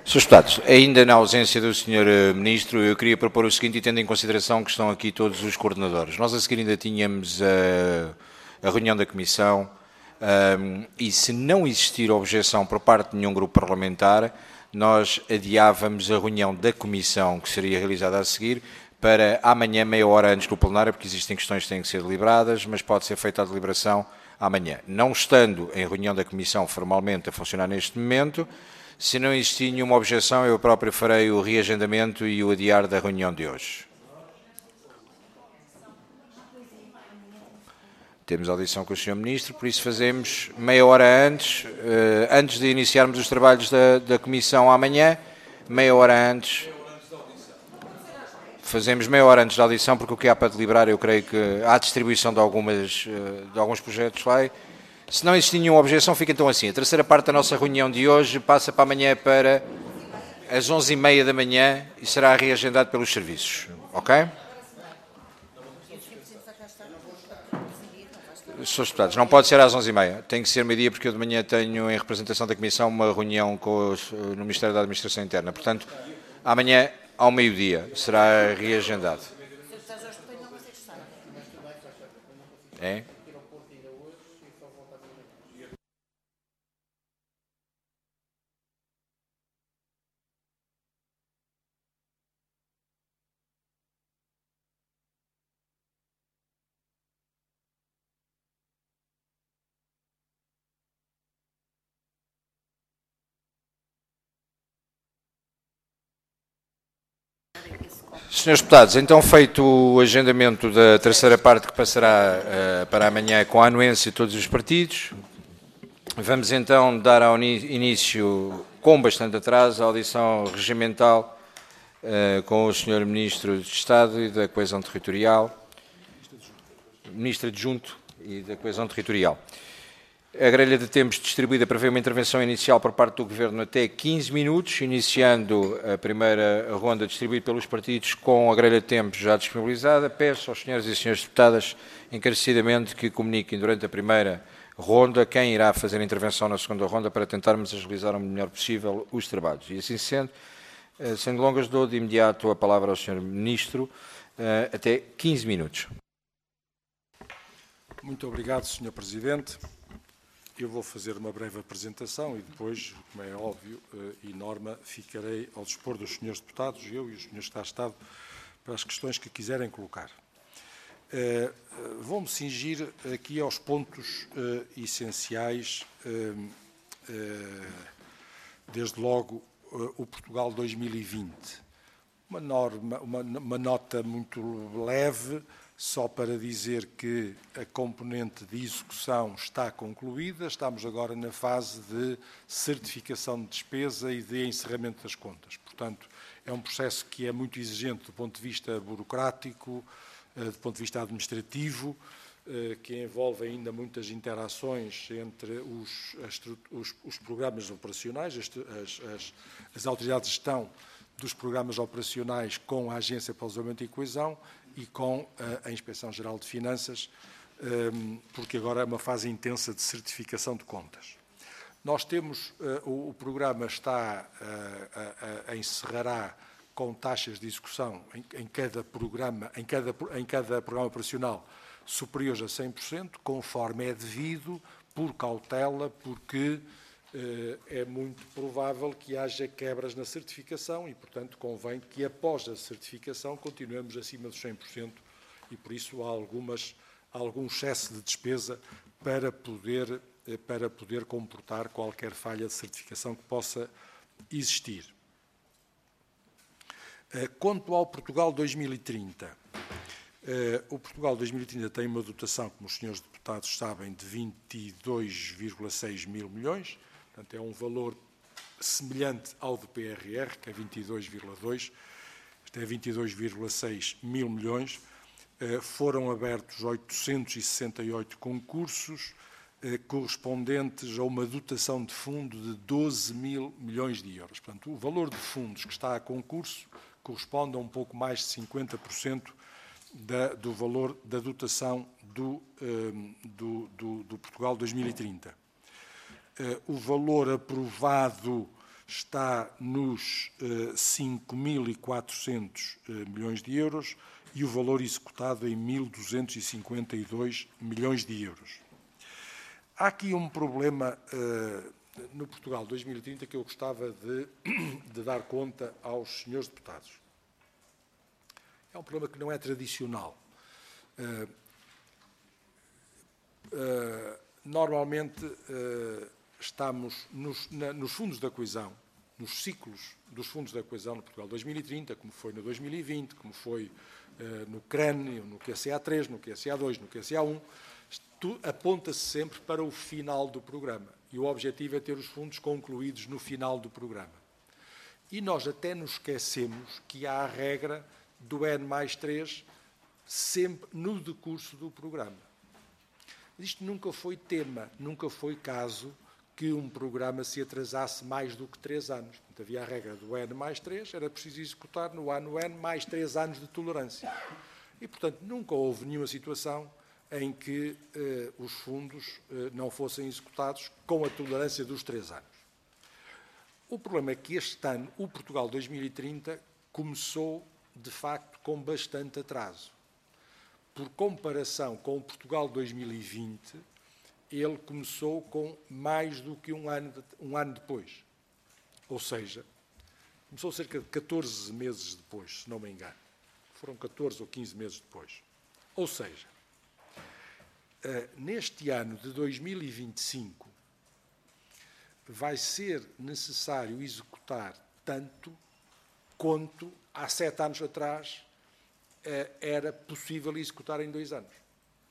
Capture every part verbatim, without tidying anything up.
senhores Deputados, ainda na ausência do senhor Ministro, eu queria propor o seguinte, e tendo em consideração que estão aqui todos os coordenadores. Nós a seguir ainda tínhamos a, a reunião da Comissão um, e se não existir objeção por parte de nenhum grupo parlamentar, nós adiávamos a reunião da Comissão, que seria realizada a seguir, para amanhã, meia hora antes do plenário, porque existem questões que têm que ser deliberadas, mas pode ser feita a deliberação amanhã. Não estando em reunião da Comissão formalmente a funcionar neste momento, se não existir nenhuma objeção, eu próprio farei o reagendamento e o adiar da reunião de hoje. Temos audição com o senhor Ministro, por isso fazemos meia hora antes, eh, antes de iniciarmos os trabalhos da, da Comissão amanhã, meia hora antes. Fazemos meia hora antes da audição, porque o que há para deliberar, eu creio que há a distribuição de, algumas, de alguns projetos de lei. Se não existir nenhuma objeção, fica então assim. A terceira parte da nossa reunião de hoje passa para amanhã para as onze e meia da manhã e será reagendado pelos serviços. Ok? senhores Deputados, não pode ser às onze e meia. Tem que ser meio-dia, porque eu de manhã tenho, em representação da Comissão, uma reunião com os, no Ministério da Administração Interna. Portanto, amanhã, ao meio-dia, será reagendado. É? senhores Deputados, então feito o agendamento da terceira parte que passará uh, para amanhã com a anuência de todos os partidos, vamos então dar ao início, com bastante atraso, a audição regimental uh, com o senhor Ministro de Estado e da Coesão Territorial, Ministro Adjunto e da Coesão Territorial. A grelha de tempos distribuída prevê uma intervenção inicial por parte do Governo até quinze minutos, iniciando a primeira ronda distribuída pelos partidos com a grelha de tempos já disponibilizada. Peço aos senhores e senhoras deputadas encarecidamente que comuniquem durante a primeira ronda quem irá fazer a intervenção na segunda ronda para tentarmos agilizar o melhor possível os trabalhos. E assim sendo, sem delongas, dou de imediato a palavra ao senhor Ministro, até quinze minutos. Muito obrigado, senhor Presidente. Eu vou fazer uma breve apresentação e depois, como é óbvio e norma, ficarei ao dispor dos senhores deputados, eu e os senhores Secretários de Estado, para as questões que quiserem colocar. Vou-me cingir aqui aos pontos essenciais, desde logo o Portugal dois mil e vinte. Uma, norma, uma, uma nota muito leve, só para dizer que a componente de execução está concluída, estamos agora na fase de certificação de despesa e de encerramento das contas. Portanto, é um processo que é muito exigente do ponto de vista burocrático, do ponto de vista administrativo, que envolve ainda muitas interações entre os, os, os programas operacionais, as, as, as autoridades de gestão dos programas operacionais com a Agência para o Desenvolvimento e Coesão e com a Inspeção-Geral de Finanças, porque agora é uma fase intensa de certificação de contas. Nós temos, o programa está, a, a, a encerrará com taxas de execução em, em, cada programa, em, cada, em cada programa operacional superiores a cem por cento, conforme é devido, por cautela, porque é muito provável que haja quebras na certificação e, portanto, convém que após a certificação continuemos acima dos cem por cento e, por isso, há, algumas, há algum excesso de despesa para poder, para poder comportar qualquer falha de certificação que possa existir. Quanto ao Portugal dois mil e trinta, o Portugal dois mil e trinta tem uma dotação, como os senhores deputados sabem, de vinte e dois vírgula seis mil milhões, portanto é um valor semelhante ao do P R R, que é vinte e dois vírgula dois, isto é vinte e dois vírgula seis mil milhões. Foram abertos oitocentos e sessenta e oito concursos, correspondentes a uma dotação de fundo de doze mil milhões de euros. Portanto, o valor de fundos que está a concurso corresponde a um pouco mais de cinquenta por cento da, do valor da dotação do, do, do, do Portugal dois mil e trinta. O valor aprovado está nos eh, cinco mil e quatrocentos eh, milhões de euros e o valor executado em mil duzentos e cinquenta e dois milhões de euros. Há aqui um problema eh, no Portugal dois mil e trinta que eu gostava de, de dar conta aos senhores deputados. É um problema que não é tradicional. Uh, uh, normalmente uh, estamos nos, na, nos fundos da coesão, nos ciclos dos fundos da coesão no Portugal dois mil e trinta, como foi no dois mil e vinte, como foi uh, no C R A N, no Q C A três, no Q C A dois, no Q C A um, aponta-se sempre para o final do programa. E o objetivo é ter os fundos concluídos no final do programa. E nós até nos esquecemos que há a regra do N mais três sempre no decurso do programa. Isto nunca foi tema, nunca foi caso que um programa se atrasasse mais do que três anos. Portanto, havia a regra do N mais três, era preciso executar no ano N mais três anos de tolerância. E, portanto, nunca houve nenhuma situação em que eh, os fundos eh, não fossem executados com a tolerância dos três anos. O problema é que este ano, o Portugal dois mil e trinta, começou, de facto, com bastante atraso. Por comparação com o Portugal dois mil e vinte, ele começou com mais do que um ano, de, um ano depois. Ou seja, começou cerca de catorze meses depois, se não me engano. Foram catorze ou quinze meses depois. Ou seja, Uh, neste ano de dois mil e vinte e cinco, vai ser necessário executar tanto quanto há sete anos atrás uh, era possível executar em dois anos.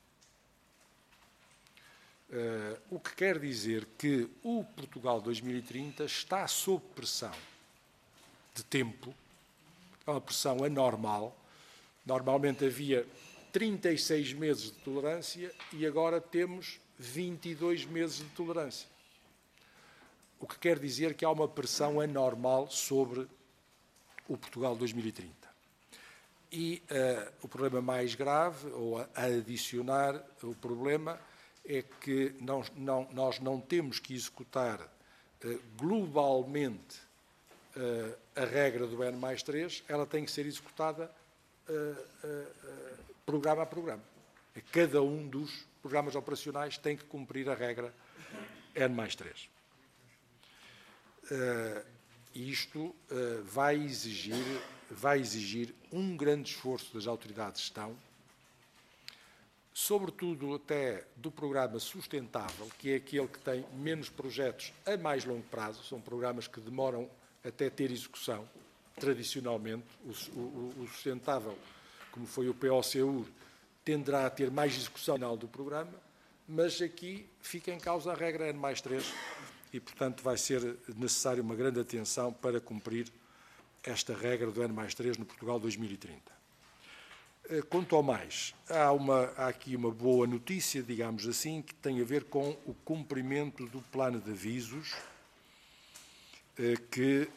Uh, o que quer dizer que o Portugal dois mil e trinta está sob pressão de tempo, é uma pressão anormal. Normalmente havia trinta e seis meses de tolerância e agora temos vinte e dois meses de tolerância. O que quer dizer que há uma pressão anormal sobre o Portugal dois mil e trinta. E uh, o problema mais grave, ou a adicionar o problema, é que não, não, nós não temos que executar uh, globalmente uh, a regra do N mais três, ela tem que ser executada uh, uh, uh, programa a programa. Cada um dos programas operacionais tem que cumprir a regra N mais três. Uh, isto uh, vai exigir, vai exigir um grande esforço das autoridades de gestão, sobretudo até do programa sustentável, que é aquele que tem menos projetos a mais longo prazo, são programas que demoram até ter execução, tradicionalmente. O, o, o sustentável, como foi o P O C U R, tenderá a ter mais execução no final do programa, mas aqui fica em causa a regra N mais três e, portanto, vai ser necessário uma grande atenção para cumprir esta regra do N mais três no Portugal dois mil e trinta. Quanto ao mais, há, uma, há aqui uma boa notícia, digamos assim, que tem a ver com o cumprimento do plano de avisos que,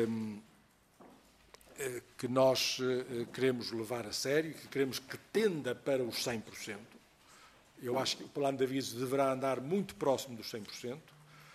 que nós queremos levar a sério, que queremos que tenda para os cem por cento. Eu acho que o plano de avisos deverá andar muito próximo dos cem por cento.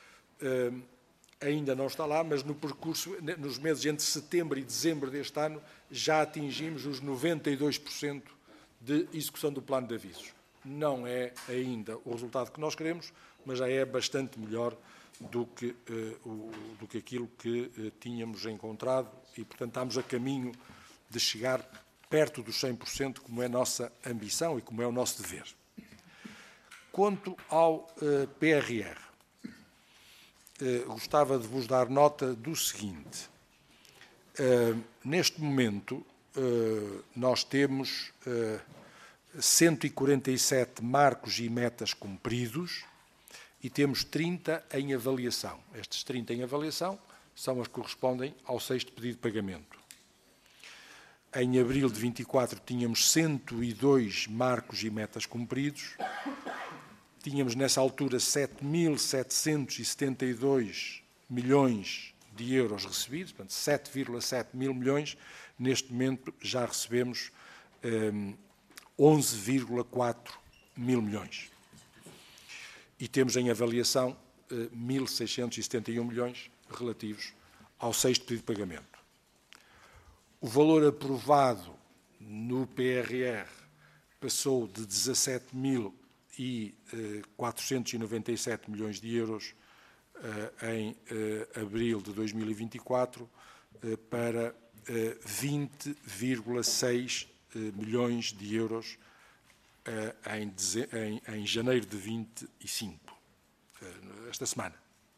Ainda não está lá, mas no percurso, nos meses entre setembro e dezembro deste ano, já atingimos os noventa e dois por cento de execução do plano de avisos. Não é ainda o resultado que nós queremos, mas já é bastante melhor do que, uh, o, do que aquilo que uh, tínhamos encontrado e, portanto, estamos a caminho de chegar perto dos cem por cento, como é a nossa ambição e como é o nosso dever. Quanto ao uh, P R R, Uh, gostava de vos dar nota do seguinte. Uh, neste momento, uh, nós temos uh, cento e quarenta e sete marcos e metas cumpridos e temos trinta em avaliação. Estes trinta em avaliação são as que correspondem ao sexto pedido de pagamento. Em abril de vinte e quatro tínhamos cento e dois marcos e metas cumpridos. Tínhamos, nessa altura, sete mil setecentos e setenta e dois milhões de euros recebidos, portanto, sete vírgula sete mil milhões. Neste momento, já recebemos um, onze vírgula quatro mil milhões. E temos em avaliação uh, mil seiscentos e setenta e um milhões relativos ao sexto pedido de pagamento. O valor aprovado no P R R passou de dezassete mil quatrocentos e noventa e sete milhões de euros em abril de dois mil e vinte e quatro para vinte vírgula seis milhões de euros em, em, em janeiro de vinte e cinco, esta semana.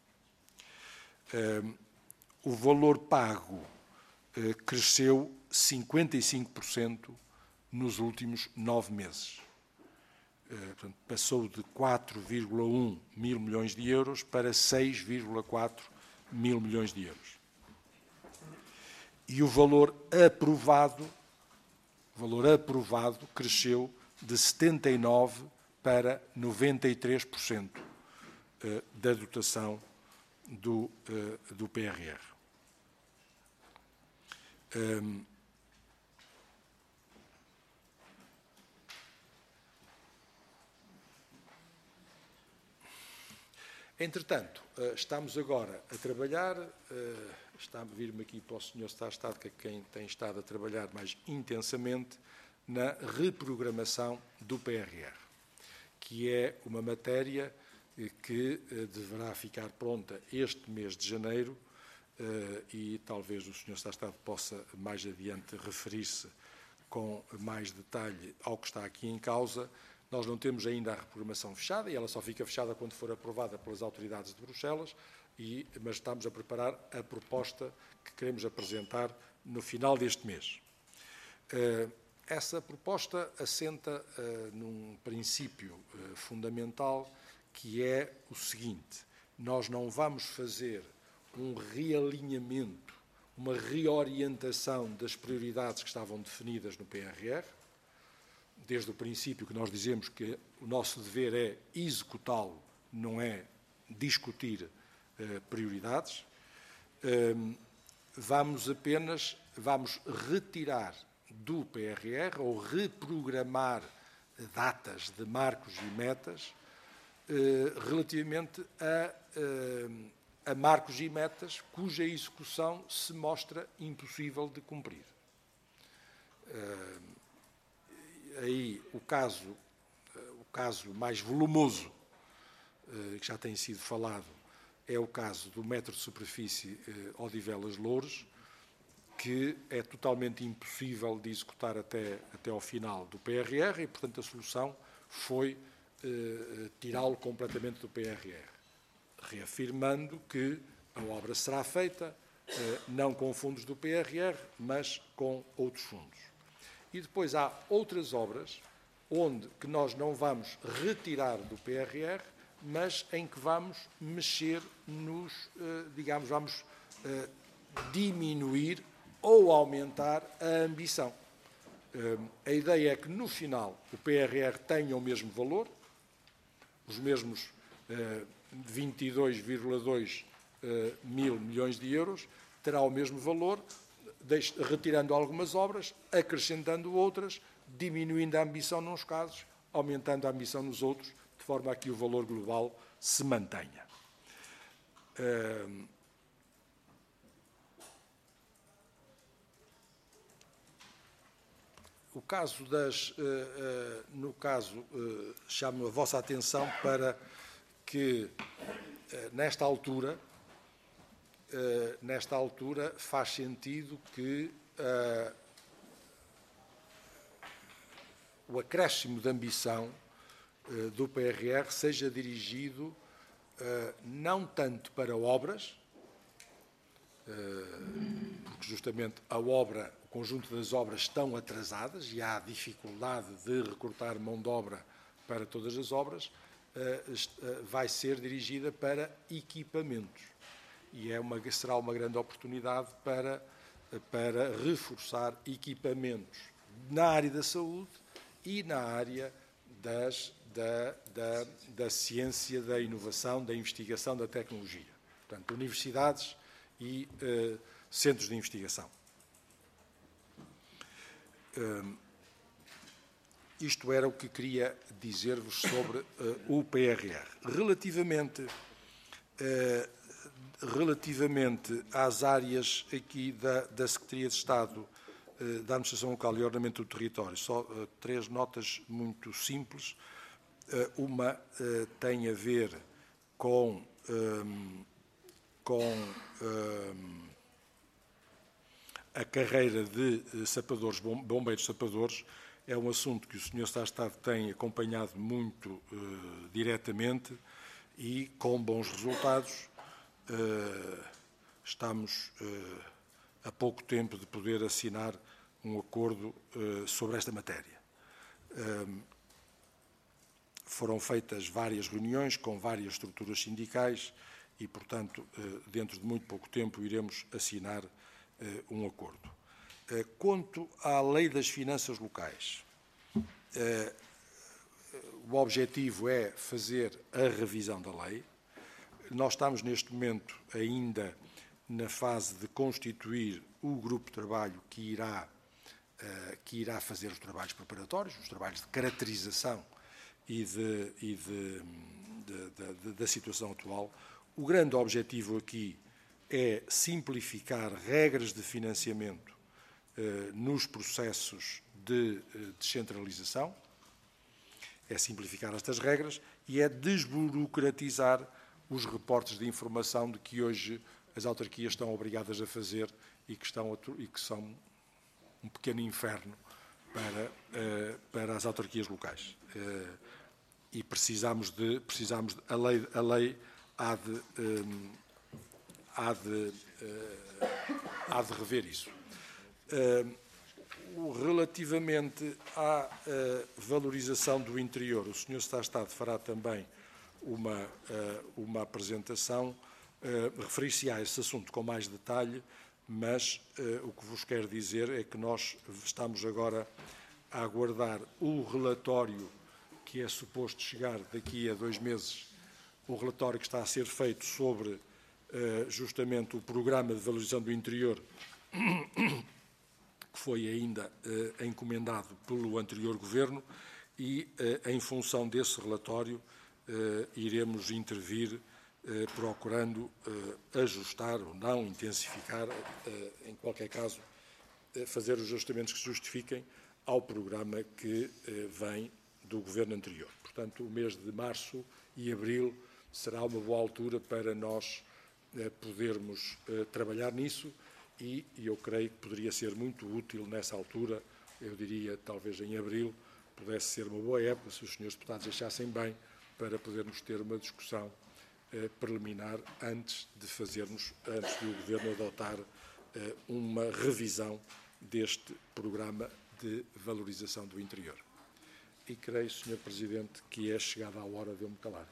O valor pago cresceu cinquenta e cinco por cento nos últimos nove meses. Portanto, passou de quatro vírgula um mil milhões de euros para seis vírgula quatro mil milhões de euros. E o valor aprovado, o valor aprovado cresceu de setenta e nove por cento para noventa e três por cento da dotação do, do P R R. Um, Entretanto, estamos agora a trabalhar, está a vir-me aqui para o senhor Secretário de Estado, que é quem tem estado a trabalhar mais intensamente na reprogramação do P R R, que é uma matéria que deverá ficar pronta este mês de janeiro e talvez o senhor Secretário de Estado possa mais adiante referir-se com mais detalhe ao que está aqui em causa. Nós não temos ainda a reprogramação fechada e ela só fica fechada quando for aprovada pelas autoridades de Bruxelas, e, mas estamos a preparar a proposta que queremos apresentar no final deste mês. Uh, essa proposta assenta uh, num princípio uh, fundamental, que é o seguinte: nós não vamos fazer um realinhamento, uma reorientação das prioridades que estavam definidas no P R R, desde o princípio que nós dizemos que o nosso dever é executá-lo, não é discutir eh, prioridades. Um, vamos apenas, vamos retirar do P R R ou reprogramar datas de marcos e metas eh, relativamente a, eh, a marcos e metas cuja execução se mostra impossível de cumprir. Uh, Aí o caso, o caso mais volumoso, que já tem sido falado, é o caso do metro de superfície Odivelas-Loures, que é totalmente impossível de executar até, até ao final do P R R e, portanto, a solução foi eh, tirá-lo completamente do P R R, reafirmando que a obra será feita eh, não com fundos do P R R, mas com outros fundos. E depois há outras obras onde que nós não vamos retirar do P R R, mas em que vamos mexer nos, digamos, vamos diminuir ou aumentar a ambição. A ideia é que, no final, o P R R tenha o mesmo valor, os mesmos vinte e dois vírgula dois mil milhões de euros, terá o mesmo valor, retirando algumas obras, acrescentando outras, diminuindo a ambição nos casos, aumentando a ambição nos outros, de forma a que o valor global se mantenha. O caso das, no caso, chamo a vossa atenção para que, nesta altura, Uh, nesta altura faz sentido que uh, o acréscimo de ambição uh, do P R R seja dirigido uh, não tanto para obras, uh, porque justamente a obra, o conjunto das obras estão atrasadas e há dificuldade de recrutar mão de obra para todas as obras, uh, uh, vai ser dirigida para equipamentos. E é uma, será uma grande oportunidade para, para reforçar equipamentos na área da saúde e na área das, da, da, da ciência, da inovação, da investigação, da tecnologia. Portanto, universidades e uh, centros de investigação. Um, isto era o que queria dizer-vos sobre uh, o P R R. Relativamente... Uh, relativamente às áreas aqui da, da Secretaria de Estado da Administração Local e Ordenamento do Território, só uh, três notas muito simples. Uh, uma uh, tem a ver com, um, com um, a carreira de uh, sapadores, bombeiros sapadores. É um assunto que o senhor Secretário de Estado tem acompanhado muito uh, diretamente e com bons resultados. Uh, estamos uh, há pouco tempo de poder assinar um acordo uh, sobre esta matéria. Um, foram feitas várias reuniões com várias estruturas sindicais e, portanto, uh, dentro de muito pouco tempo iremos assinar uh, um acordo. Uh, quanto à Lei das Finanças Locais, uh, o objetivo é fazer a revisão da lei. Nós estamos neste momento ainda na fase de constituir o grupo de trabalho que irá, uh, que irá fazer os trabalhos preparatórios, os trabalhos de caracterização e, de, e de, de, de, de, da situação atual. O grande objetivo aqui é simplificar regras de financiamento uh, nos processos de uh, descentralização, é simplificar estas regras e é desburocratizar os reportes de informação de que hoje as autarquias estão obrigadas a fazer e que, estão a, e que são um pequeno inferno para, uh, para as autarquias locais. Uh, e precisamos de, precisamos de a lei, a lei há de, um, há de, uh, há de rever isso. Uh, relativamente à uh, valorização do interior, o senhor Secretário de Estado fará também uma, uh, uma apresentação. Uh, referir-se a esse assunto com mais detalhe, mas uh, o que vos quero dizer é que nós estamos agora a aguardar o relatório que é suposto chegar daqui a dois meses, o relatório que está a ser feito sobre uh, justamente o programa de valorização do interior, que foi ainda uh, encomendado pelo anterior governo, e uh, em função desse relatório uh, iremos intervir Uh, procurando uh, ajustar ou não, intensificar, uh, em qualquer caso, uh, fazer os ajustamentos que se justifiquem ao programa que uh, vem do governo anterior. Portanto, o mês de março e abril será uma boa altura para nós uh, podermos uh, trabalhar nisso e, e eu creio que poderia ser muito útil nessa altura, eu diria talvez em abril, pudesse ser uma boa época, se os senhores deputados achassem bem, para podermos ter uma discussão preliminar antes de fazermos, antes do Governo adotar uh, uma revisão deste programa de valorização do interior. E creio, senhor Presidente, que é chegada a hora de eu me calar.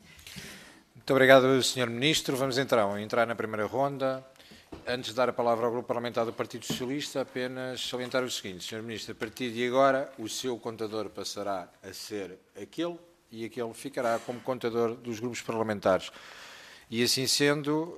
Muito obrigado, senhor Ministro. Vamos então entrar na primeira ronda. Antes de dar a palavra ao Grupo Parlamentar do Partido Socialista, apenas salientar o seguinte, senhor Ministro, a partir de agora o seu contador passará a ser aquele e aquele ficará como contador dos grupos parlamentares. E assim sendo,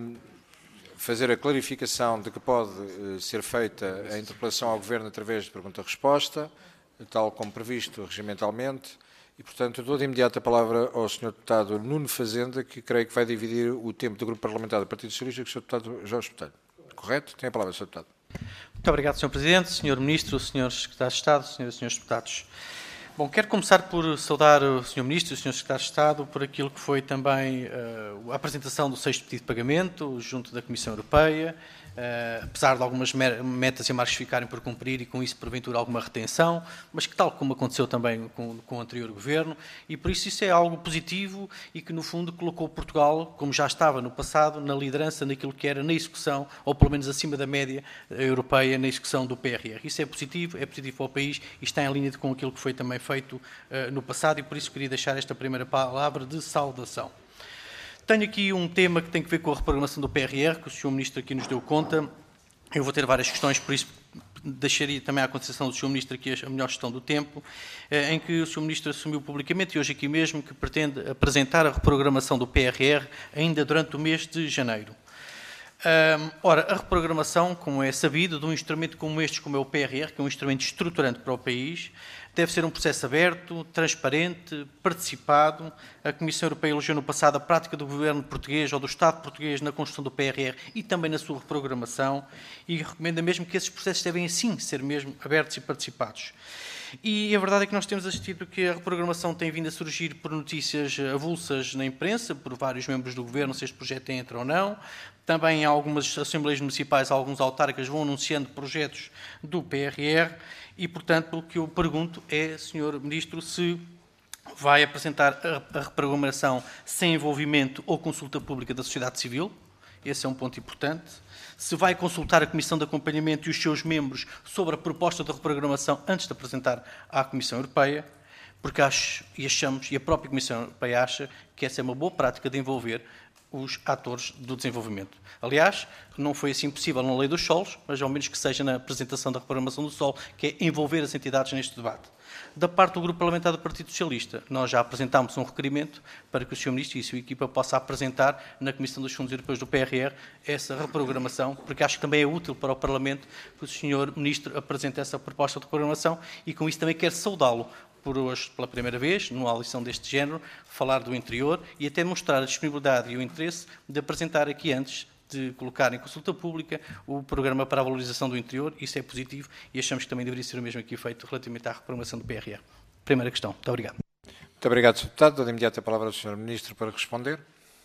fazer a clarificação de que pode ser feita a interpelação ao Governo através de pergunta-resposta, tal como previsto regimentalmente, e, portanto, dou de imediato a palavra ao senhor Deputado Nuno Fazenda, que creio que vai dividir o tempo do Grupo Parlamentar do Partido Socialista com o senhor Deputado Jorge Botelho. Correto? Tem a palavra, senhor Deputado. Muito obrigado, senhor Presidente, senhor Ministro, senhores Secretários de Estado, senhoras e senhores Deputados. Bom, quero começar por saudar o senhor Ministro e o senhor Secretário de Estado por aquilo que foi também uh, a apresentação do sexto pedido de pagamento junto da Comissão Europeia, uh, apesar de algumas metas e marcos ficarem por cumprir e com isso porventura alguma retenção, mas que tal como aconteceu também com, com o anterior Governo, e por isso isso é algo positivo e que no fundo colocou Portugal, como já estava no passado, na liderança naquilo que era na execução, ou pelo menos acima da média europeia na execução do P R R. Isso é positivo, é positivo para o país e está em linha com aquilo que foi também feito uh, no passado e por isso queria deixar esta primeira palavra de saudação. Tenho aqui um tema que tem que ver com a reprogramação do P R R, que o senhor Ministro aqui nos deu conta. Eu vou ter várias questões, por isso deixaria também à consideração do senhor Ministro aqui a melhor gestão do tempo, uh, em que o senhor Ministro assumiu publicamente, e hoje aqui mesmo, que pretende apresentar a reprogramação do P R R ainda durante o mês de janeiro. Um, ora, a reprogramação, como é sabido, de um instrumento como este, como é o P R R, que é um instrumento estruturante para o país, Deve ser um processo aberto, transparente, participado. A Comissão Europeia elogiou no passado a prática do governo português ou do Estado português na construção do P R R e também na sua reprogramação e recomenda mesmo que esses processos devem, assim, ser mesmo abertos e participados. E a verdade é que nós temos assistido que a reprogramação tem vindo a surgir por notícias avulsas na imprensa, por vários membros do governo, se este projeto entra ou não. Também em algumas assembleias municipais, alguns autárquicos vão anunciando projetos do P R R e, portanto, o que eu pergunto é, senhor Ministro, se vai apresentar a reprogramação sem envolvimento ou consulta pública da sociedade civil. Esse é um ponto importante. Se vai consultar a Comissão de Acompanhamento e os seus membros sobre a proposta de reprogramação antes de apresentar à Comissão Europeia, porque acho e achamos, e a própria Comissão Europeia acha, que essa é uma boa prática de envolver os atores do desenvolvimento. Aliás, não foi assim possível na Lei dos Solos, mas ao menos que seja na apresentação da reprogramação do solo, que é envolver as entidades neste debate. Da parte do Grupo Parlamentar do Partido Socialista, nós já apresentámos um requerimento para que o senhor Ministro e a sua equipa possa apresentar na Comissão dos Fundos Europeus do P R R essa reprogramação, porque acho que também é útil para o Parlamento que o senhor Ministro apresente essa proposta de reprogramação e com isso também quero saudá-lo por hoje, pela primeira vez, numa audição deste género, falar do interior e até mostrar a disponibilidade e o interesse de apresentar aqui antes de colocar em consulta pública o programa para a valorização do interior. Isso é positivo e achamos que também deveria ser o mesmo aqui feito relativamente à reprogramação do P R R. Primeira questão. Muito obrigado. Muito obrigado, senhor Deputado. Dou de imediato a palavra ao senhor Ministro para responder.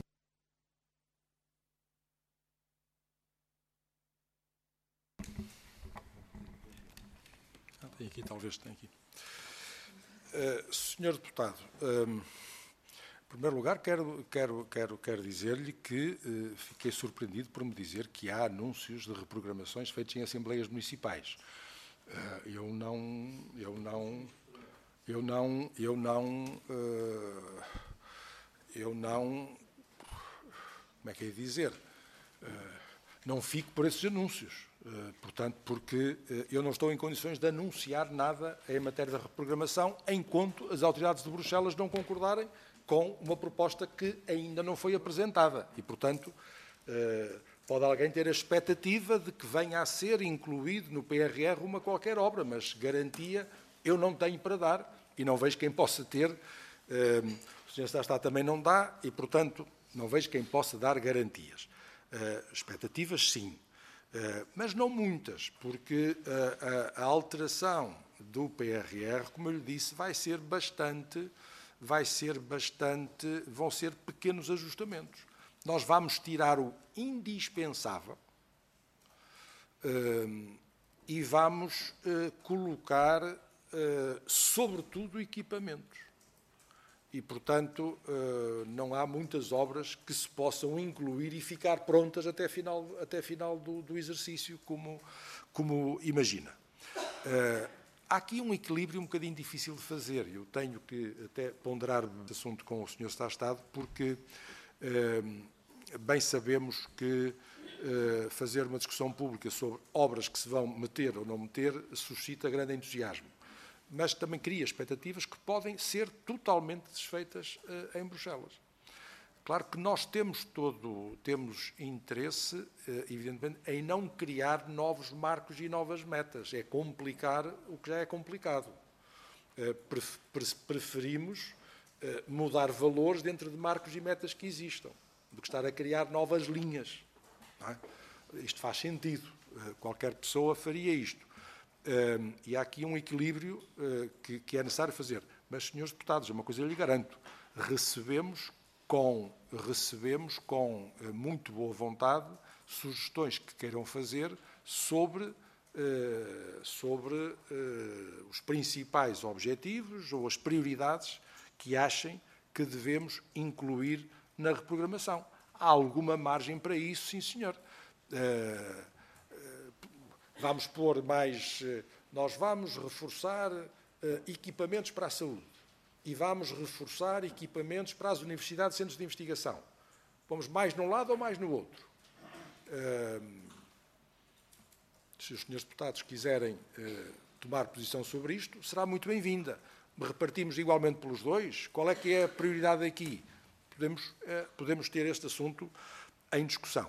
Tem aqui, talvez tem aqui. Uh, senhor Deputado, um, em primeiro lugar, quero, quero, quero, quero dizer-lhe que uh, fiquei surpreendido por me dizer que há anúncios de reprogramações feitos em assembleias municipais. Uh, eu não, eu não, eu não, eu não, uh, eu não, como é que é de dizer? Uh, não fico por esses anúncios. Uh, portanto, porque uh, eu não estou em condições de anunciar nada em matéria de reprogramação, enquanto as autoridades de Bruxelas não concordarem com uma proposta que ainda não foi apresentada. E, portanto, uh, pode alguém ter a expectativa de que venha a ser incluído no P R R uma qualquer obra, mas garantia eu não tenho para dar e não vejo quem possa ter. Uh, o senhor Estado também não dá e, portanto, não vejo quem possa dar garantias. Uh, expectativas, sim. Uh, mas não muitas, porque uh, a, a alteração do P R R, como eu lhe disse, vai ser bastante, vai ser bastante, vão ser pequenos ajustamentos. Nós vamos tirar o indispensável uh, e vamos uh, colocar, uh, sobretudo, equipamentos. E, portanto, não há muitas obras que se possam incluir e ficar prontas até final, até final do, do exercício, como, como imagina. Há aqui um equilíbrio um bocadinho difícil de fazer. Eu tenho que até ponderar o assunto com o senhor Estado, porque bem sabemos que fazer uma discussão pública sobre obras que se vão meter ou não meter suscita grande entusiasmo. Mas também cria expectativas que podem ser totalmente desfeitas uh, em Bruxelas. Claro que nós temos todo, temos interesse, uh, evidentemente, em não criar novos marcos e novas metas. É complicar o que já é complicado. Uh, preferimos uh, mudar valores dentro de marcos e metas que existam, do que estar a criar novas linhas. Não é? Isto faz sentido. Uh, qualquer pessoa faria isto. Uh, e há aqui um equilíbrio uh, que, que é necessário fazer. Mas, senhores deputados, uma coisa eu lhe garanto, recebemos com, recebemos com uh, muito boa vontade sugestões que queiram fazer sobre, uh, sobre uh, os principais objetivos ou as prioridades que achem que devemos incluir na reprogramação. Há alguma margem para isso, sim, senhor. Uh, Vamos pôr mais, nós vamos reforçar uh, equipamentos para a saúde e vamos reforçar equipamentos para as universidades e centros de investigação. Vamos mais num lado ou mais no outro. Uh, se os senhores deputados quiserem uh, tomar posição sobre isto, será muito bem-vinda. Repartimos igualmente pelos dois. Qual é que é a prioridade aqui? Podemos, uh, podemos ter este assunto em discussão.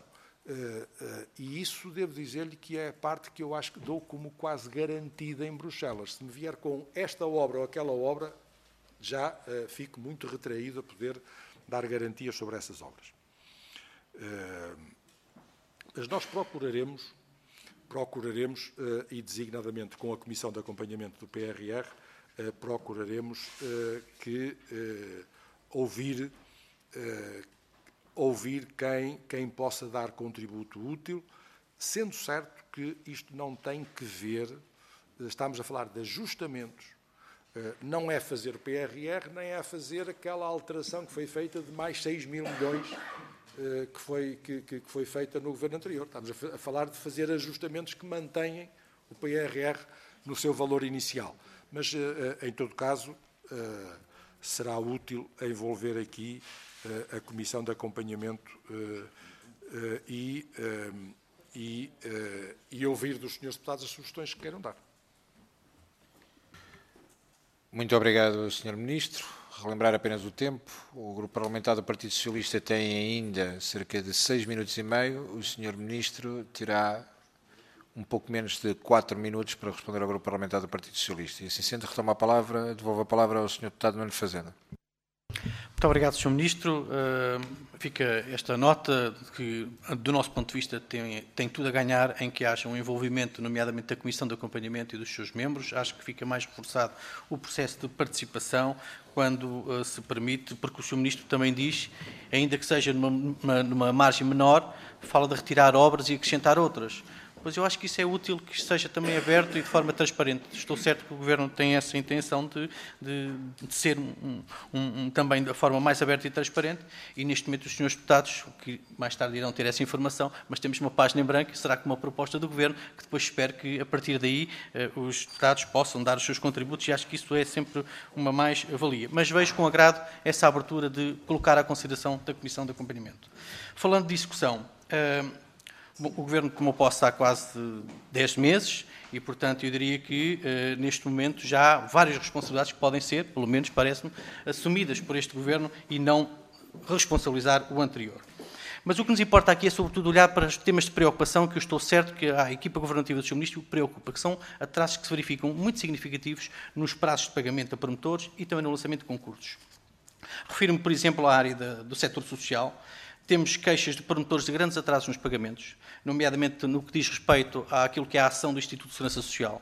E isso, devo dizer-lhe que é a parte que eu acho que dou como quase garantida em Bruxelas. Se me vier com esta obra ou aquela obra, já fico muito retraído a poder dar garantias sobre essas obras. Mas nós procuraremos, procuraremos, e designadamente com a Comissão de Acompanhamento do P R R, procuraremos que ouvir, ouvir quem, quem possa dar contributo útil, sendo certo que isto não tem que ver, estamos a falar de ajustamentos, não é fazer o P R R, nem é fazer aquela alteração que foi feita de mais seis mil milhões que foi, que, que foi feita no governo anterior. Estamos a falar de fazer ajustamentos que mantêm o P R R no seu valor inicial. Mas, em todo caso, será útil envolver aqui a Comissão de Acompanhamento e, e, e ouvir dos senhores deputados as sugestões que queiram dar. Muito obrigado, senhor Ministro. Relembrar apenas o tempo. O Grupo Parlamentar do Partido Socialista tem ainda cerca de seis minutos e meio. O senhor Ministro terá um pouco menos de quatro minutos para responder ao Grupo Parlamentar do Partido Socialista. E assim sendo, retoma a palavra, devolvo a palavra ao senhor Deputado Nuno Fazenda. Muito obrigado, senhor Ministro. Uh, fica esta nota de que, do nosso ponto de vista, tem, tem tudo a ganhar em que haja um envolvimento, nomeadamente da Comissão de Acompanhamento e dos seus membros. Acho que fica mais reforçado o processo de participação quando uh, se permite, porque o senhor Ministro também diz, ainda que seja numa, numa, numa margem menor, fala de retirar obras e acrescentar outras. Pois eu acho que isso é útil que seja também aberto e de forma transparente. Estou certo que o Governo tem essa intenção de, de, de ser um, um, um, também da forma mais aberta e transparente, e neste momento os senhores deputados, que mais tarde irão ter essa informação, mas temos uma página em branco, será que uma proposta do Governo, que depois espero que a partir daí os deputados possam dar os seus contributos, e acho que isso é sempre uma mais-valia. Mas vejo com agrado essa abertura de colocar à consideração da Comissão de Acompanhamento. Falando de execução, o Governo tomou posse há quase dez meses e, portanto, eu diria que, eh, neste momento, já há várias responsabilidades que podem ser, pelo menos parece-me, assumidas por este Governo e não responsabilizar o anterior. Mas o que nos importa aqui é, sobretudo, olhar para os temas de preocupação que eu estou certo que a equipa governativa do senhor Ministro preocupa, que são atrasos que se verificam muito significativos nos prazos de pagamento a promotores e também no lançamento de concursos. Refiro-me, por exemplo, à área da, do setor social. Temos queixas de promotores de grandes atrasos nos pagamentos, nomeadamente no que diz respeito àquilo que é a ação do Instituto de Segurança Social.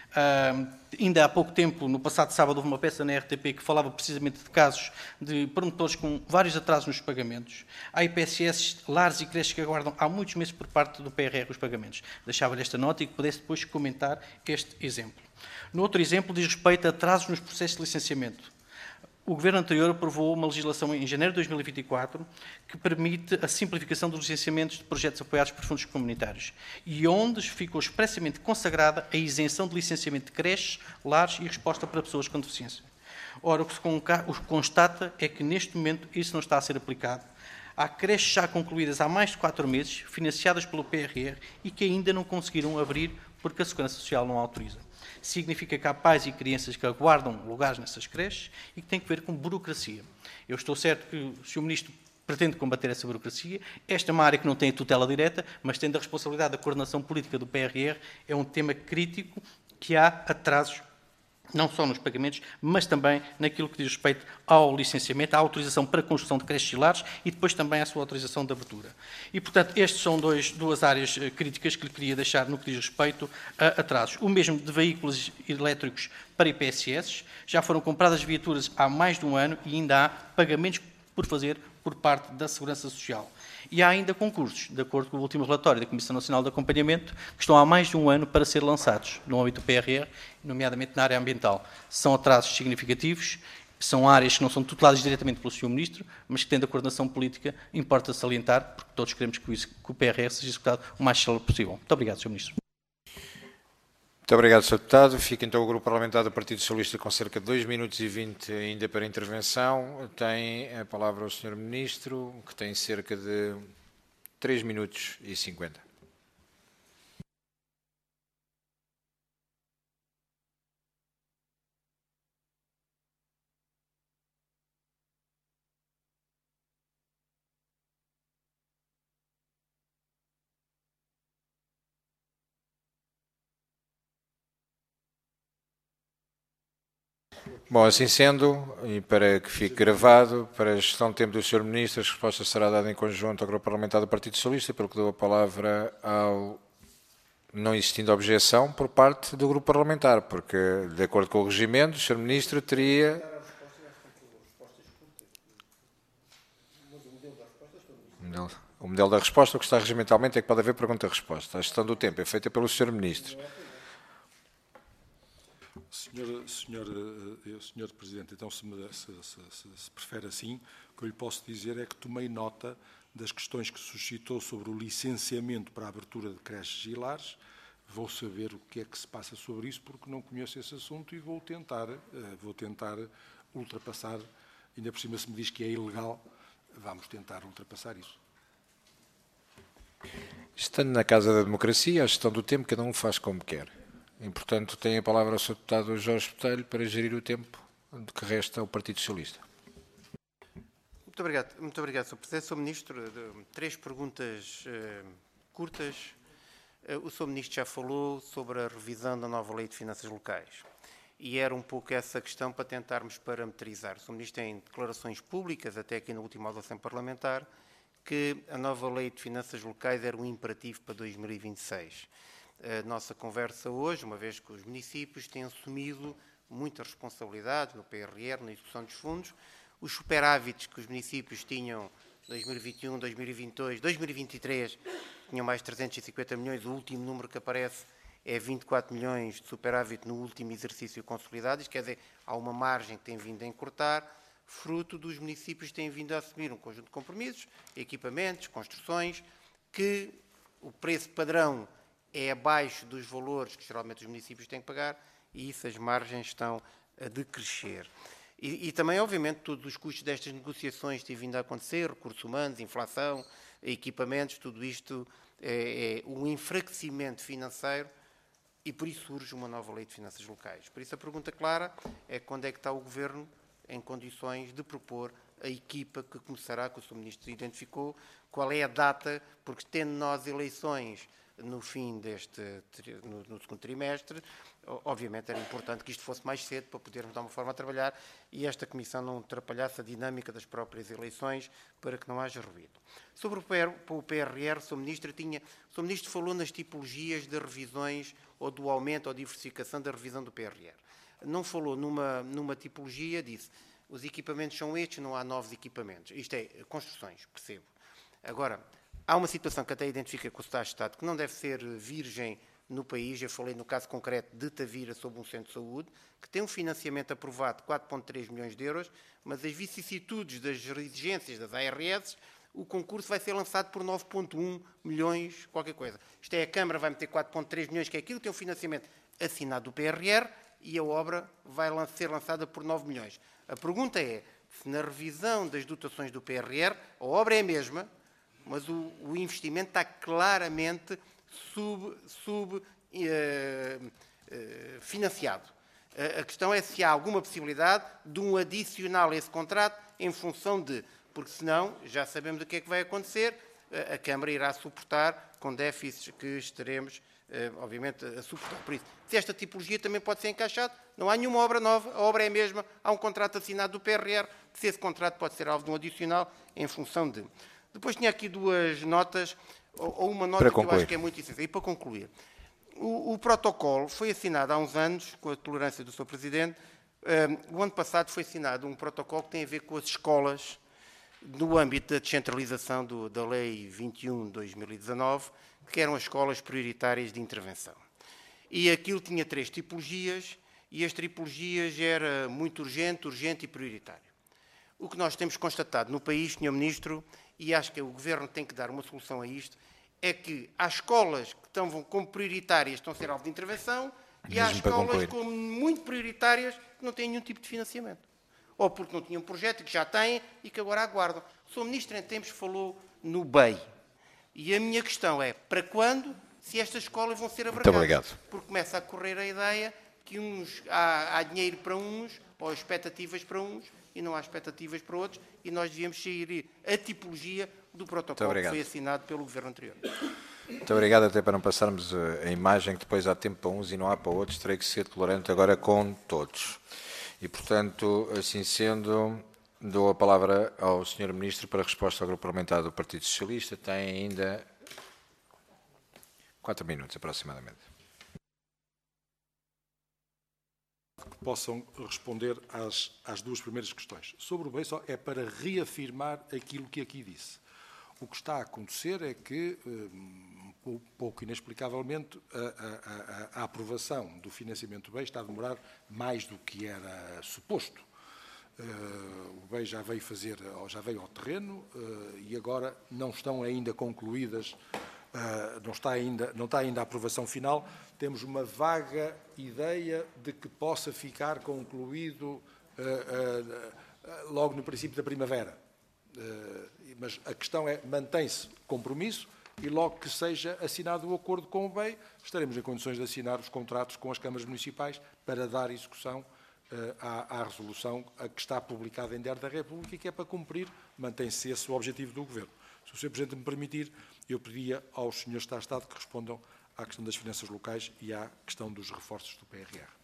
Uh, ainda há pouco tempo, no passado sábado, houve uma peça na R T P que falava precisamente de casos de promotores com vários atrasos nos pagamentos. Há I P S S, lares e creches que aguardam há muitos meses por parte do P R R os pagamentos. Deixava-lhe esta nota e que pudesse depois comentar este exemplo. No outro exemplo, diz respeito a atrasos nos processos de licenciamento. O Governo anterior aprovou uma legislação em janeiro de dois mil e vinte e quatro que permite a simplificação dos licenciamentos de projetos apoiados por fundos comunitários e onde ficou expressamente consagrada a isenção de licenciamento de creches, lares e resposta para pessoas com deficiência. Ora, o que se constata é que, neste momento, isso não está a ser aplicado. Há creches já concluídas há mais de quatro meses, financiadas pelo P R R e que ainda não conseguiram abrir porque a Segurança Social não autoriza. Significa que há pais e crianças que aguardam lugares nessas creches e que tem que ver com burocracia. Eu estou certo que o senhor Ministro pretende combater essa burocracia. Esta é uma área que não tem a tutela direta, mas tendo a responsabilidade da coordenação política do P R R, é um tema crítico que há atrasos não só nos pagamentos, mas também naquilo que diz respeito ao licenciamento, à autorização para a construção de creches e lares e depois também à sua autorização de abertura. E, portanto, estas são dois, duas áreas críticas que lhe queria deixar no que diz respeito a atrasos. O mesmo de veículos elétricos para I P S S. Já foram compradas viaturas há mais de um ano e ainda há pagamentos por fazer por parte da Segurança Social. E há ainda concursos, de acordo com o último relatório da Comissão Nacional de Acompanhamento, que estão há mais de um ano para ser lançados no âmbito do P R R, nomeadamente na área ambiental. São atrasos significativos, são áreas que não são tuteladas diretamente pelo senhor Ministro, mas que, tendo a coordenação política, importa salientar, porque todos queremos que o P R R seja executado o mais cedo possível. Muito obrigado, senhor Ministro. Muito obrigado, senhor Deputado. Fica então o Grupo Parlamentar do Partido Socialista com cerca de dois minutos e vinte ainda para intervenção. Tem a palavra o senhor Ministro, que tem cerca de três minutos e cinquenta. Bom, assim sendo, e para que fique gravado, para a gestão de tempo do senhor Ministro, a resposta será dada em conjunto ao Grupo Parlamentar do Partido Socialista, pelo que dou a palavra ao, não existindo objeção, por parte do Grupo Parlamentar, porque, de acordo com o regimento, o senhor Ministro teria... O modelo da resposta, o que está regimentalmente é que pode haver pergunta-resposta. A gestão do tempo é feita pelo senhor Ministro. Senhor, senhor, senhor Presidente, então se, me, se, se, se, se prefere assim, o que eu lhe posso dizer é que tomei nota das questões que suscitou sobre o licenciamento para a abertura de creches e lares. Vou saber o que é que se passa sobre isso, porque não conheço esse assunto e vou tentar, vou tentar ultrapassar, ainda por cima se me diz que é ilegal, vamos tentar ultrapassar isso. Estando na Casa da Democracia, a gestão do tempo cada um faz como quer. E, portanto, tem a palavra o senhor Deputado Jorge Botelho para gerir o tempo que resta ao Partido Socialista. Muito obrigado, muito obrigado, senhor Presidente. senhor Ministro, três perguntas uh, curtas. Uh, o senhor Ministro já falou sobre a revisão da nova Lei de Finanças Locais. E era um pouco essa questão para tentarmos parametrizar. O senhor Ministro tem declarações públicas, até aqui na última audição parlamentar, que a nova Lei de Finanças Locais era um imperativo para dois mil e vinte e seis. A nossa conversa hoje, uma vez que os municípios têm assumido muita responsabilidade no P R R, na execução dos fundos, os superávites que os municípios tinham em dois mil e vinte e um, dois mil e vinte e dois, dois mil e vinte e três, tinham mais de trezentos e cinquenta milhões, o último número que aparece é vinte e quatro milhões de superávit no último exercício consolidado, isto quer dizer, há uma margem que tem vindo a encurtar, fruto dos municípios que têm vindo a assumir um conjunto de compromissos, equipamentos, construções, que o preço padrão é abaixo dos valores que geralmente os municípios têm que pagar e isso as margens estão a decrescer. E, e também, obviamente, todos os custos destas negociações têm vindo a acontecer, recursos humanos, inflação, equipamentos, tudo isto é, é um enfraquecimento financeiro e por isso surge uma nova Lei de Finanças Locais. Por isso a pergunta clara é quando é que está o Governo em condições de propor a equipa que começará, que o senhor Ministro identificou, qual é a data, porque tendo nós eleições no fim deste, no, no segundo trimestre, obviamente era importante que isto fosse mais cedo para podermos dar uma forma a trabalhar e esta Comissão não atrapalhasse a dinâmica das próprias eleições para que não haja ruído. Sobre o P R R, o senhor Ministro, tinha, o senhor Ministro falou nas tipologias de revisões ou do aumento ou diversificação da revisão do P R R. Não falou numa, numa tipologia, disse, os equipamentos são estes, não há novos equipamentos. Isto é, construções, percebo. Agora, há uma situação que até identifica com o Estado de Estado, que não deve ser virgem no país, eu falei no caso concreto de Tavira sobre um centro de saúde, que tem um financiamento aprovado de quatro vírgula três milhões de euros, mas as vicissitudes das exigências das A R S, o concurso vai ser lançado por nove vírgula um milhões, qualquer coisa. Isto é, a Câmara vai meter quatro vírgula três milhões, que é aquilo que tem um financiamento assinado do P R R, e a obra vai ser lançada por nove milhões. A pergunta é, se na revisão das dotações do P R R, a obra é a mesma, mas o, o investimento está claramente sub, sub, eh, eh, financiado. A, a questão é se há alguma possibilidade de um adicional a esse contrato em função de, porque senão já sabemos o que é que vai acontecer, a, a Câmara irá suportar com déficits que estaremos Uh, obviamente, a suportar. Por isso, se esta tipologia também pode ser encaixada, não há nenhuma obra nova, a obra é a mesma, há um contrato assinado do P R R, se esse contrato pode ser alvo de um adicional em função de... Depois tinha aqui duas notas, ou, ou uma nota que eu acho que é muito essencial. E para concluir, o, o protocolo foi assinado há uns anos, com a tolerância do senhor Presidente, um, o ano passado foi assinado um protocolo que tem a ver com as escolas, no âmbito da descentralização do, da Lei vinte e um de dois mil e dezanove, que eram as escolas prioritárias de intervenção. E aquilo tinha três tipologias, e as tipologias era muito urgente, urgente e prioritário. O que nós temos constatado no país, senhor Ministro, e acho que o Governo tem que dar uma solução a isto, é que há escolas que estão como prioritárias, estão a ser alvo de intervenção, e há escolas como muito prioritárias que não têm nenhum tipo de financiamento. Ou porque não tinham um projeto que já têm e que agora aguardam. O senhor Ministro, em tempos, falou no B E I. E a minha questão é, para quando, se estas escolas vão ser abarcadas? Muito obrigado. Porque começa a correr a ideia que uns, há, há dinheiro para uns, ou expectativas para uns, e não há expectativas para outros, e nós devíamos seguir a tipologia do protocolo que foi assinado pelo Governo anterior. Muito obrigado, até para não passarmos a imagem que depois há tempo para uns e não há para outros, terei que ser tolerante agora com todos. E, portanto, assim sendo, dou a palavra ao senhor Ministro para a resposta ao Grupo Parlamentar do Partido Socialista. Tem ainda quatro minutos, aproximadamente. Que possam responder às, às duas primeiras questões. Sobre o B E I, só é para reafirmar aquilo que aqui disse. O que está a acontecer é que, um pouco inexplicavelmente, a, a, a, a aprovação do financiamento do B E I está a demorar mais do que era suposto. Uh, o B E I já veio fazer, já veio ao terreno uh, e agora não estão ainda concluídas, uh, não, está ainda, não está ainda a aprovação final. Temos uma vaga ideia de que possa ficar concluído uh, uh, uh, logo no princípio da primavera. Uh, mas a questão é, mantém-se compromisso e logo que seja assinado o acordo com o B E I, estaremos em condições de assinar os contratos com as câmaras municipais para dar execução uh, à, à resolução a que está publicada em Diário da República e que é para cumprir, mantém-se esse o objetivo do Governo. Se o senhor Presidente me permitir, eu pedia aos senhores de Estado que respondam à questão das finanças locais e à questão dos reforços do P R R.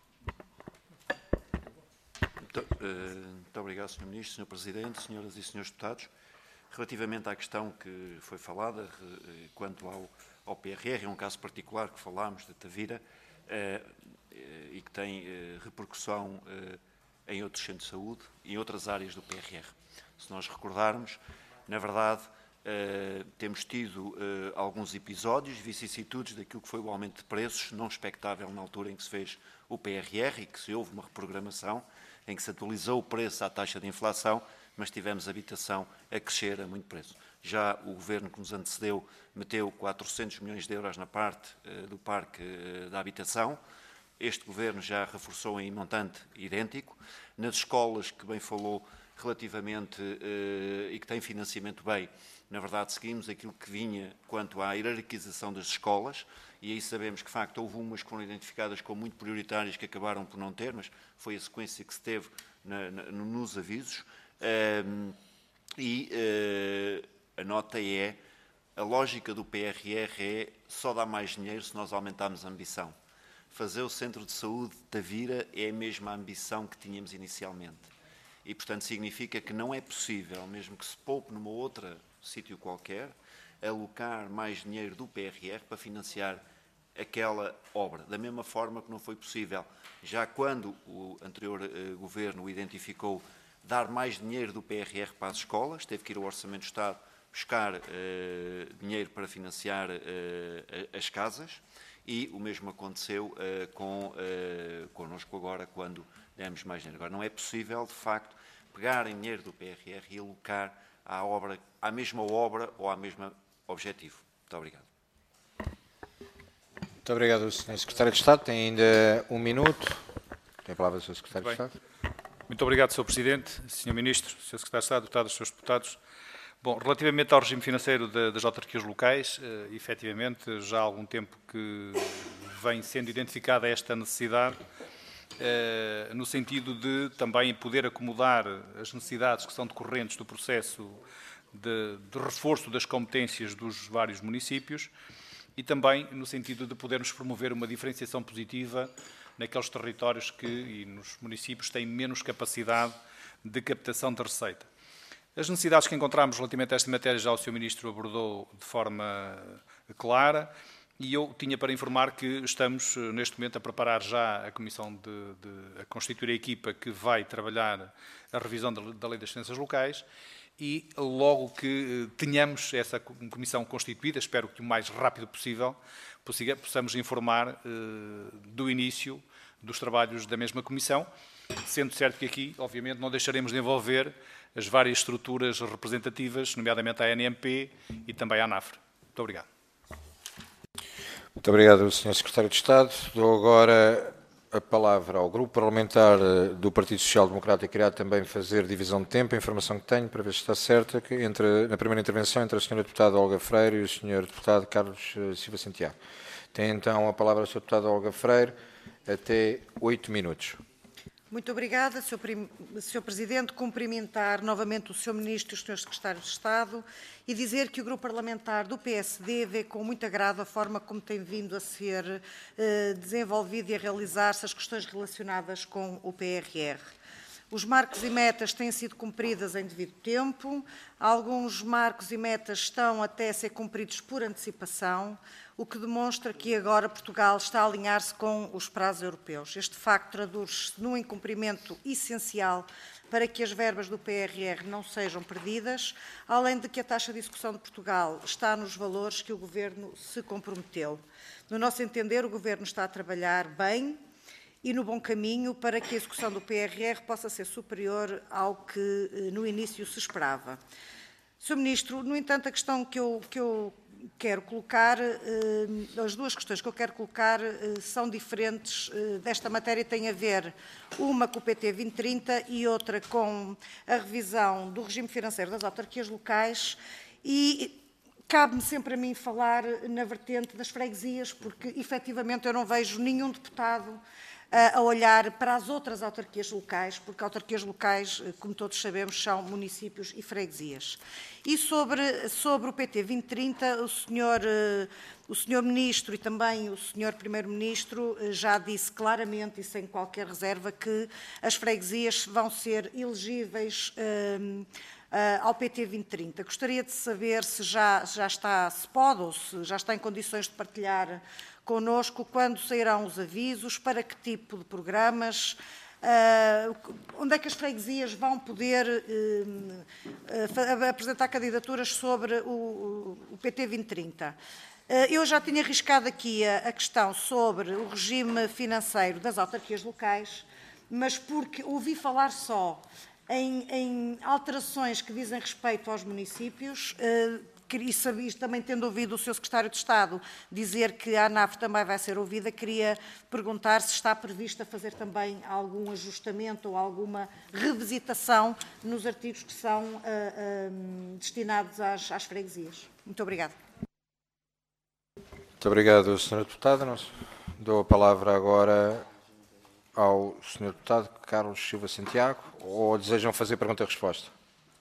Muito, muito obrigado, senhor Ministro, senhor Presidente, senhoras e senhores deputados. Relativamente à questão que foi falada, quanto ao, ao P R R, é um caso particular que falámos, de Tavira, eh, e que tem eh, repercussão eh, em outros centros de saúde e em outras áreas do P R R. Se nós recordarmos, na verdade, eh, temos tido eh, alguns episódios, vicissitudes daquilo que foi o aumento de preços, não expectável na altura em que se fez o P R R e que se houve uma reprogramação, em que se atualizou o preço à taxa de inflação, mas tivemos habitação a crescer a muito preço. Já o Governo que nos antecedeu meteu quatrocentos milhões de euros na parte uh, do parque uh, da habitação. Este Governo já reforçou em montante idêntico. Nas escolas, que bem falou relativamente uh, e que tem financiamento bem, na verdade seguimos aquilo que vinha quanto à hierarquização das escolas, e aí sabemos que, de facto, houve umas que foram identificadas como muito prioritárias que acabaram por não ter, mas foi a sequência que se teve na, na, nos avisos. Um, e uh, a nota é, a lógica do P R R é só dar mais dinheiro se nós aumentarmos a ambição. Fazer o Centro de Saúde de Tavira é a mesma ambição que tínhamos inicialmente. E, portanto, significa que não é possível, mesmo que se poupe numa outra sítio qualquer, alocar mais dinheiro do P R R para financiar aquela obra. Da mesma forma que não foi possível, já quando o anterior uh, Governo o identificou, dar mais dinheiro do P R R para as escolas, teve que ir ao Orçamento do Estado buscar uh, dinheiro para financiar uh, as casas, e o mesmo aconteceu uh, com, uh, connosco agora, quando demos mais dinheiro. Agora, não é possível, de facto, pegar em dinheiro do P R R e alocar à, obra, à mesma obra ou ao mesmo objetivo. Muito obrigado. Muito obrigado, senhor Secretário de Estado. Tem ainda um minuto. Tem a palavra o senhor Secretário de Estado. Muito obrigado, senhor Presidente, senhor Ministro, senhor Secretário de Estado, deputados, senhores deputados. Bom, relativamente ao regime financeiro de, das autarquias locais, eh, efetivamente, já há algum tempo que vem sendo identificada esta necessidade, eh, no sentido de também poder acomodar as necessidades que são decorrentes do processo de, de reforço das competências dos vários municípios e também no sentido de podermos promover uma diferenciação positiva naqueles territórios que, e nos municípios, têm menos capacidade de captação de receita. As necessidades que encontramos relativamente a esta matéria já o senhor Ministro abordou de forma clara e eu tinha para informar que estamos, neste momento, a preparar já a comissão de, de a constituir a equipa que vai trabalhar a revisão da, da Lei das Finanças Locais e logo que tenhamos essa comissão constituída, espero que o mais rápido possível, possamos informar eh, do início dos trabalhos da mesma comissão, sendo certo que aqui, obviamente, não deixaremos de envolver as várias estruturas representativas, nomeadamente a A N M P e também a ANAFRE. Muito obrigado. Muito obrigado, senhor Secretário de Estado. Dou agora a palavra ao Grupo Parlamentar do Partido Social Democrático, criado também fazer divisão de tempo, a informação que tenho, para ver se está certa, que entre, na primeira intervenção entre a senhora deputada Olga Freire e o senhor deputado Carlos Silva Santiago. Tem então a palavra a senhora deputada Olga Freire, até oito minutos. Muito obrigada, senhor Presidente. Cumprimentar novamente o senhor Ministro e os senhores Secretários de Estado e dizer que o Grupo Parlamentar do P S D vê com muito agrado a forma como tem vindo a ser eh, desenvolvido e a realizar-se as questões relacionadas com o P R R. Os marcos e metas têm sido cumpridas em devido tempo, alguns marcos e metas estão até a ser cumpridos por antecipação, o que demonstra que agora Portugal está a alinhar-se com os prazos europeus. Este facto traduz-se num incumprimento essencial para que as verbas do P R R não sejam perdidas, além de que a taxa de execução de Portugal está nos valores que o Governo se comprometeu. No nosso entender, o Governo está a trabalhar bem e no bom caminho para que a execução do P R R possa ser superior ao que no início se esperava. senhor Ministro, no entanto, a questão que eu, que eu quero colocar, as duas questões que eu quero colocar são diferentes desta matéria, têm a ver uma com o P T vinte trinta e outra com a revisão do regime financeiro das autarquias locais e cabe-me sempre a mim falar na vertente das freguesias, porque efetivamente eu não vejo nenhum deputado a olhar para as outras autarquias locais, porque autarquias locais, como todos sabemos, são municípios e freguesias. E sobre, sobre o P T vinte trinta, o senhor, o senhor Ministro e também o senhor Primeiro-Ministro já disse claramente e sem qualquer reserva que as freguesias vão ser elegíveis um, Uh, ao P T vinte trinta. Gostaria de saber se já, já está, se pode ou se já está em condições de partilhar connosco quando sairão os avisos, para que tipo de programas, uh, onde é que as freguesias vão poder uh, uh, apresentar candidaturas sobre o, o P T vinte trinta. Uh, eu já tinha arriscado aqui a, a questão sobre o regime financeiro das autarquias locais, mas porque ouvi falar só Em, em alterações que dizem respeito aos municípios, eh, e também tendo ouvido o senhor Secretário de Estado dizer que a ANAF também vai ser ouvida, queria perguntar se está previsto a fazer também algum ajustamento ou alguma revisitação nos artigos que são uh, uh, destinados às, às freguesias. Muito obrigada. Muito obrigado, senhora Deputada. Dou a palavra agora ao senhor Deputado Carlos Silva Santiago, ou desejam fazer pergunta e resposta?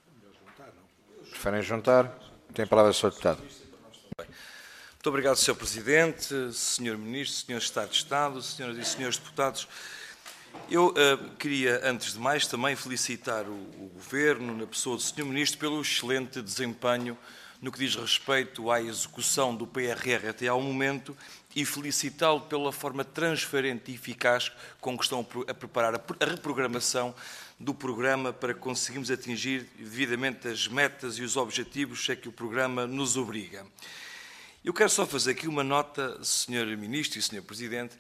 Preferem juntar? Tem a palavra o senhor Deputado. Muito obrigado, senhor Presidente, senhor Ministro, senhor Secretário de Estado, senhoras e senhores deputados. Eu uh, queria, antes de mais, também felicitar o, o Governo, na pessoa do senhor Ministro, pelo excelente desempenho no que diz respeito à execução do P R R até ao momento e felicitá-lo pela forma transparente e eficaz com que estão a preparar a reprogramação do programa para que conseguimos atingir devidamente as metas e os objetivos a que o programa nos obriga. Eu quero só fazer aqui uma nota, senhor Ministro e senhor Presidente,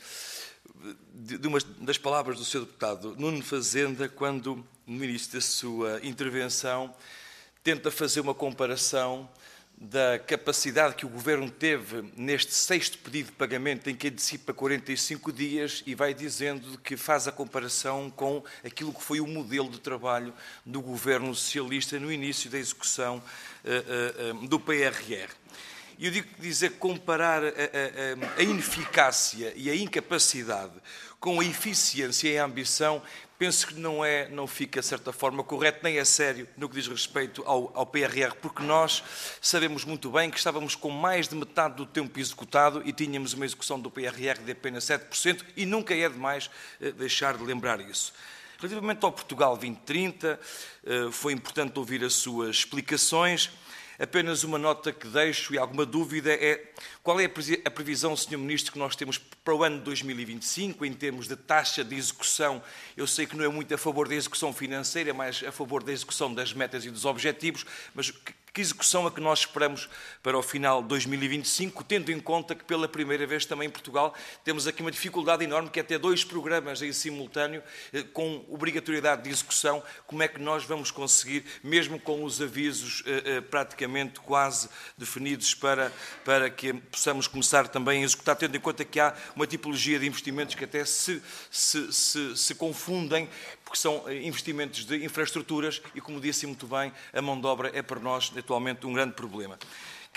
de uma das palavras do senhor Deputado Nuno Fazenda, quando, no início da sua intervenção, tenta fazer uma comparação da capacidade que o Governo teve neste sexto pedido de pagamento em que antecipa quarenta e cinco dias e vai dizendo que faz a comparação com aquilo que foi o modelo de trabalho do Governo Socialista no início da execução uh, uh, do P R R. E eu digo dizer comparar a, a, a ineficácia e a incapacidade com a eficiência e a ambição, penso que não, é, não fica, de certa forma, correto, nem é sério no que diz respeito ao, ao P R R, porque nós sabemos muito bem que estávamos com mais de metade do tempo executado e tínhamos uma execução do P R R de apenas sete por cento e nunca é demais eh, deixar de lembrar isso. Relativamente ao Portugal vinte trinta, eh, foi importante ouvir as suas explicações. Apenas uma nota que deixo e alguma dúvida é qual é a previsão, senhor Ministro, que nós temos para o ano de dois mil e vinte e cinco em termos de taxa de execução. Eu sei que não é muito a favor da execução financeira, é mais a favor da execução das metas e dos objetivos, mas que execução é que nós esperamos para o final de dois mil e vinte e cinco, tendo em conta que pela primeira vez também em Portugal temos aqui uma dificuldade enorme, que é ter dois programas em simultâneo com obrigatoriedade de execução. Como é que nós vamos conseguir, mesmo com os avisos praticamente quase definidos, para, para que possamos começar também a executar, tendo em conta que há uma tipologia de investimentos que até se, se, se, se confundem, porque são investimentos de infraestruturas e, como disse muito bem, a mão de obra é para nós atualmente um grande problema.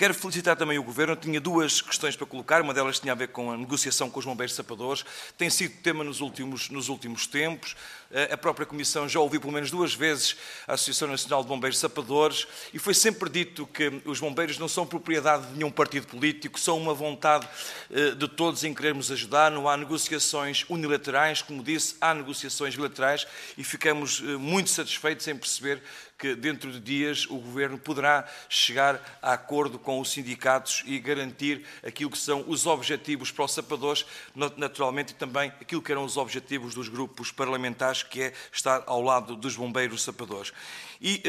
Quero felicitar também o Governo. Eu tinha duas questões para colocar. Uma delas tinha a ver com a negociação com os bombeiros sapadores. Tem sido tema nos últimos, nos últimos tempos. A própria Comissão já ouviu pelo menos duas vezes a Associação Nacional de Bombeiros Sapadores e foi sempre dito que os bombeiros não são propriedade de nenhum partido político, são uma vontade de todos em querermos ajudar. Não há negociações unilaterais, como disse, há negociações bilaterais e ficamos muito satisfeitos em perceber que dentro de dias o Governo poderá chegar a acordo com os sindicatos e garantir aquilo que são os objetivos para os sapadores, naturalmente, e também aquilo que eram os objetivos dos grupos parlamentares, que é estar ao lado dos bombeiros sapadores. E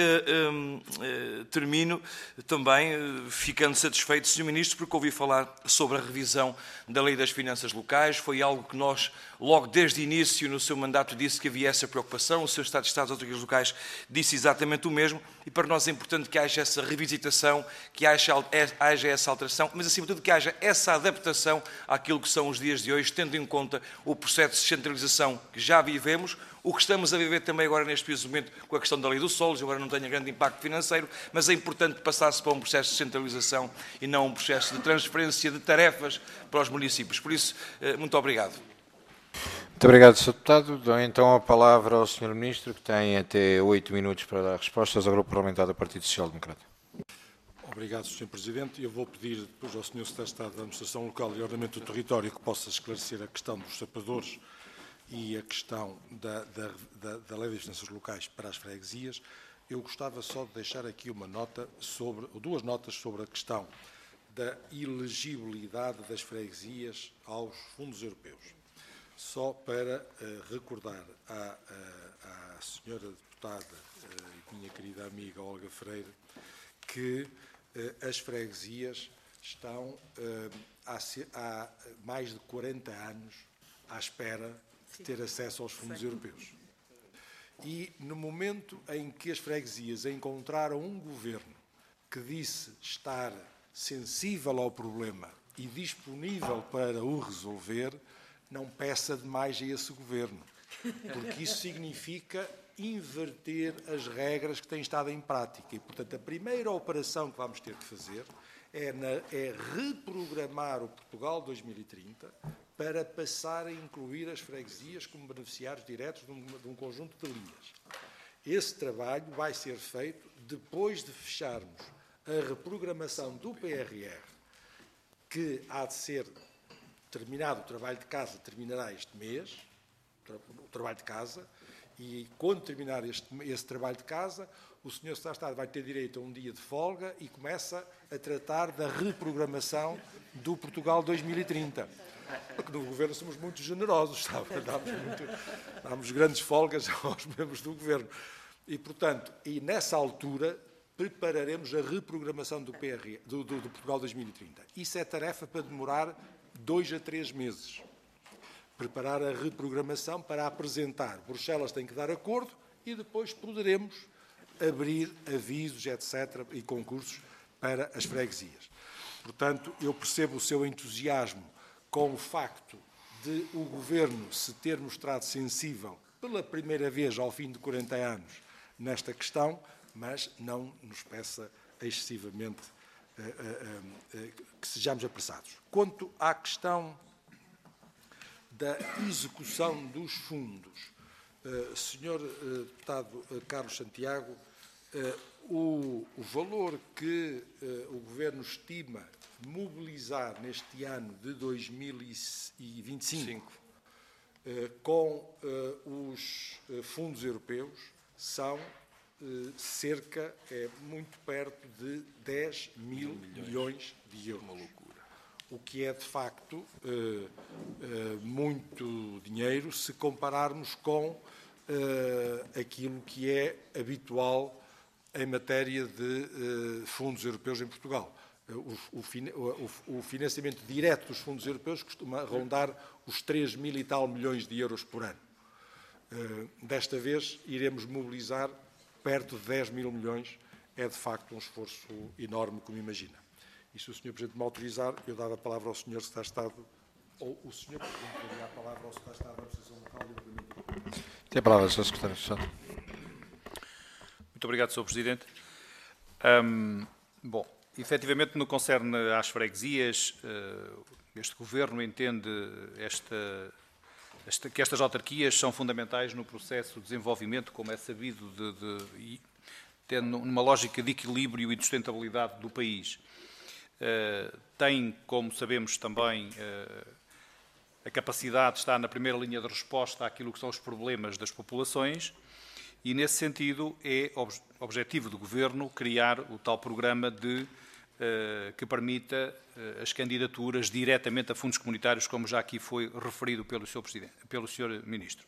uh, uh, termino também uh, ficando satisfeito, senhor Ministro, porque ouvi falar sobre a revisão da Lei das Finanças Locais. Foi algo que nós, logo desde o início, no seu mandato, disse que havia essa preocupação. O seu Estado de Estado das Autarquias Locais disse exatamente o mesmo. E para nós é importante que haja essa revisitação, que haja, haja essa alteração, mas, acima de tudo, que haja essa adaptação àquilo que são os dias de hoje, tendo em conta o processo de descentralização que já vivemos, o que estamos a viver também agora neste preciso momento com a questão da lei do solo, agora não tenha grande impacto financeiro, mas é importante passar-se para um processo de descentralização e não um processo de transferência de tarefas para os municípios. Por isso, muito obrigado. Muito obrigado, senhor Deputado. Dou então a palavra ao senhor Ministro, que tem até oito minutos para dar respostas ao Grupo Parlamentar do Partido Social Democrata. Obrigado, senhor Presidente. Eu vou pedir depois ao senhor Secretário de Estado da Administração Local e Ordenamento do Território que possa esclarecer a questão dos sapadores e a questão da, da, da, da Lei das Finanças Locais para as freguesias. Eu gostava só de deixar aqui uma nota sobre, ou duas notas sobre a questão da elegibilidade das freguesias aos fundos europeus. Só para uh, recordar à, à, à senhora deputada e uh, minha querida amiga Olga Freire que uh, as freguesias estão uh, há, há mais de quarenta anos à espera de ter acesso aos fundos europeus. E no momento em que as freguesias encontraram um governo que disse estar sensível ao problema e disponível para o resolver, não peça demais a esse governo, porque isso significa inverter as regras que têm estado em prática. E, portanto, a primeira operação que vamos ter que fazer é, na, é reprogramar o Portugal dois mil e trinta para passar a incluir as freguesias como beneficiários diretos de um, de um conjunto de linhas. Esse trabalho vai ser feito depois de fecharmos a reprogramação do P R R, que há de ser terminado o trabalho de casa, terminará este mês, o trabalho de casa, e quando terminar este, esse trabalho de casa, o senhor Secretário de Estado vai ter direito a um dia de folga e começa a tratar da reprogramação do Portugal dois mil e trinta. Porque no Governo somos muito generosos, sabe? Damos, muito, damos grandes folgas aos membros do Governo. E, portanto, e nessa altura prepararemos a reprogramação do, P R, do, do, do Portugal dois mil e trinta. Isso é tarefa para demorar dois a três meses. Preparar a reprogramação para apresentar. Bruxelas tem que dar acordo e depois poderemos abrir avisos, etcétera, e concursos para as freguesias. Portanto, eu percebo o seu entusiasmo com o facto de o Governo se ter mostrado sensível pela primeira vez ao fim de quarenta anos nesta questão, mas não nos peça excessivamente uh, uh, uh, que sejamos apressados. Quanto à questão da execução dos fundos, uh, senhor uh, Deputado uh, Carlos Santiago, uh, o, o valor que uh, o Governo estima mobilizar neste ano de dois mil e vinte e cinco uh, com uh, os uh, fundos europeus são uh, cerca, é, muito perto de dez mil milhões de euros. Uma loucura. O que é, de facto, uh, uh, muito dinheiro se compararmos com uh, aquilo que é habitual em matéria de uh, fundos europeus em Portugal. O, o, o financiamento direto dos fundos europeus costuma rondar os três mil e tal milhões de euros por ano. Uh, desta vez iremos mobilizar perto de dez mil milhões. É de facto um esforço enorme, como imagina. E se o senhor Presidente me autorizar, eu dava a palavra ao senhor Secretário de Estado, ou o senhor Presidente daria a palavra ao Secretário de Estado da Administração Local e Ordenamento. Tem a palavra, senhor Secretário de Estado. Muito obrigado, senhor Presidente. Um, bom. efetivamente, no que concerne às freguesias, este Governo entende esta, esta, que estas autarquias são fundamentais no processo de desenvolvimento, como é sabido, de, de, tendo uma lógica de equilíbrio e de sustentabilidade do país. Uh, tem, como sabemos também, uh, a capacidade de estar na primeira linha de resposta àquilo que são os problemas das populações e, nesse sentido, é ob objetivo do Governo criar o tal programa de, uh, que permita uh, as candidaturas diretamente a fundos comunitários, como já aqui foi referido pelo senhor Presidente, pelo senhor Ministro.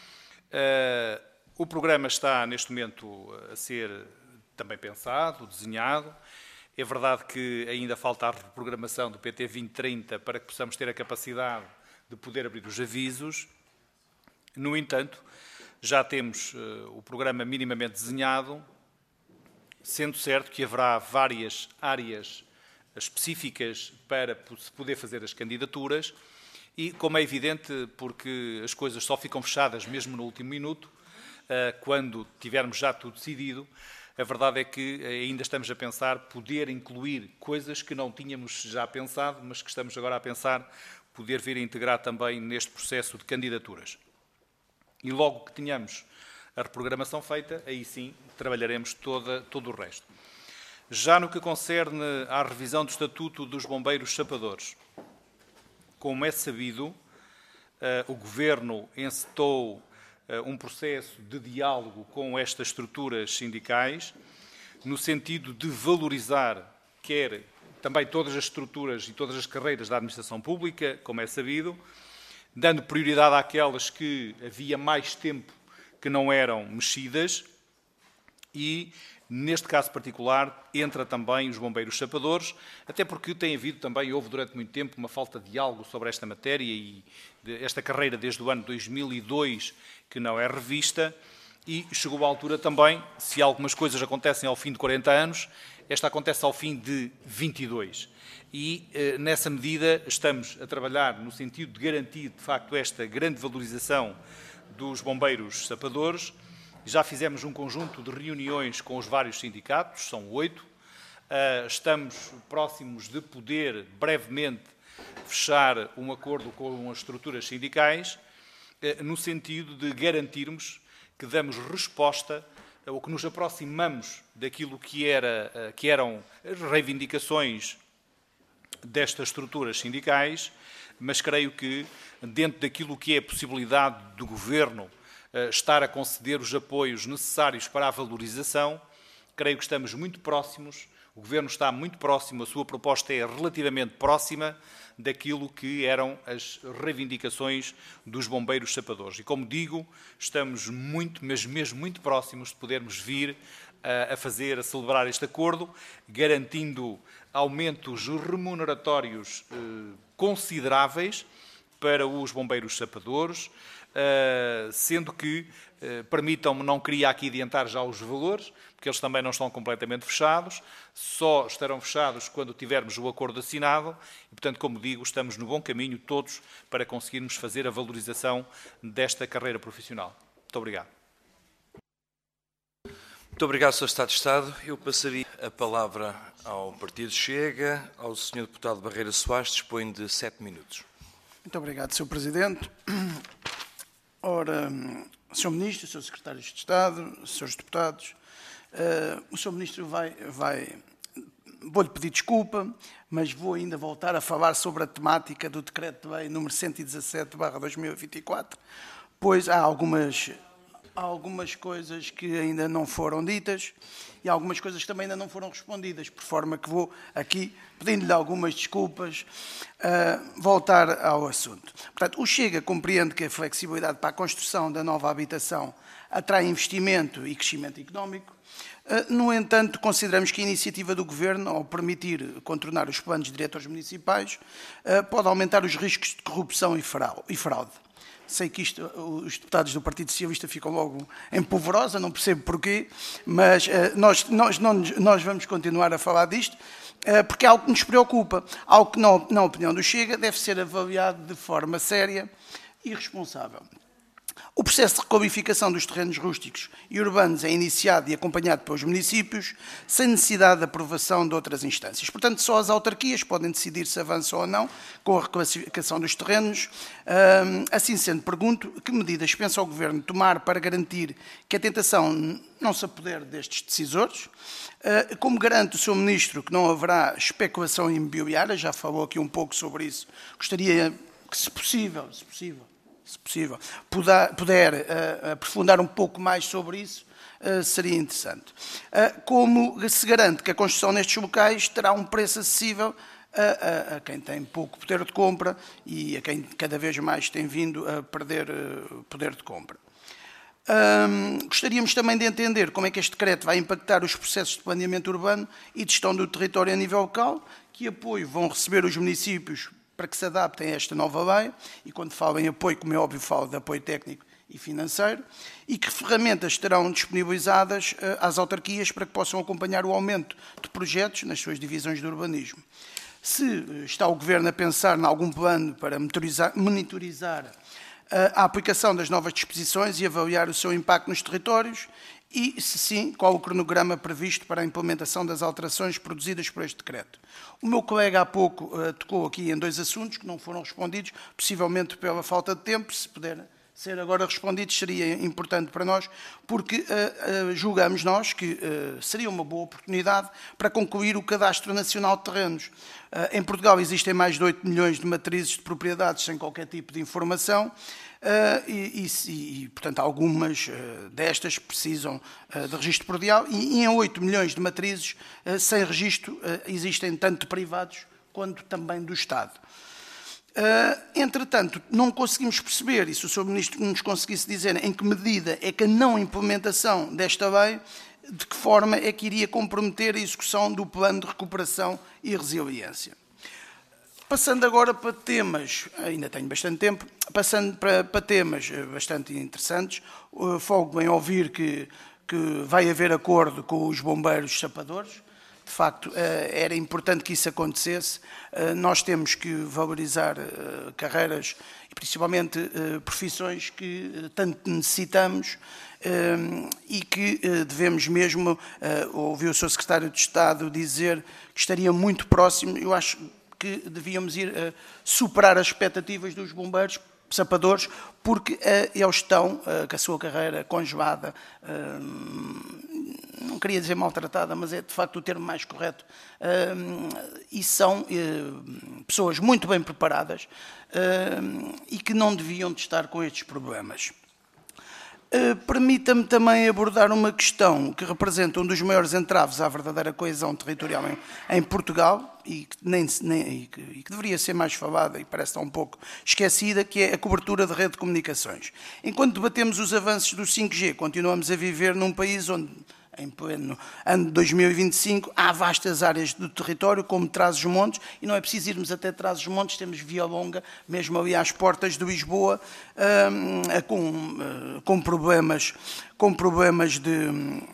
Uh, o programa está, neste momento, a ser também pensado, desenhado. É verdade que ainda falta a reprogramação do P T vinte trinta para que possamos ter a capacidade de poder abrir os avisos. No entanto, já temos uh, o programa minimamente desenhado, sendo certo que haverá várias áreas específicas para se poder fazer as candidaturas e, como é evidente, porque as coisas só ficam fechadas mesmo no último minuto, uh, quando tivermos já tudo decidido, a verdade é que ainda estamos a pensar poder incluir coisas que não tínhamos já pensado, mas que estamos agora a pensar poder vir a integrar também neste processo de candidaturas. E logo que tenhamos a reprogramação feita, aí sim trabalharemos toda, todo o resto. Já no que concerne à revisão do Estatuto dos Bombeiros Sapadores, como é sabido, o Governo encetou um processo de diálogo com estas estruturas sindicais, no sentido de valorizar, quer também todas as estruturas e todas as carreiras da administração pública, como é sabido, dando prioridade àquelas que havia mais tempo que não eram mexidas e, neste caso particular, entra também os bombeiros sapadores, até porque tem havido também, houve durante muito tempo, uma falta de diálogo sobre esta matéria e esta carreira desde o ano dois mil e dois que não é revista e chegou à altura também, se algumas coisas acontecem ao fim de quarenta anos, esta acontece ao fim de vinte e dois. E, nessa medida, estamos a trabalhar no sentido de garantir, de facto, esta grande valorização dos bombeiros sapadores. Já fizemos um conjunto de reuniões com os vários sindicatos, são oito. Estamos próximos de poder, brevemente, fechar um acordo com as estruturas sindicais, no sentido de garantirmos que damos resposta ou que nos aproximamos daquilo que, era, que eram as reivindicações destas estruturas sindicais, mas creio que, dentro daquilo que é a possibilidade do Governo estar a conceder os apoios necessários para a valorização, creio que estamos muito próximos, o Governo está muito próximo, a sua proposta é relativamente próxima daquilo que eram as reivindicações dos bombeiros sapadores. E, como digo, estamos muito, mas mesmo muito próximos de podermos vir a fazer, a celebrar este acordo, garantindo aumentos remuneratórios consideráveis para os bombeiros sapadores, sendo que, permitam-me, não queria aqui adiantar já os valores, porque eles também não estão completamente fechados, só estarão fechados quando tivermos o acordo assinado e, portanto, como digo, estamos no bom caminho todos para conseguirmos fazer a valorização desta carreira profissional. Muito obrigado. Muito obrigado, senhor Secretário de Estado. Eu passaria a palavra ao Partido Chega, ao senhor Deputado Barreira Soares, dispõe de sete minutos. Muito obrigado, senhor Presidente. Ora, senhor Ministro, senhor Secretário de Estado, senhores deputados, uh, o senhor Ministro vai, vai vou-lhe pedir desculpa, mas vou ainda voltar a falar sobre a temática do Decreto-Lei número cento e dezassete barra dois mil e vinte e quatro, pois há algumas... Há algumas coisas que ainda não foram ditas e algumas coisas que também ainda não foram respondidas, por forma que vou aqui, pedindo-lhe algumas desculpas, uh, voltar ao assunto. Portanto, o Chega compreende que a flexibilidade para a construção da nova habitação atrai investimento e crescimento económico. Uh, no entanto, consideramos que a iniciativa do Governo, ao permitir contornar os planos de diretores municipais, uh, pode aumentar os riscos de corrupção e fraude. Sei que isto, os deputados do Partido Socialista ficam logo em polvorosa, não percebo porquê, mas uh, nós, nós, não, nós vamos continuar a falar disto, uh, porque é algo que nos preocupa, algo que, não, na opinião do Chega, deve ser avaliado de forma séria e responsável. O processo de requalificação dos terrenos rústicos e urbanos é iniciado e acompanhado pelos municípios, sem necessidade de aprovação de outras instâncias. Portanto, só as autarquias podem decidir se avançam ou não com a reclassificação dos terrenos. Assim sendo, pergunto, que medidas pensa o Governo tomar para garantir que a tentação não se apodere destes decisores? Como garante o senhor Ministro que não haverá especulação imobiliária? Já falou aqui um pouco sobre isso. Gostaria que, se possível, se possível, se possível, puder, puder uh, aprofundar um pouco mais sobre isso, uh, seria interessante. Uh, como se garante que a construção nestes locais terá um preço acessível a, a, a quem tem pouco poder de compra e a quem cada vez mais tem vindo a perder uh, poder de compra? Um, gostaríamos também de entender como é que este decreto vai impactar os processos de planeamento urbano e de gestão do território a nível local, que apoio vão receber os municípios para que se adaptem a esta nova lei, e quando falo em apoio, como é óbvio, falo de apoio técnico e financeiro, e que ferramentas estarão disponibilizadas uh, às autarquias para que possam acompanhar o aumento de projetos nas suas divisões de urbanismo. Se uh, está o Governo a pensar em algum plano para monitorizar, monitorizar uh, a aplicação das novas disposições e avaliar o seu impacto nos territórios, e, se sim, qual o cronograma previsto para a implementação das alterações produzidas por este decreto. O meu colega há pouco uh, tocou aqui em dois assuntos que não foram respondidos, possivelmente pela falta de tempo. Se puder ser agora respondidos seria importante para nós, porque uh, uh, julgamos nós que uh, seria uma boa oportunidade para concluir o Cadastro Nacional de Terrenos. Uh, em Portugal existem mais de oito milhões de matrizes de propriedades sem qualquer tipo de informação. Uh, e, e, e, portanto, algumas uh, destas precisam uh, de registro predial e, e em oito milhões de matrizes uh, sem registro uh, existem tanto privados quanto também do Estado. Uh, entretanto, não conseguimos perceber, e se o senhor Ministro nos conseguisse dizer em que medida é que a não implementação desta lei, de que forma é que iria comprometer a execução do Plano de Recuperação e Resiliência. Passando agora para temas, ainda tenho bastante tempo, passando para, para temas bastante interessantes, folgo em ouvir que, que vai haver acordo com os bombeiros sapadores. De facto, era importante que isso acontecesse. Nós temos que valorizar carreiras e principalmente profissões que tanto necessitamos e que devemos mesmo, ouvi o senhor Secretário de Estado dizer que estaria muito próximo, eu acho que devíamos ir uh, superar as expectativas dos bombeiros sapadores, porque uh, eles estão uh, com a sua carreira congelada, uh, não queria dizer maltratada, mas é de facto o termo mais correto, uh, e são uh, pessoas muito bem preparadas uh, e que não deviam de estar com estes problemas. Uh, Permita-me também abordar uma questão que representa um dos maiores entraves à verdadeira coesão territorial em, em Portugal e que, nem, nem, e, que, e que deveria ser mais falada e parece estar um pouco esquecida, que é a cobertura de rede de comunicações. Enquanto debatemos os avanços do cinco G, continuamos a viver num país onde, em pleno ano de dois mil e vinte e cinco, há vastas áreas do território, como Trás-os-Montes, e não é preciso irmos até Trás-os-Montes, temos Via Longa, mesmo ali às portas de Lisboa, uh, com, uh, com problemas, com problemas de,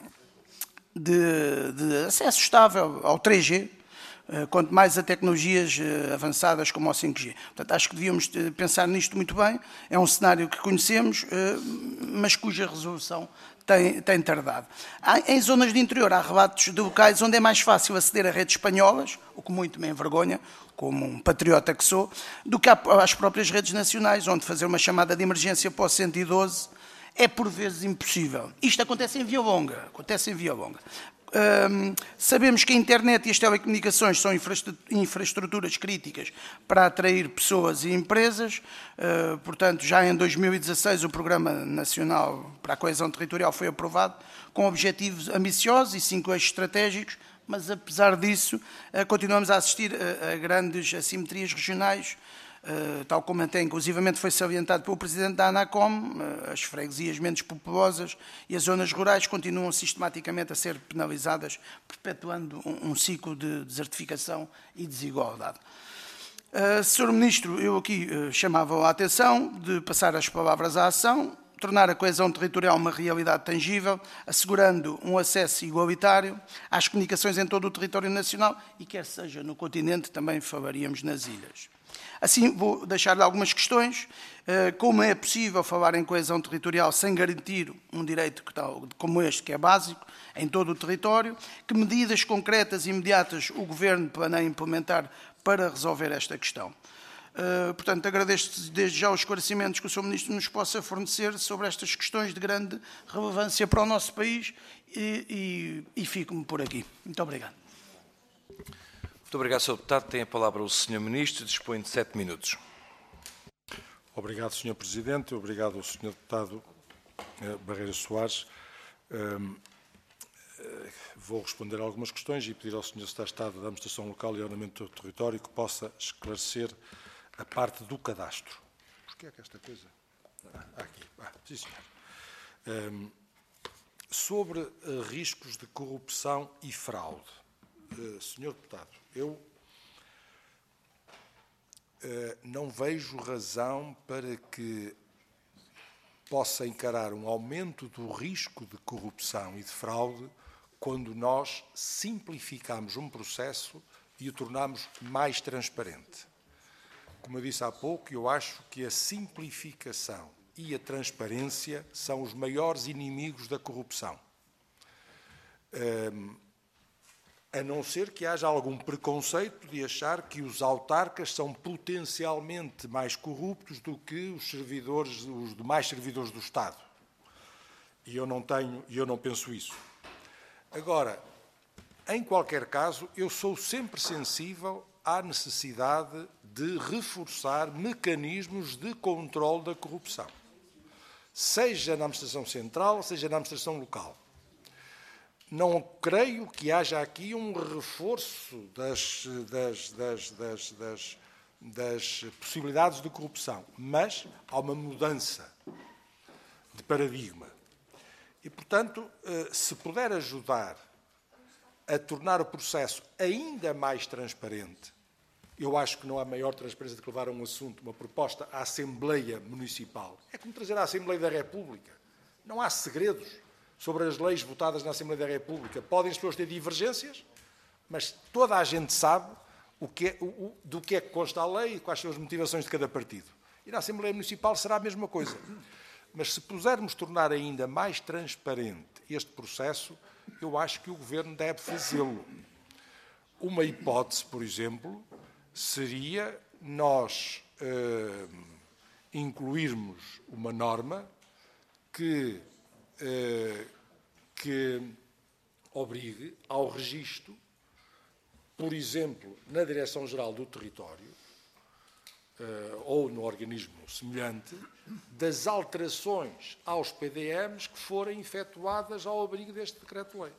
de, de acesso estável ao três G, uh, quanto mais a tecnologias uh, avançadas como o cinco G. Portanto, acho que devíamos pensar nisto muito bem. É um cenário que conhecemos, uh, mas cuja resolução Tem, tem tardado. Há, em zonas de interior há relatos de locais onde é mais fácil aceder a redes espanholas, o que muito me envergonha, como um patriota que sou, do que às próprias redes nacionais, onde fazer uma chamada de emergência para o cento e doze é por vezes impossível. Isto acontece em Via Longa. Acontece em Via Longa. Um, sabemos que a internet e as telecomunicações são infraestruturas críticas para atrair pessoas e empresas, uh, portanto já em dois mil e dezasseis o Programa Nacional para a Coesão Territorial foi aprovado com objetivos ambiciosos e cinco eixos estratégicos, mas apesar disso uh, continuamos a assistir a, a grandes assimetrias regionais, Uh, tal como até inclusivamente foi salientado pelo Presidente da ANACOM, uh, as freguesias menos populosas e as zonas rurais continuam sistematicamente a ser penalizadas, perpetuando um, um ciclo de desertificação e desigualdade. Uh, senhor Ministro, eu aqui uh, chamava a atenção de passar as palavras à ação, tornar a coesão territorial uma realidade tangível, assegurando um acesso igualitário às comunicações em todo o território nacional e quer seja no continente, também falaríamos nas ilhas. Assim, vou deixar-lhe algumas questões. Como é possível falar em coesão territorial sem garantir um direito como este, que é básico, em todo o território? Que medidas concretas e imediatas o Governo planeia implementar para resolver esta questão? Portanto, agradeço desde já os esclarecimentos que o senhor Ministro nos possa fornecer sobre estas questões de grande relevância para o nosso país e, e, e fico-me por aqui. Muito obrigado. Muito obrigado, senhor Deputado. Tem a palavra o senhor Ministro, dispõe de sete minutos. Obrigado, senhor Presidente. Obrigado ao senhor Deputado Barreira Soares. Vou responder a algumas questões e pedir ao senhor Secretário de Estado da Administração Local e Ordenamento do Território que possa esclarecer a parte do cadastro. Porquê é que esta coisa... Ah, aqui. Ah, sim, senhor. Sobre uh, riscos de corrupção e fraude. Uh, senhor Deputado, eu uh, não vejo razão para que possa encarar um aumento do risco de corrupção e de fraude quando nós simplificamos um processo e o tornamos mais transparente. Como eu disse há pouco, eu acho que a simplificação e a transparência são os maiores inimigos da corrupção. Um, a não ser que haja algum preconceito de achar que os autarcas são potencialmente mais corruptos do que os servidores, os demais servidores do Estado. E eu não tenho, eu não penso isso. Agora, em qualquer caso, eu sou sempre sensível à necessidade de reforçar mecanismos de controle da corrupção, seja na administração central, seja na administração local. Não creio que haja aqui um reforço das, das, das, das, das, das possibilidades de corrupção, mas há uma mudança de paradigma. E, portanto, se puder ajudar a tornar o processo ainda mais transparente, eu acho que não há maior transparência do que levar um assunto, uma proposta à Assembleia Municipal. É como trazer à Assembleia da República. Não há segredos sobre as leis votadas na Assembleia da República. Podem as pessoas ter divergências, mas toda a gente sabe o que é, o, do que é que consta a lei e quais são as motivações de cada partido. E na Assembleia Municipal será a mesma coisa. Mas se pudermos tornar ainda mais transparente este processo, eu acho que o Governo deve fazê-lo. Uma hipótese, por exemplo, seria nós eh, incluirmos uma norma que, eh, que obrigue ao registro, por exemplo, na Direção-Geral do Território, Uh, ou no organismo semelhante, das alterações aos P D Ms que forem efetuadas ao abrigo deste decreto-lei.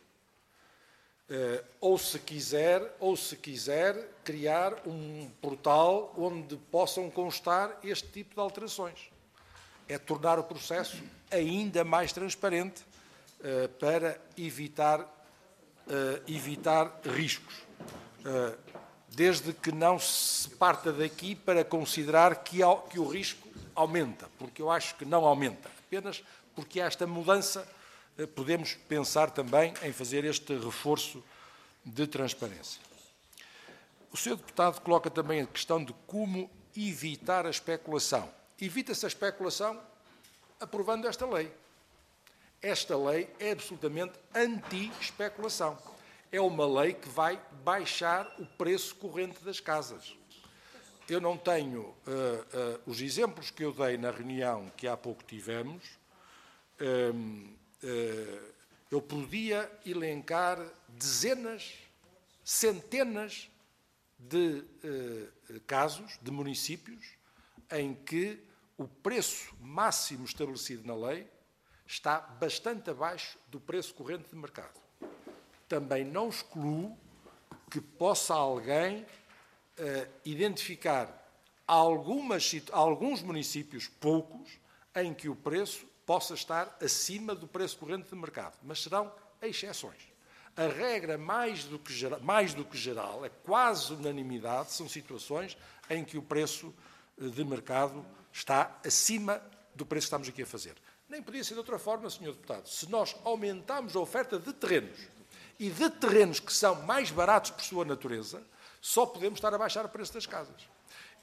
Uh, ou se quiser, ou se quiser criar um portal onde possam constar este tipo de alterações. É tornar o processo ainda mais transparente uh, para evitar, uh, evitar riscos. Uh, desde que não se parta daqui para considerar que, que o risco aumenta, porque eu acho que não aumenta. Apenas porque há esta mudança, podemos pensar também em fazer este reforço de transparência. O senhor Deputado coloca também a questão de como evitar a especulação. Evita-se a especulação aprovando esta lei. Esta lei é absolutamente anti-especulação. É uma lei que vai baixar o preço corrente das casas. Eu não tenho uh, uh, os exemplos que eu dei na reunião que há pouco tivemos. Um, uh, eu podia elencar dezenas, centenas de uh, casos, de municípios, em que o preço máximo estabelecido na lei está bastante abaixo do preço corrente de mercado. Também não excluo que possa alguém uh, identificar algumas, alguns municípios, poucos, em que o preço possa estar acima do preço corrente de mercado, mas serão exceções. A regra, mais do que geral, mais do que geral, é quase unanimidade, são situações em que o preço de mercado está acima do preço que estamos aqui a fazer. Nem podia ser de outra forma, senhor Deputado. Se nós aumentarmos a oferta de terrenos e de terrenos que são mais baratos por sua natureza, só podemos estar a baixar o preço das casas.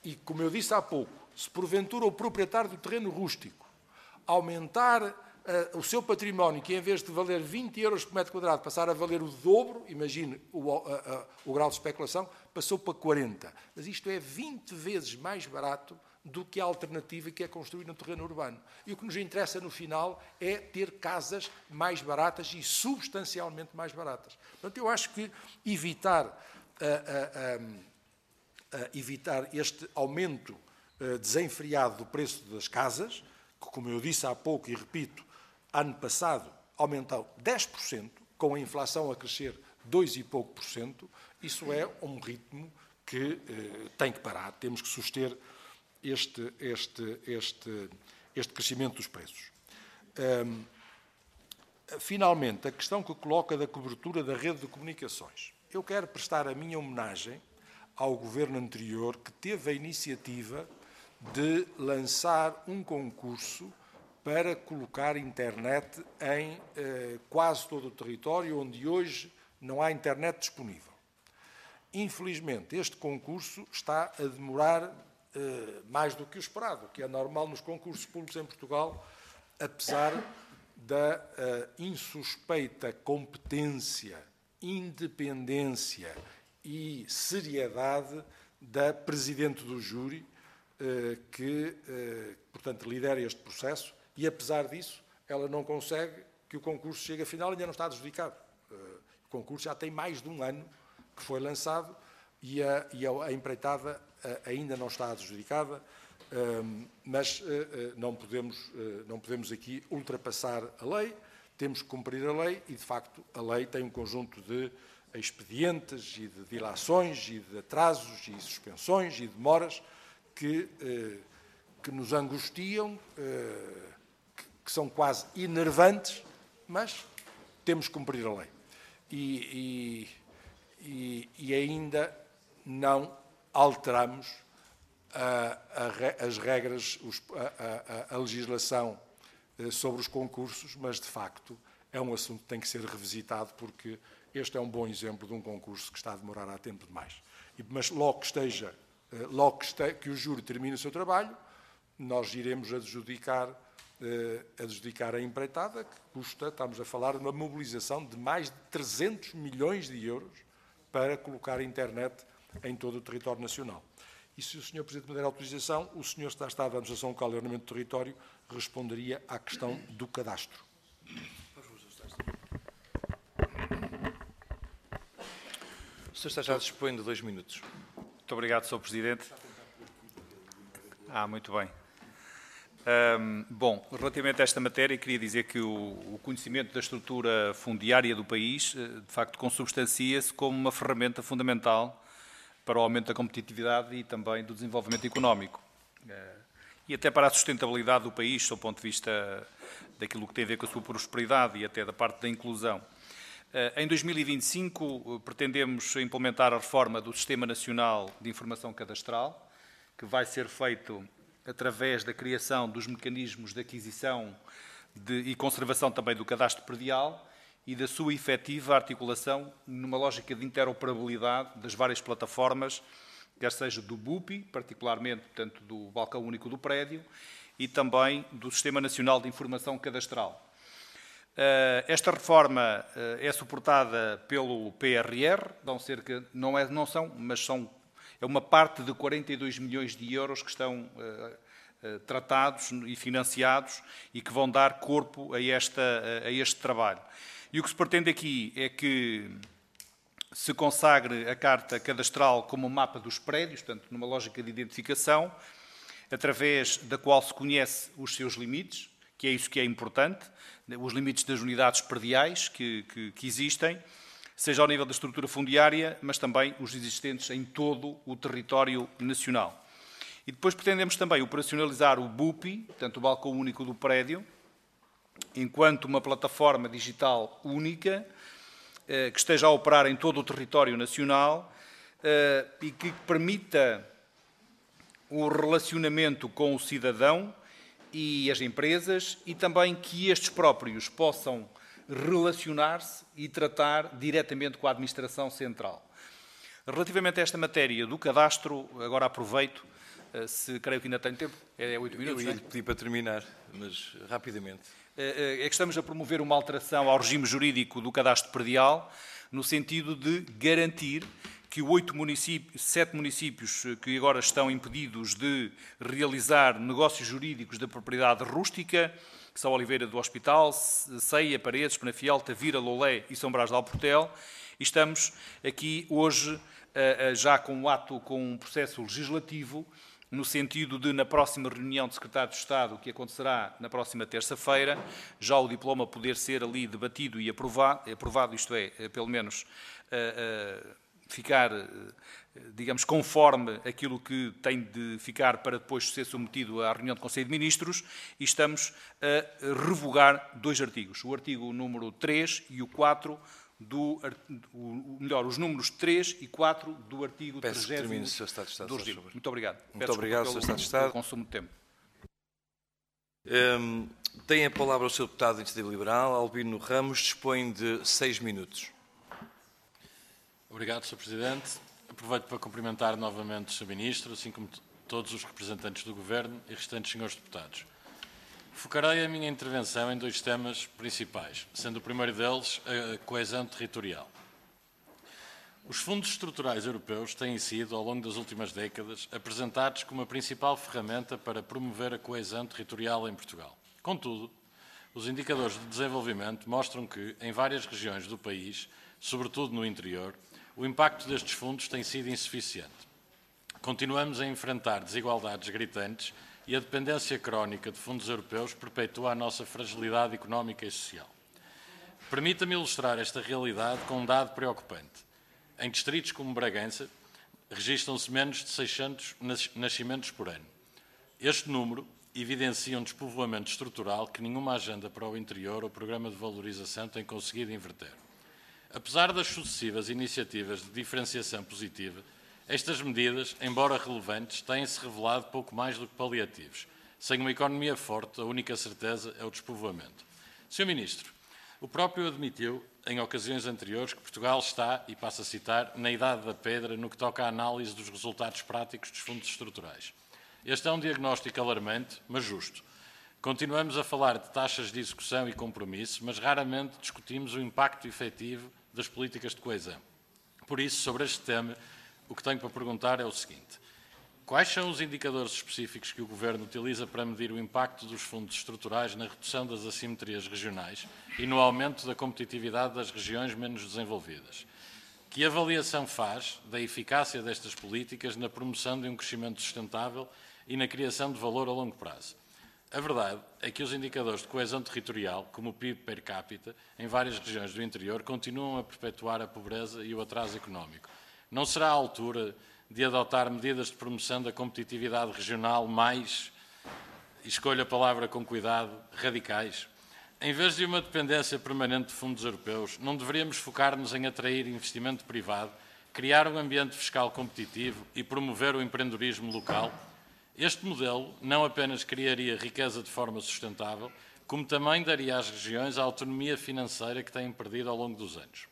e como eu disse há pouco, se porventura o proprietário do terreno rústico aumentar uh, o seu património, que em vez de valer vinte euros por metro quadrado, passar a valer o dobro, imagine o, uh, uh, o grau de especulação, passou para quarenta. Mas isto é vinte vezes mais barato do que a alternativa que é construir no terreno urbano. E o que nos interessa no final é ter casas mais baratas e substancialmente mais baratas. Portanto, eu acho que evitar, uh, uh, um, uh, evitar este aumento uh, desenfreado do preço das casas, que, como eu disse há pouco e repito, ano passado aumentou dez por cento, com a inflação a crescer dois e pouco por cento, isso é um ritmo que uh, tem que parar, temos que suster Este, este, este, este crescimento dos preços. Um, finalmente, a questão que coloca da cobertura da rede de comunicações. Eu quero prestar a minha homenagem ao governo anterior que teve a iniciativa de lançar um concurso para colocar internet em eh, quase todo o território onde hoje não há internet disponível. Infelizmente, este concurso está a demorar Uh, mais do que o esperado, que é normal nos concursos públicos em Portugal, apesar da uh, insuspeita competência, independência e seriedade da Presidente do Júri, uh, que, uh, portanto, lidera este processo, e apesar disso, ela não consegue que o concurso chegue a final, ainda não está adjudicado. Uh, o concurso já tem mais de um ano que foi lançado e a, e a, a empreitada ainda não está adjudicada, mas não podemos, não podemos aqui ultrapassar a lei, temos que cumprir a lei e, de facto, a lei tem um conjunto de expedientes e de dilações e de atrasos e suspensões e demoras que, que nos angustiam, que são quase enervantes, mas temos que cumprir a lei. E, e, e ainda não alteramos a, a, as regras, os, a, a, a legislação sobre os concursos, mas, de facto, é um assunto que tem que ser revisitado, porque este é um bom exemplo de um concurso que está a demorar há tempo demais. E, mas logo que esteja, logo que, este, que o júri termine o seu trabalho, nós iremos adjudicar, adjudicar a empreitada, que custa, estamos a falar, de uma mobilização de mais de trezentos milhões de euros para colocar a internet em todo o território nacional. E se o senhor Presidente me der autorização, o senhor Secretário de Estado da Administração Local e Ordenamento do Território responderia à questão do cadastro. O senhor Secretário já dispõe de dois minutos. Muito obrigado, senhor Presidente. Ah, muito bem. Um, bom, relativamente a esta matéria, queria dizer que o, o conhecimento da estrutura fundiária do país, de facto, consubstancia-se como uma ferramenta fundamental para o aumento da competitividade e também do desenvolvimento económico. E até para a sustentabilidade do país, do ponto de vista daquilo que tem a ver com a sua prosperidade e até da parte da inclusão. Em dois mil e vinte e cinco, pretendemos implementar a reforma do Sistema Nacional de Informação Cadastral, que vai ser feito através da criação dos mecanismos de aquisição de, e conservação também do cadastro predial e da sua efetiva articulação numa lógica de interoperabilidade das várias plataformas, quer seja do B U P I, particularmente, portanto, do Balcão Único do Prédio, e também do Sistema Nacional de Informação Cadastral. Esta reforma é suportada pelo P R R, dão cerca, não, é, não são, mas são, é uma parte de quarenta e dois milhões de euros que estão uh, uh, tratados e financiados e que vão dar corpo a, esta, a este trabalho. E o que se pretende aqui é que se consagre a Carta Cadastral como um mapa dos prédios, portanto, numa lógica de identificação, através da qual se conhece os seus limites, que é isso que é importante, os limites das unidades prediais que, que, que existem, seja ao nível da estrutura fundiária, mas também os existentes em todo o território nacional. E depois pretendemos também operacionalizar o B U P I, portanto, o Balcão Único do Prédio, enquanto uma plataforma digital única, que esteja a operar em todo o território nacional e que permita o relacionamento com o cidadão e as empresas e também que estes próprios possam relacionar-se e tratar diretamente com a administração central. Relativamente a esta matéria do cadastro, agora aproveito se creio que ainda tenho tempo, é oito minutos. Eu ia lhe pedir para terminar, mas rapidamente. É que estamos a promover uma alteração ao regime jurídico do cadastro predial, no sentido de garantir que oito municípios, sete municípios que agora estão impedidos de realizar negócios jurídicos da propriedade rústica, que são Oliveira do Hospital, Ceia, Paredes, Penafiel, Tavira, Loulé e São Brás de Alportel, e estamos aqui hoje já com um ato, com um processo legislativo, no sentido de, na próxima reunião de secretários de Estado, que acontecerá na próxima terça-feira, já o diploma poder ser ali debatido e aprovado, aprovado isto é, pelo menos, uh, uh, ficar, uh, digamos, conforme aquilo que tem de ficar para depois ser submetido à reunião do Conselho de Ministros, e estamos a revogar dois artigos, o artigo número três e o quatro, do, o, melhor, os números três e quatro do artigo trigésimo do regime. Muito obrigado. Muito Peço obrigado, senhor Estado de Estado. Pelo consumo de tempo. Um, tem a palavra o senhor Deputado de Iniciativa Liberal, Albino Ramos, dispõe de seis minutos. Obrigado, senhor Presidente. Aproveito para cumprimentar novamente o senhor Ministro, assim como todos os representantes do Governo e restantes senhores deputados. Focarei a minha intervenção em dois temas principais, sendo o primeiro deles a coesão territorial. Os fundos estruturais europeus têm sido, ao longo das últimas décadas, apresentados como a principal ferramenta para promover a coesão territorial em Portugal. Contudo, os indicadores de desenvolvimento mostram que, em várias regiões do país, sobretudo no interior, o impacto destes fundos tem sido insuficiente. Continuamos a enfrentar desigualdades gritantes e a dependência crónica de fundos europeus perpetua a nossa fragilidade económica e social. Permita-me ilustrar esta realidade com um dado preocupante. Em distritos como Bragança, registram-se menos de seiscentos nascimentos por ano. Este número evidencia um despovoamento estrutural que nenhuma agenda para o interior ou programa de valorização tem conseguido inverter. Apesar das sucessivas iniciativas de diferenciação positiva, estas medidas, embora relevantes, têm-se revelado pouco mais do que paliativos. Sem uma economia forte, a única certeza é o despovoamento. senhor Ministro, o próprio admitiu, em ocasiões anteriores, que Portugal está, e passo a citar, na idade da pedra no que toca à análise dos resultados práticos dos fundos estruturais. Este é um diagnóstico alarmante, mas justo. Continuamos a falar de taxas de execução e compromisso, mas raramente discutimos o impacto efetivo das políticas de coesão. Por isso, sobre este tema, o que tenho para perguntar é o seguinte. Quais são os indicadores específicos que o Governo utiliza para medir o impacto dos fundos estruturais na redução das assimetrias regionais e no aumento da competitividade das regiões menos desenvolvidas? Que avaliação faz da eficácia destas políticas na promoção de um crescimento sustentável e na criação de valor a longo prazo? A verdade é que os indicadores de coesão territorial, como o P I B per capita, em várias regiões do interior, continuam a perpetuar a pobreza e o atraso económico. Não será a altura de adotar medidas de promoção da competitividade regional mais, e escolho a palavra com cuidado, radicais? Em vez de uma dependência permanente de fundos europeus, não deveríamos focar-nos em atrair investimento privado, criar um ambiente fiscal competitivo e promover o empreendedorismo local? Este modelo não apenas criaria riqueza de forma sustentável, como também daria às regiões a autonomia financeira que têm perdido ao longo dos anos.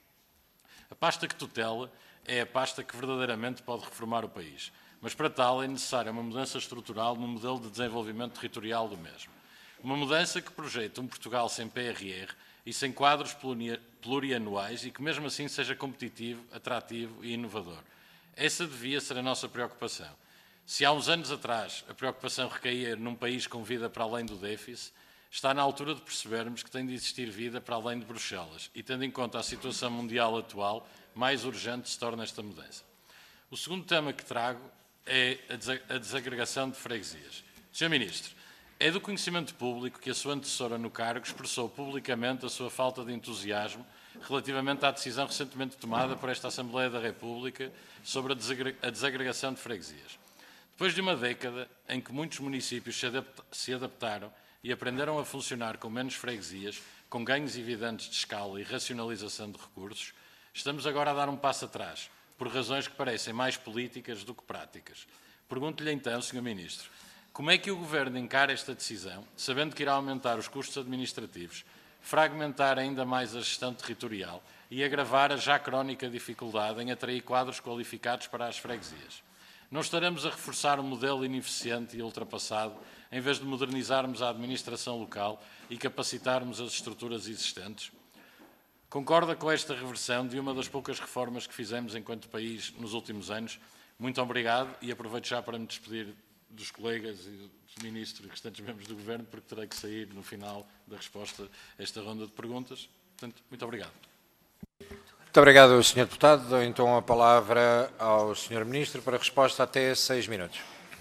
A pasta que tutela é a pasta que verdadeiramente pode reformar o país, mas para tal é necessária uma mudança estrutural no modelo de desenvolvimento territorial do mesmo. Uma mudança que projeta um Portugal sem P R R e sem quadros plurianuais e que mesmo assim seja competitivo, atrativo e inovador. Essa devia ser a nossa preocupação. Se há uns anos atrás a preocupação recaía num país com vida para além do déficit, está na altura de percebermos que tem de existir vida para além de Bruxelas e, tendo em conta a situação mundial atual, mais urgente se torna esta mudança. O segundo tema que trago é a desagregação de freguesias. senhor Ministro, é do conhecimento público que a sua antecessora no cargo expressou publicamente a sua falta de entusiasmo relativamente à decisão recentemente tomada por esta Assembleia da República sobre a desagregação de freguesias. Depois de uma década em que muitos municípios se adaptaram e aprenderam a funcionar com menos freguesias, com ganhos evidentes de escala e racionalização de recursos, estamos agora a dar um passo atrás, por razões que parecem mais políticas do que práticas. Pergunto-lhe então, senhor Ministro, como é que o Governo encara esta decisão, sabendo que irá aumentar os custos administrativos, fragmentar ainda mais a gestão territorial e agravar a já crónica dificuldade em atrair quadros qualificados para as freguesias? Não estaremos a reforçar um modelo ineficiente e ultrapassado, em vez de modernizarmos a administração local e capacitarmos as estruturas existentes? Concorda com esta reversão de uma das poucas reformas que fizemos enquanto país nos últimos anos? Muito obrigado e aproveito já para me despedir dos colegas e dos ministros e restantes membros do Governo, porque terei que sair no final da resposta a esta ronda de perguntas. Portanto, muito obrigado. Muito obrigado, senhor Deputado. Dou então a palavra ao senhor Ministro para resposta até seis minutos.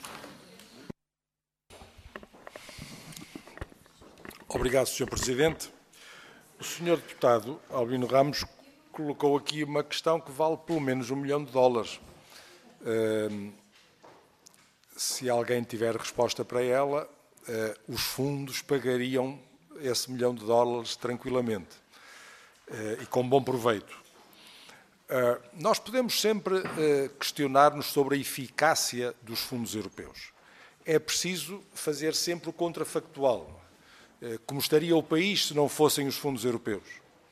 Obrigado, senhor Presidente. O senhor Deputado Albino Ramos colocou aqui uma questão que vale pelo menos um milhão de dólares. Uh, se alguém tiver resposta para ela, uh, os fundos pagariam esse milhão de dólares tranquilamente uh, e com bom proveito. Uh, nós podemos sempre uh, questionar-nos sobre a eficácia dos fundos europeus. É preciso fazer sempre o contrafactual. Uh, como estaria o país se não fossem os fundos europeus?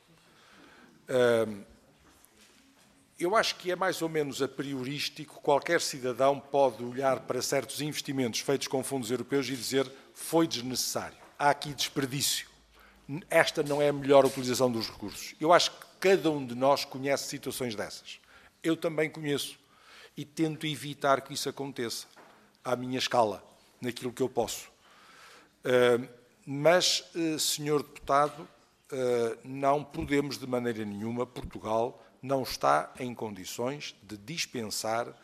Uh, Eu acho que é mais ou menos a priorístico. Qualquer cidadão pode olhar para certos investimentos feitos com fundos europeus e dizer foi desnecessário, há aqui desperdício, esta não é a melhor utilização dos recursos. Eu acho que cada um de nós conhece situações dessas. Eu também conheço e tento evitar que isso aconteça à minha escala, naquilo que eu posso. Mas, senhor Deputado, não podemos de maneira nenhuma, Portugal não está em condições de dispensar uh,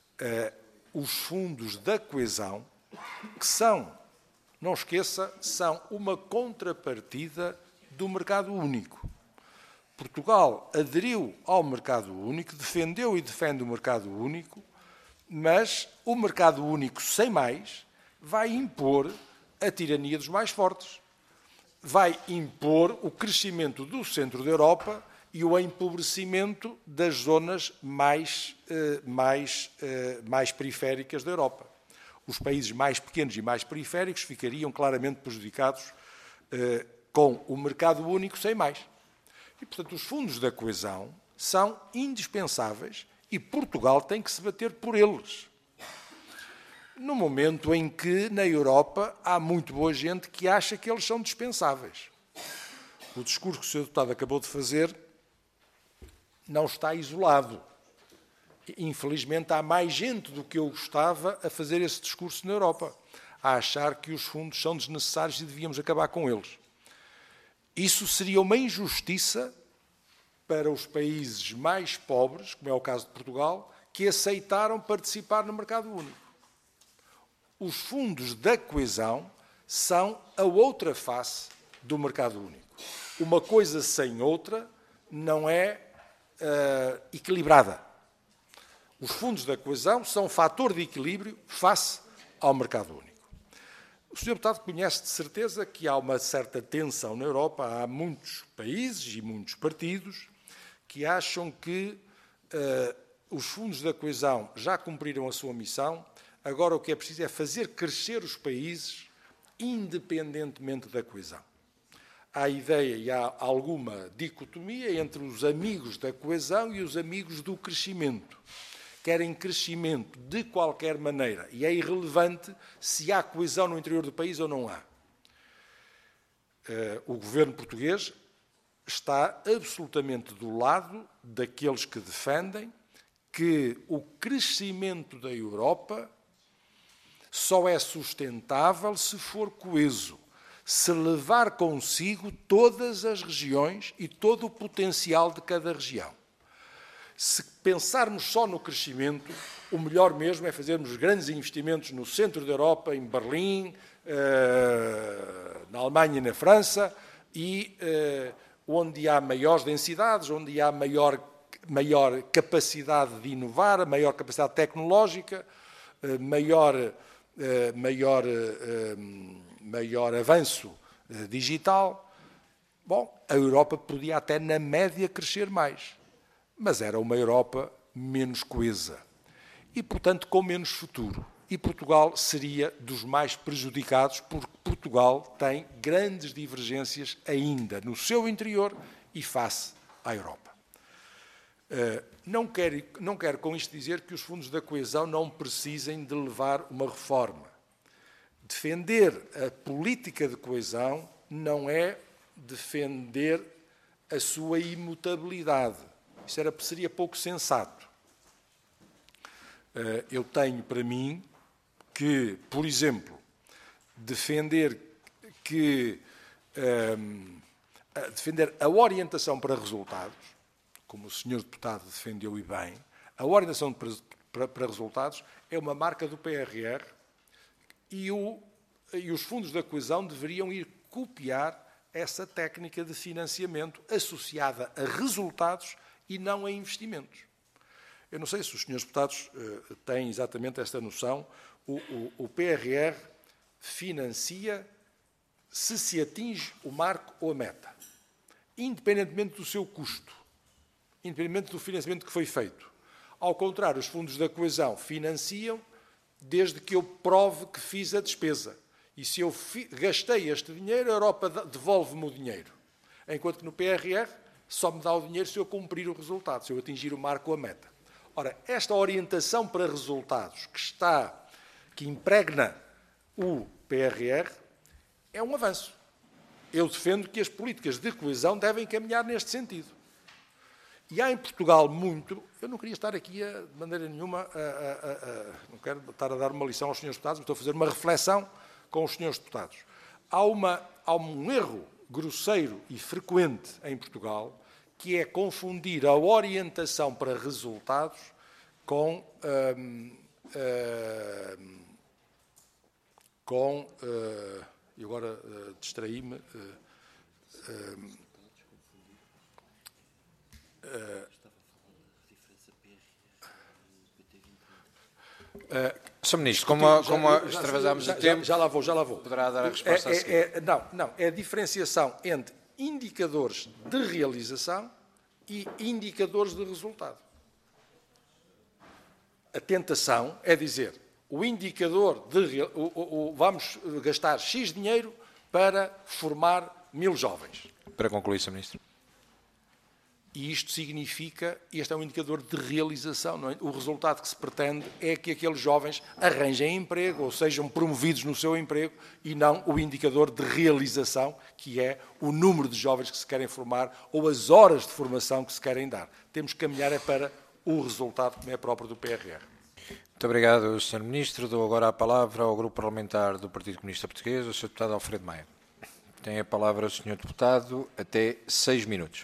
os fundos da coesão, que são, não esqueça, são uma contrapartida do mercado único. Portugal aderiu ao mercado único, defendeu e defende o mercado único, mas o mercado único, sem mais, vai impor a tirania dos mais fortes. Vai impor o crescimento do centro da Europa e o empobrecimento das zonas mais, eh, mais, eh, mais periféricas da Europa. Os países mais pequenos e mais periféricos ficariam claramente prejudicados eh, com o mercado único sem mais. E, portanto, os fundos da coesão são indispensáveis e Portugal tem que se bater por eles. No momento em que, na Europa, há muito boa gente que acha que eles são dispensáveis. O discurso que o senhor Deputado acabou de fazer não está isolado. Infelizmente, há mais gente do que eu gostava a fazer esse discurso na Europa, a achar que os fundos são desnecessários e devíamos acabar com eles. Isso seria uma injustiça para os países mais pobres, como é o caso de Portugal, que aceitaram participar no mercado único. Os fundos da coesão são a outra face do mercado único. Uma coisa sem outra não é Uh, equilibrada. Os fundos da coesão são um fator de equilíbrio face ao mercado único. O senhor Deputado conhece de certeza que há uma certa tensão na Europa, há muitos países e muitos partidos que acham que uh, os fundos da coesão já cumpriram a sua missão, agora o que é preciso é fazer crescer os países independentemente da coesão. Há a ideia e há alguma dicotomia entre os amigos da coesão e os amigos do crescimento. Querem crescimento de qualquer maneira e é irrelevante se há coesão no interior do país ou não há. O governo português está absolutamente do lado daqueles que defendem que o crescimento da Europa só é sustentável se for coeso, se levar consigo todas as regiões e todo o potencial de cada região. Se pensarmos só no crescimento, o melhor mesmo é fazermos grandes investimentos no centro da Europa, em Berlim, na Alemanha e na França, e onde há maiores densidades, onde há maior, maior capacidade de inovar, maior capacidade tecnológica, maior, maior maior avanço eh, digital. Bom, a Europa podia até, na média, crescer mais, mas era uma Europa menos coesa e, portanto, com menos futuro. E Portugal seria dos mais prejudicados, porque Portugal tem grandes divergências ainda no seu interior e face à Europa. Eh, Não quero, não quero com isto dizer que os fundos da coesão não precisem de levar uma reforma. Defender a política de coesão não é defender a sua imutabilidade. Isso era, seria pouco sensato. Eu tenho para mim que, por exemplo, defender que um, defender a orientação para resultados, como o senhor deputado defendeu e bem, a orientação para, para, para resultados é uma marca do P R R e, o, e os fundos da coesão deveriam ir copiar essa técnica de financiamento associada a resultados e não a investimentos. Eu não sei se os senhores deputados uh, têm exatamente esta noção. O, o, o P R R financia se se atinge o marco ou a meta, independentemente do seu custo, independentemente do financiamento que foi feito. Ao contrário, os fundos da coesão financiam desde que eu prove que fiz a despesa. E se eu gastei este dinheiro, a Europa devolve-me o dinheiro. Enquanto que no P R R só me dá o dinheiro se eu cumprir o resultado, se eu atingir o marco ou a meta. Ora, esta orientação para resultados que está, que impregna o P R R, é um avanço. Eu defendo que as políticas de coesão devem caminhar neste sentido. E há em Portugal muito, eu não queria estar aqui a, de maneira nenhuma, a, a, a, não quero estar a dar uma lição aos senhores deputados, mas estou a fazer uma reflexão com os senhores deputados. Há, uma, há um erro grosseiro e frequente em Portugal, que é confundir a orientação para resultados com, hum, hum, com uh, e agora uh, distraí-me, uh, uh, uh, uh, Senhor Ministro, como, como já, extravasámos já, o tempo, já, já lá vou, já lá vou. Poderá dar a resposta é, a seguir. É, é, não, não, é a diferenciação entre indicadores de realização e indicadores de resultado. A tentação é dizer, o indicador de o, o, o, vamos gastar X dinheiro para formar mil jovens. Para concluir, senhor Ministro. E isto significa, este é um indicador de realização, não é? O resultado que se pretende é que aqueles jovens arranjem emprego ou sejam promovidos no seu emprego e não o indicador de realização, que é o número de jovens que se querem formar ou as horas de formação que se querem dar. Temos que caminhar é para o resultado que é próprio do P R R. Muito obrigado, senhor Ministro. Dou agora a palavra ao Grupo Parlamentar do Partido Comunista Português, o senhor Deputado Alfredo Maia. Tem a palavra o senhor Deputado, até seis minutos.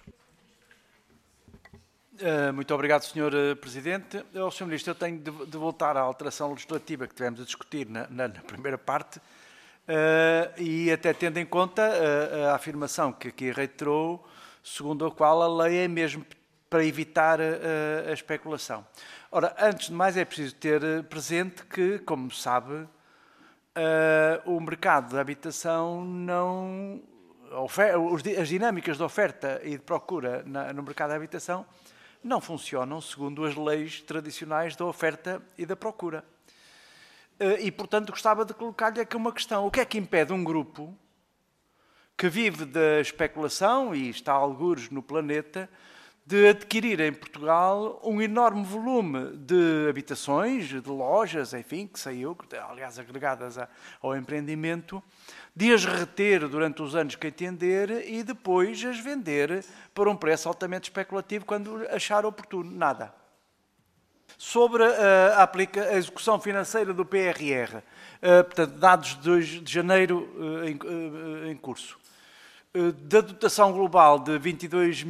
Muito obrigado, senhor Presidente. Oh, senhor Ministro, eu tenho de, de voltar à alteração legislativa que tivemos a discutir na, na, na primeira parte uh, e até tendo em conta uh, a afirmação que aqui reiterou, segundo a qual a lei é mesmo para evitar uh, a especulação. Ora, antes de mais é preciso ter presente que, como sabe, uh, o mercado de habitação não... As dinâmicas de oferta e de procura na, no mercado de habitação não funcionam segundo as leis tradicionais da oferta e da procura. E, portanto, gostava de colocar-lhe aqui uma questão. O que é que impede um grupo que vive da especulação e está a algures no planeta de adquirir em Portugal um enorme volume de habitações, de lojas, enfim, que saiu, aliás, agregadas ao empreendimento, de as reter durante os anos que entender e depois as vender por um preço altamente especulativo quando achar oportuno? Nada. Sobre a, aplica, a execução financeira do P R R, uh, portanto, dados de, de janeiro uh, em, uh, em curso. Da dotação global de vinte e dois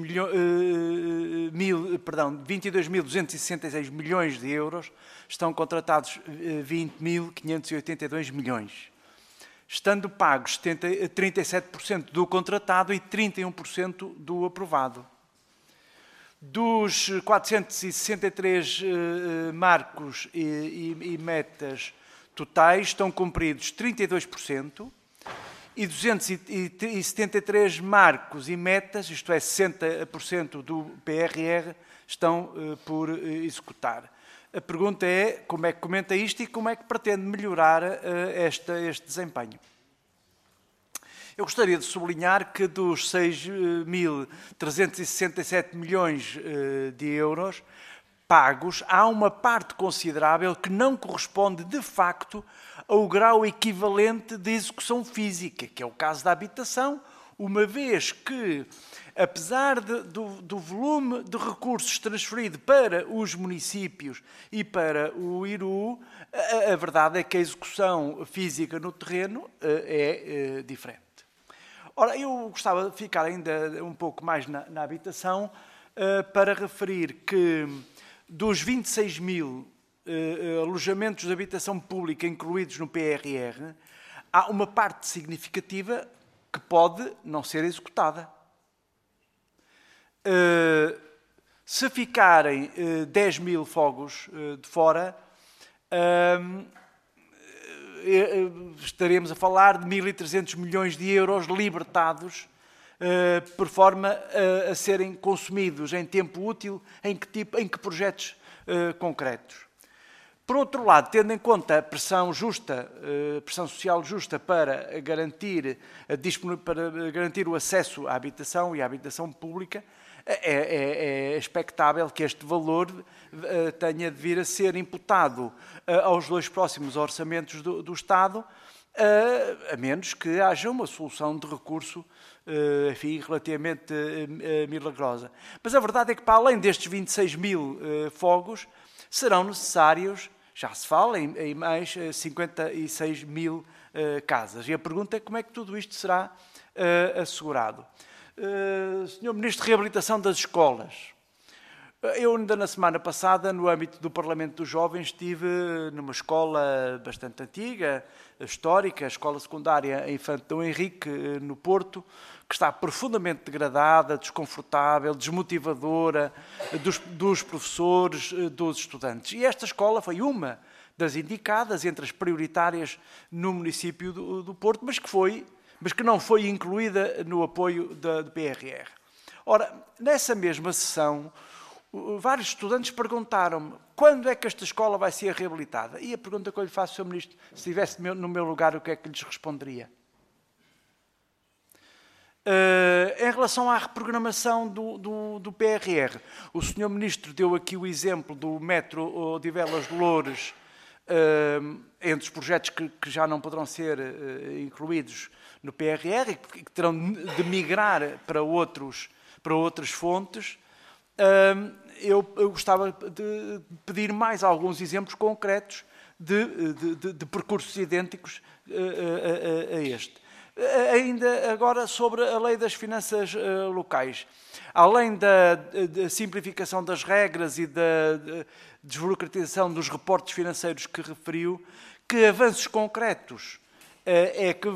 mil duzentos e sessenta e seis milhões de euros, estão contratados vinte mil quinhentos e oitenta e dois milhões, estando pagos trinta e sete por cento do contratado e trinta e um por cento do aprovado. Dos quatrocentos e sessenta e três marcos e, e, e metas totais, estão cumpridos trinta e dois por cento, e duzentos e setenta e três marcos e metas, isto é, sessenta por cento do P R R, estão uh, por uh, executar. A pergunta é como é que comenta isto e como é que pretende melhorar uh, esta, este desempenho. Eu gostaria de sublinhar que dos seis mil trezentos e sessenta e sete milhões uh, de euros, pagos, há uma parte considerável que não corresponde de facto ao grau equivalente de execução física, que é o caso da habitação, uma vez que, apesar de, do, do volume de recursos transferido para os municípios e para o I R U, a, a verdade é que a execução física no terreno é, é diferente. Ora, eu gostava de ficar ainda um pouco mais na, na habitação para referir que dos vinte e seis mil alojamentos de habitação pública incluídos no P R R, há uma parte significativa que pode não ser executada. Uh, se ficarem uh, dez mil fogos uh, de fora, uh, uh, estaremos a falar de mil e trezentos milhões de euros libertados uh, por forma uh, a serem consumidos em tempo útil, em que, tipo, em que projetos uh, concretos. Por outro lado, tendo em conta a pressão justa, a pressão social justa para garantir, a para garantir o acesso à habitação e à habitação pública, é, é, é expectável que este valor tenha de vir a ser imputado aos dois próximos orçamentos do, do Estado, a menos que haja uma solução de recurso, enfim, relativamente milagrosa. Mas a verdade é que, para além destes vinte e seis mil fogos, serão necessários, já se fala, em, em mais cinquenta e seis mil uh, casas. E a pergunta é como é que tudo isto será uh, assegurado. Uh, senhor Ministro de Reabilitação das Escolas, eu ainda na semana passada, no âmbito do Parlamento dos Jovens, estive numa escola bastante antiga, histórica, a Escola Secundária Infante Dom Henrique, no Porto, que está profundamente degradada, desconfortável, desmotivadora dos, dos professores, dos estudantes. E esta escola foi uma das indicadas entre as prioritárias no município do, do Porto, mas que, foi, mas que não foi incluída no apoio da, do P R R. Ora, nessa mesma sessão, vários estudantes perguntaram-me quando é que esta escola vai ser reabilitada. E a pergunta que eu lhe faço, senhor Ministro, se estivesse no meu lugar, o que é que lhes responderia? Uh, em relação à reprogramação do, do, do P R R, o senhor Ministro deu aqui o exemplo do metro Odivelas de Loures, uh, entre os projetos que, que já não poderão ser uh, incluídos no P R R e que, que terão de migrar para, outros, para outras fontes. Uh, eu, eu gostava de pedir mais alguns exemplos concretos de, de, de, de percursos idênticos uh, a, a, a este. Ainda agora sobre a lei das finanças uh, locais. Além da, da simplificação das regras e da de, desburocratização dos reportes financeiros que referiu, que avanços concretos uh, é que,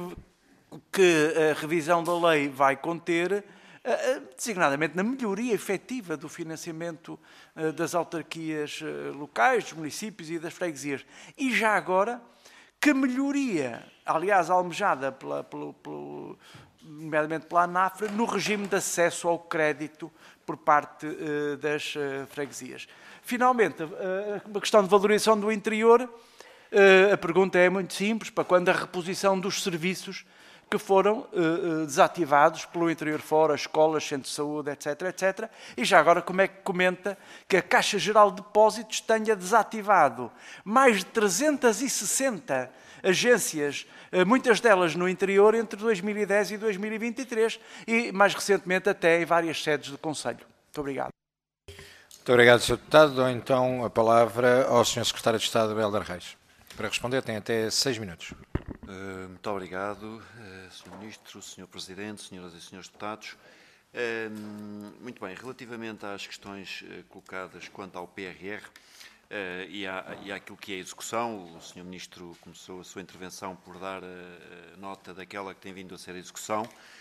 que a revisão da lei vai conter, uh, designadamente na melhoria efetiva do financiamento uh, das autarquias uh, locais, dos municípios e das freguesias. E já agora, que melhoria, aliás, almejada, pela, pelo, pelo, nomeadamente pela ANAFRA, no regime de acesso ao crédito por parte uh, das uh, freguesias. Finalmente, uh, a questão de valorização do interior, uh, a pergunta é muito simples, para quando a reposição dos serviços que foram uh, desativados pelo interior fora, escolas, centros de saúde, etc, etcétera. E já agora, como é que comenta que a Caixa Geral de Depósitos tenha desativado mais de trezentas e sessenta agências, uh, muitas delas no interior, entre dois mil e dez e dois mil e vinte e três, e mais recentemente até em várias sedes do Conselho. Muito obrigado. Muito obrigado, senhor Deputado. Dou então a palavra ao senhor Secretário de Estado, Hélder Reis. Para responder tem até seis minutos. Uh, muito obrigado, uh, senhor Ministro, senhor Presidente, senhoras e senhores deputados. Uh, muito bem, relativamente às questões uh, colocadas quanto ao P R R uh, e, à, e àquilo que é a execução, o senhor Ministro começou a sua intervenção por dar uh, nota daquela que tem vindo a ser a execução.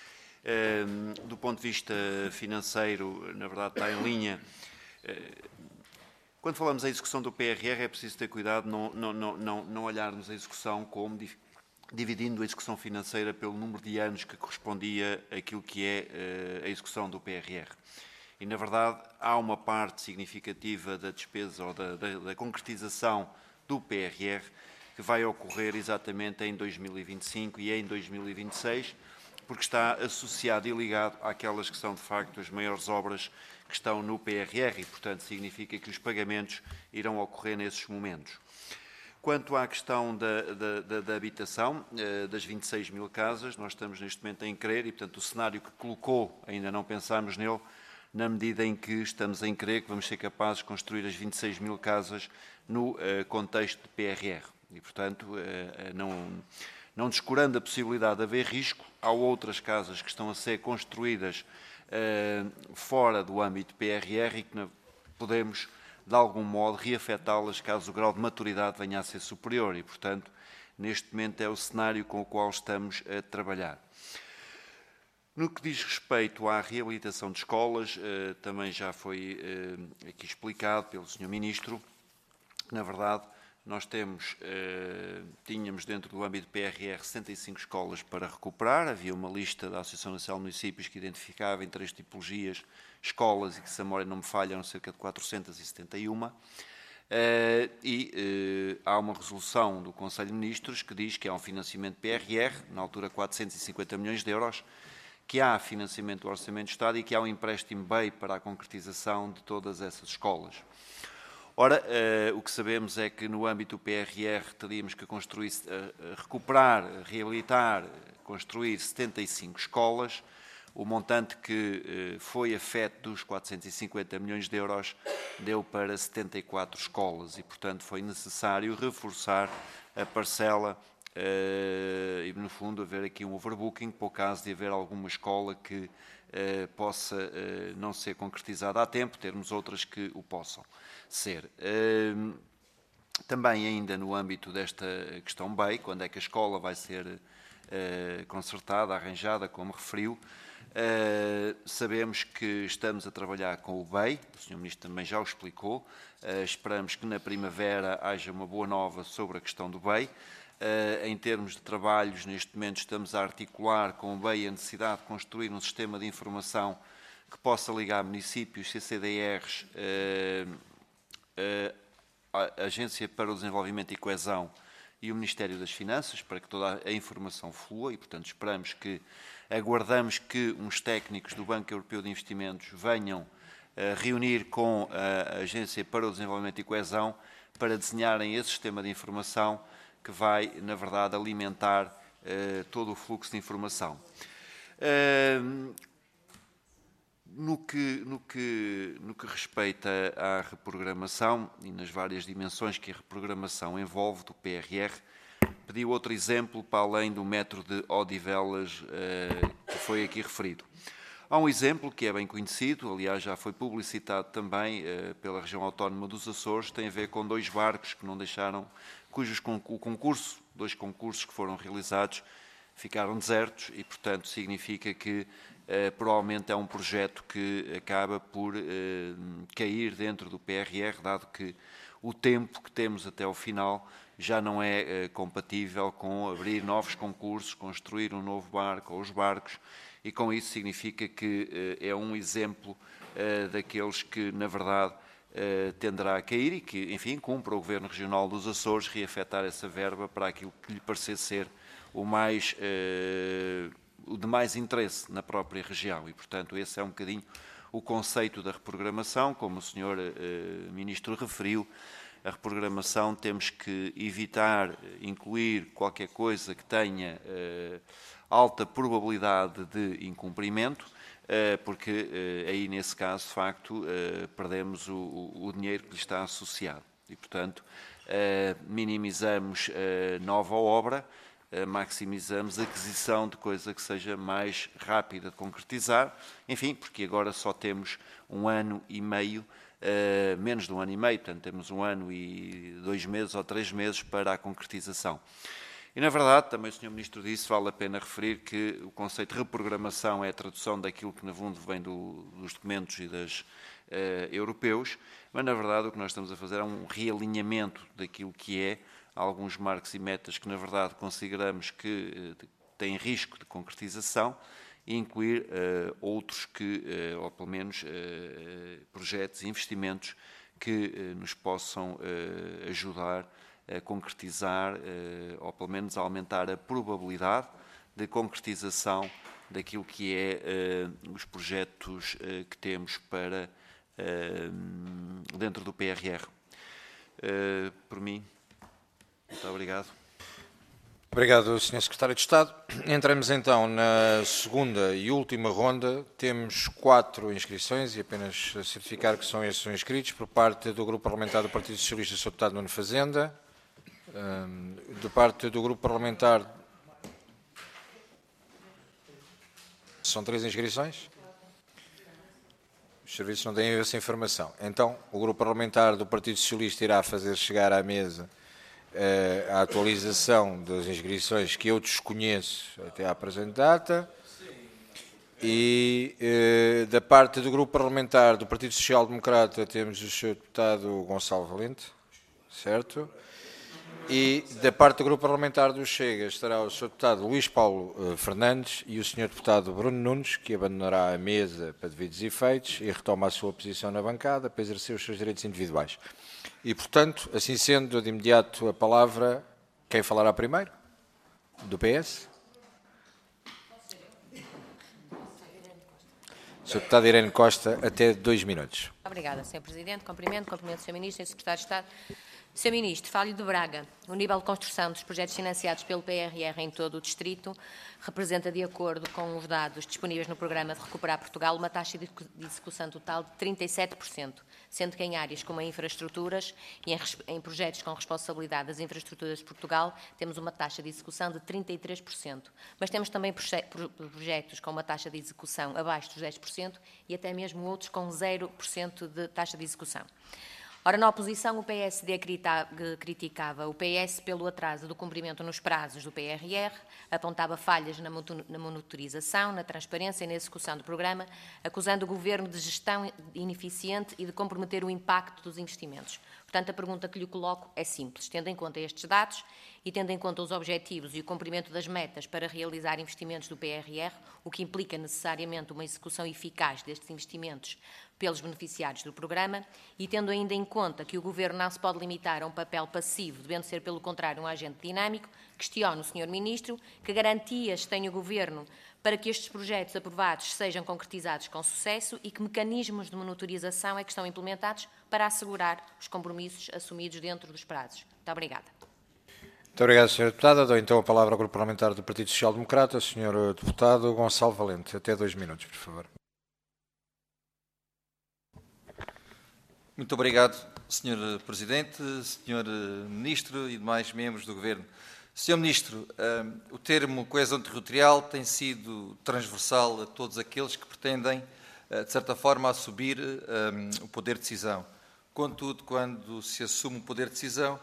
Uh, do ponto de vista financeiro, na verdade está em linha. Uh, quando falamos da execução do P R R é preciso ter cuidado não, não, não, não, não olharmos a execução como dividindo a execução financeira pelo número de anos que correspondia àquilo que é uh, a execução do P R R. E, na verdade, há uma parte significativa da despesa ou da, da, da concretização do P R R que vai ocorrer exatamente em dois mil e vinte e cinco e em dois mil e vinte e seis, porque está associado e ligado àquelas que são, de facto, as maiores obras que estão no P R R e, portanto, significa que os pagamentos irão ocorrer nesses momentos. Quanto à questão da, da, da, da habitação, das vinte e seis mil casas, nós estamos neste momento em crer e, portanto, o cenário que colocou, ainda não pensámos nele, na medida em que estamos em crer que vamos ser capazes de construir as vinte e seis mil casas no uh, contexto de P R R. E, portanto, uh, não, não descurando a possibilidade de haver risco, há outras casas que estão a ser construídas uh, fora do âmbito de P R R e que podemos, de algum modo, reafetá-las caso o grau de maturidade venha a ser superior e, portanto, neste momento é o cenário com o qual estamos a trabalhar. No que diz respeito à reabilitação de escolas, também já foi aqui explicado pelo senhor Ministro, que, na verdade, nós temos, tínhamos dentro do âmbito do P R R sessenta e cinco escolas para recuperar, havia uma lista da Associação Nacional de Municípios que identificava em três tipologias escolas e que, se a memória não me falha, eram cerca de quatrocentas e setenta e uma. Uh, e uh, há uma resolução do Conselho de Ministros que diz que há um financiamento P R R, na altura quatrocentos e cinquenta milhões de euros, que há financiamento do Orçamento de Estado e que há um empréstimo B E I para a concretização de todas essas escolas. Ora, uh, o que sabemos é que no âmbito do P R R teríamos que construir, uh, recuperar, reabilitar, construir setenta e cinco escolas. O montante que uh, foi afeto dos quatrocentos e cinquenta milhões de euros deu para setenta e quatro escolas e, portanto, foi necessário reforçar a parcela uh, e, no fundo, haver aqui um overbooking para o caso de haver alguma escola que uh, possa uh, não ser concretizada a tempo, termos outras que o possam ser. Uh, também ainda no âmbito desta questão B E I, quando é que a escola vai ser uh, consertada, arranjada, como referiu, Uh, sabemos que estamos a trabalhar com o B E I, o senhor Ministro também já o explicou, uh, esperamos que na primavera haja uma boa nova sobre a questão do B E I. Uh, em termos de trabalhos, neste momento estamos a articular com o B E I a necessidade de construir um sistema de informação que possa ligar municípios, C C D Rs, uh, uh, a Agência para o Desenvolvimento e Coesão e o Ministério das Finanças, para que toda a informação flua e, portanto, esperamos que aguardamos que uns técnicos do Banco Europeu de Investimentos venham uh, reunir com a Agência para o Desenvolvimento e Coesão para desenharem esse sistema de informação que vai, na verdade, alimentar uh, todo o fluxo de informação. Uh, no, que, no, que, no que respeita à reprogramação e nas várias dimensões que a reprogramação envolve do P R R, pediu outro exemplo para além do metro de Odivelas uh, que foi aqui referido. Há um exemplo que é bem conhecido, aliás já foi publicitado também uh, pela região autónoma dos Açores, tem a ver com dois barcos que não deixaram, cujos con o concurso, dois concursos que foram realizados ficaram desertos e, portanto, significa que uh, provavelmente é um projeto que acaba por uh, cair dentro do P R R, dado que o tempo que temos até ao final já não é uh, compatível com abrir novos concursos, construir um novo barco ou os barcos, e com isso significa que uh, é um exemplo uh, daqueles que, na verdade, uh, tenderá a cair e que, enfim, cumpre o Governo Regional dos Açores reafetar essa verba para aquilo que lhe parecer ser o, mais, uh, o de mais interesse na própria região. E, portanto, esse é um bocadinho o conceito da reprogramação, como o senhor uh, Ministro referiu. A reprogramação temos que evitar incluir qualquer coisa que tenha uh, alta probabilidade de incumprimento, uh, porque uh, aí, nesse caso, de facto, uh, perdemos o, o dinheiro que lhe está associado. E, portanto, uh, minimizamos a nova obra, uh, maximizamos a aquisição de coisa que seja mais rápida de concretizar, enfim, porque agora só temos um ano e meio, Uh, menos de um ano e meio, portanto temos um ano e dois meses ou três meses para a concretização. E, na verdade, também o senhor Ministro disse, vale a pena referir que o conceito de reprogramação é a tradução daquilo que, no fundo, vem do, dos documentos e das uh, europeus, mas, na verdade, o que nós estamos a fazer é um realinhamento daquilo que é alguns marcos e metas que, na verdade, consideramos que uh, têm risco de concretização, e incluir uh, outros que, uh, ou pelo menos, uh, projetos e investimentos que uh, nos possam uh, ajudar a concretizar, uh, ou pelo menos a aumentar a probabilidade de concretização daquilo que é uh, os projetos uh, que temos para uh, dentro do P R R. Uh, por mim, muito obrigado. Obrigado, senhor Secretário de Estado. Entramos então na segunda e última ronda. Temos quatro inscrições e apenas certificar que são estes os inscritos por parte do Grupo Parlamentar do Partido Socialista, senhor Deputado Nuno Fazenda, da parte do Grupo Parlamentar. São três inscrições? Os serviços não têm essa informação. Então, o Grupo Parlamentar do Partido Socialista irá fazer chegar à mesa a atualização das inscrições que eu desconheço até à presente data e eh, da parte do Grupo Parlamentar do Partido Social Democrata temos o senhor Deputado Gonçalo Valente, certo? E da parte do Grupo Parlamentar do Chega estará o senhor Deputado Luís Paulo eh, Fernandes e o senhor Deputado Bruno Nunes, que abandonará a mesa para devidos efeitos e retoma a sua posição na bancada para exercer os seus direitos individuais. E, portanto, assim sendo, dou de imediato a palavra, quem falará primeiro? Do P S? senhor Deputado Irene Costa, até dois minutos. Obrigada, senhor Presidente. Cumprimento, cumprimento o senhor Ministro e o Secretário de Estado. senhor Ministro, falo-lhe de Braga. O nível de construção dos projetos financiados pelo P R R em todo o distrito representa, de acordo com os dados disponíveis no programa de Recuperar Portugal, uma taxa de execução total de trinta e sete por cento, sendo que em áreas como em infraestruturas e em, em projetos com responsabilidade das infraestruturas de Portugal, temos uma taxa de execução de trinta e três por cento. Mas temos também proje projetos com uma taxa de execução abaixo dos dez por cento e até mesmo outros com zero por cento de taxa de execução. Ora, na oposição, o P S D criticava o P S pelo atraso do cumprimento nos prazos do P R R, apontava falhas na monitorização, na transparência e na execução do programa, acusando o Governo de gestão ineficiente e de comprometer o impacto dos investimentos. Portanto, a pergunta que lhe coloco é simples. Tendo em conta estes dados e tendo em conta os objetivos e o cumprimento das metas para realizar investimentos do P R R, o que implica necessariamente uma execução eficaz destes investimentos pelos beneficiários do programa, e tendo ainda em conta que o Governo não se pode limitar a um papel passivo, devendo ser, pelo contrário, um agente dinâmico, questiono o senhor Ministro que garantias tem o Governo para que estes projetos aprovados sejam concretizados com sucesso e que mecanismos de monitorização é que estão implementados para assegurar os compromissos assumidos dentro dos prazos. Muito obrigada. Muito obrigado, senhora Deputada. Dou então a palavra ao Grupo Parlamentar do Partido Social Democrata, senhor Deputado Gonçalo Valente. Até dois minutos, por favor. Muito obrigado, senhor Presidente, senhor Ministro e demais membros do Governo. senhor Ministro, o termo coesão territorial tem sido transversal a todos aqueles que pretendem, de certa forma, assumir o poder de decisão. Contudo, quando se assume o poder de decisão,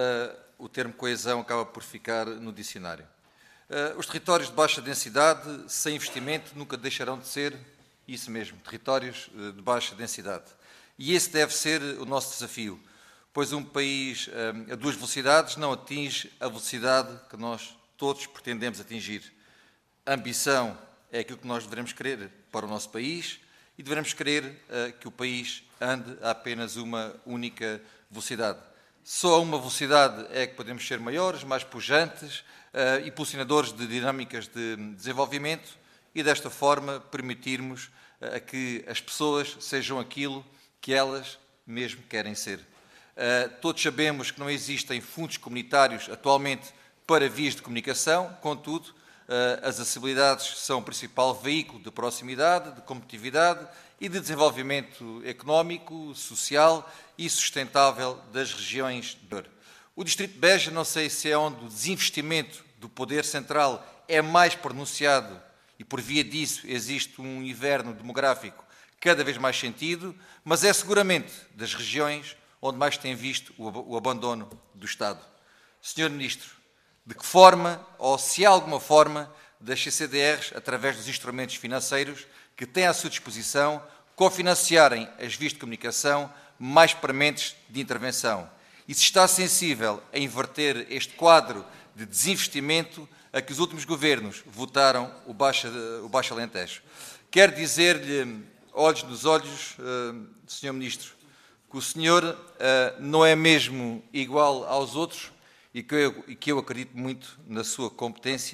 o termo coesão acaba por ficar no dicionário. Os territórios de baixa densidade, sem investimento, nunca deixarão de ser isso mesmo, territórios de baixa densidade. E esse deve ser o nosso desafio, pois um país a duas velocidades não atinge a velocidade que nós todos pretendemos atingir. A ambição é aquilo que nós devemos querer para o nosso país e devemos querer que o país ande a apenas uma única velocidade. Só a uma velocidade é que podemos ser maiores, mais pujantes, impulsionadores de dinâmicas de desenvolvimento e, desta forma, permitirmos que as pessoas sejam aquilo que elas mesmo querem ser. Uh, todos sabemos que não existem fundos comunitários atualmente para vias de comunicação, contudo, uh, as acessibilidades são o principal veículo de proximidade, de competitividade e de desenvolvimento económico, social e sustentável das regiões de Douro. O Distrito de Beja, não sei se é onde o desinvestimento do poder central é mais pronunciado e por via disso existe um inverno demográfico cada vez mais sentido, mas é seguramente das regiões onde mais tem visto o abandono do Estado. senhor Ministro, de que forma, ou se há alguma forma, das C C D Rs, através dos instrumentos financeiros que têm à sua disposição, cofinanciarem as vias de comunicação mais prementes de intervenção? E se está sensível a inverter este quadro de desinvestimento a que os últimos governos votaram o Baixo, o Baixo Alentejo? Quero dizer-lhe, olhos nos olhos, uh, senhor Ministro, que o senhor uh, não é mesmo igual aos outros e que, eu, e que eu acredito muito na sua competência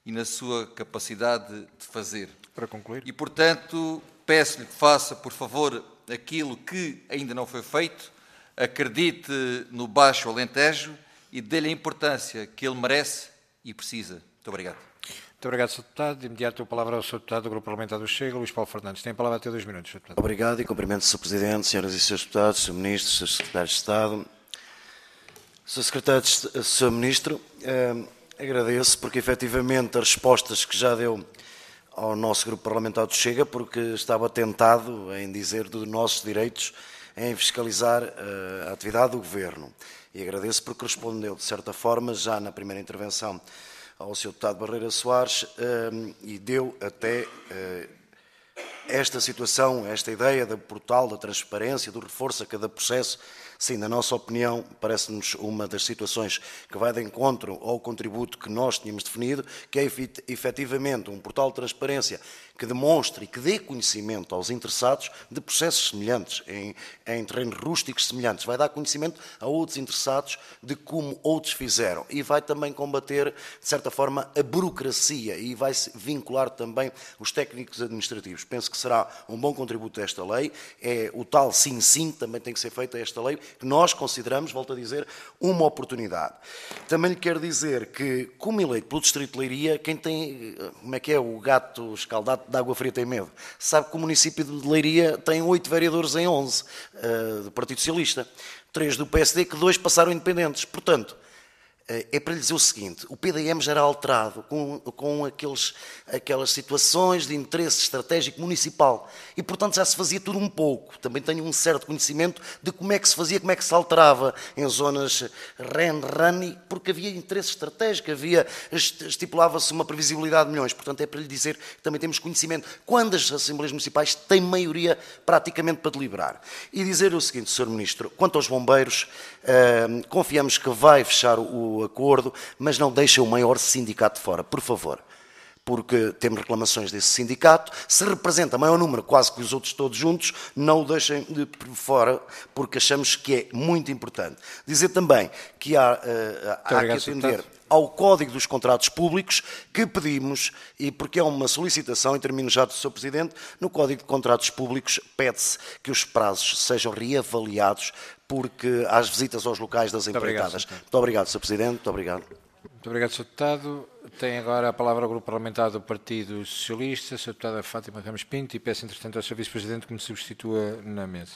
e na sua capacidade de fazer. Para concluir. E, portanto, peço-lhe que faça, por favor, aquilo que ainda não foi feito, acredite no Baixo Alentejo e dê-lhe a importância que ele merece e precisa. Muito obrigado. Muito obrigado, senhor Deputado. De imediato a palavra ao senhor Deputado do Grupo Parlamentar do Chega, Luís Paulo Fernandes. Tem a palavra até dois minutos, senhor Deputado. Obrigado e cumprimento o senhor Presidente, senhoras e senhores Deputados, senhor Ministro, senhor Secretário de Estado. senhor Secretário de senhor Ministro, eh, agradeço porque efetivamente as respostas que já deu ao nosso Grupo Parlamentar do Chega, porque estava tentado em dizer dos nossos direitos em fiscalizar uh, a atividade do Governo. E agradeço porque respondeu, de certa forma, já na primeira intervenção ao senhor Deputado Barreira Soares uh, e deu até uh, esta situação, esta ideia do portal, da transparência, do reforço a cada processo. Sim, na nossa opinião, parece-nos uma das situações que vai de encontro ao contributo que nós tínhamos definido, que é efetivamente um portal de transparência que demonstre e que dê conhecimento aos interessados de processos semelhantes, em, em terrenos rústicos semelhantes. Vai dar conhecimento a outros interessados de como outros fizeram e vai também combater, de certa forma, a burocracia e vai vincular também os técnicos administrativos. Penso que será um bom contributo a esta lei. É o tal sim-sim, também tem que ser feito a esta lei, que nós consideramos, volto a dizer, uma oportunidade. Também lhe quero dizer que, como eleito pelo Distrito de Leiria, quem tem, como é que é, o gato escaldado de água fria tem medo. Sabe que o município de Leiria tem oito vereadores em onze, uh, do Partido Socialista, três do P S D, que dois passaram independentes. Portanto, é para lhe dizer o seguinte, o P D M já era alterado com, com aqueles, aquelas situações de interesse estratégico municipal e, portanto, já se fazia tudo um pouco. Também tenho um certo conhecimento de como é que se fazia, como é que se alterava em zonas REN-RANI, porque havia interesse estratégico, havia, estipulava-se uma previsibilidade de milhões. Portanto, é para lhe dizer que também temos conhecimento quando as Assembleias Municipais têm maioria praticamente para deliberar. E dizer o seguinte, senhor Ministro, quanto aos bombeiros, eh, confiamos que vai fechar o acordo, mas não deixem o maior sindicato de fora, por favor, porque temos reclamações desse sindicato. Se representa maior número, quase que os outros todos juntos, não o deixem de fora, porque achamos que é muito importante. Dizer também que há, uh, há que atender ao Código dos Contratos Públicos, que pedimos, e porque é uma solicitação, e termino já do senhor Presidente, no Código de Contratos Públicos pede-se que os prazos sejam reavaliados, porque às visitas aos locais das empreitadas. Muito obrigado, senhor Presidente. Muito obrigado. Muito obrigado, senhor Deputado. Tem agora a palavra o Grupo Parlamentar do Partido Socialista, senhor Deputada Fátima Ramos Pinto, e peço, entretanto, ao senhor Vice-Presidente que me substitua na mesa.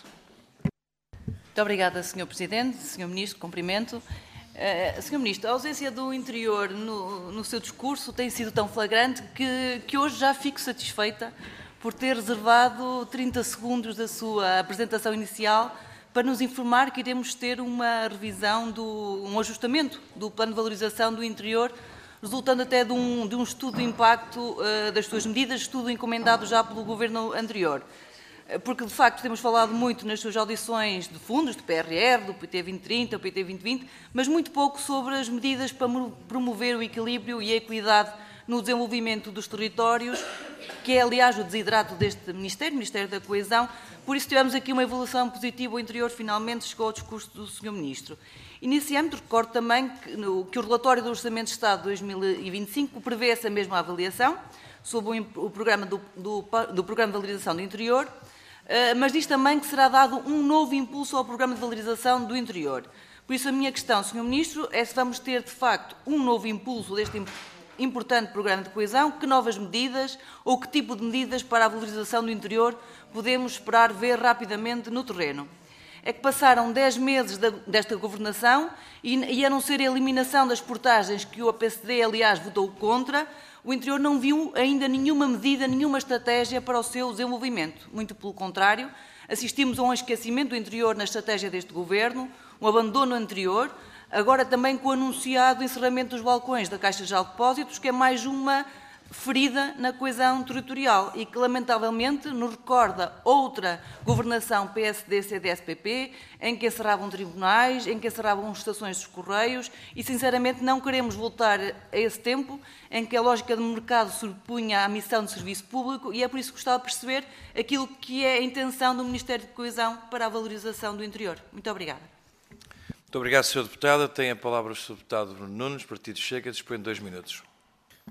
Muito obrigada, senhor Presidente, senhor Ministro, cumprimento. Uh, senhor Ministro, a ausência do interior no, no seu discurso tem sido tão flagrante que, que hoje já fico satisfeita por ter reservado trinta segundos da sua apresentação inicial para nos informar que iremos ter uma revisão, do, um ajustamento do plano de valorização do interior, resultando até de um, de um estudo de impacto uh, das suas medidas, estudo encomendado já pelo Governo anterior. Porque, de facto, temos falado muito nas suas audições de fundos, do P R R, do P T vinte trinta, do P T vinte vinte, mas muito pouco sobre as medidas para promover o equilíbrio e a equidade no desenvolvimento dos territórios, que é, aliás, o desidrato deste Ministério, Ministério da Coesão. Por isso, tivemos aqui uma evolução positiva. O interior finalmente chegou ao discurso do senhor Ministro. E, nesse âmbito, recordo também que, no, que o relatório do Orçamento de Estado de dois mil e vinte e cinco prevê essa mesma avaliação sobre o, o programa do, do, do Programa de Valorização do Interior, uh, mas diz também que será dado um novo impulso ao Programa de Valorização do Interior. Por isso, a minha questão, senhor Ministro, é se vamos ter, de facto, um novo impulso deste importante programa de coesão, que novas medidas ou que tipo de medidas para a valorização do interior podemos esperar ver rapidamente no terreno. É que passaram dez meses desta governação e, e a não ser a eliminação das portagens que o P S D, aliás, votou contra, o interior não viu ainda nenhuma medida, nenhuma estratégia para o seu desenvolvimento. Muito pelo contrário, assistimos a um esquecimento do interior na estratégia deste governo, um abandono anterior, agora também com o anunciado encerramento dos balcões da Caixa Geral de Depósitos, que é mais uma ferida na coesão territorial e que, lamentavelmente, nos recorda outra governação P S D C D S P P, em que encerravam tribunais, em que encerravam estações dos Correios e, sinceramente, não queremos voltar a esse tempo em que a lógica do mercado se opunha à missão de serviço público e é por isso que gostava de perceber aquilo que é a intenção do Ministério de Coesão para a valorização do interior. Muito obrigada. Muito obrigado, senhor Deputado. Tem a palavra o senhor Deputado Bruno Nunes, Partido Chega, dispõe de dois minutos.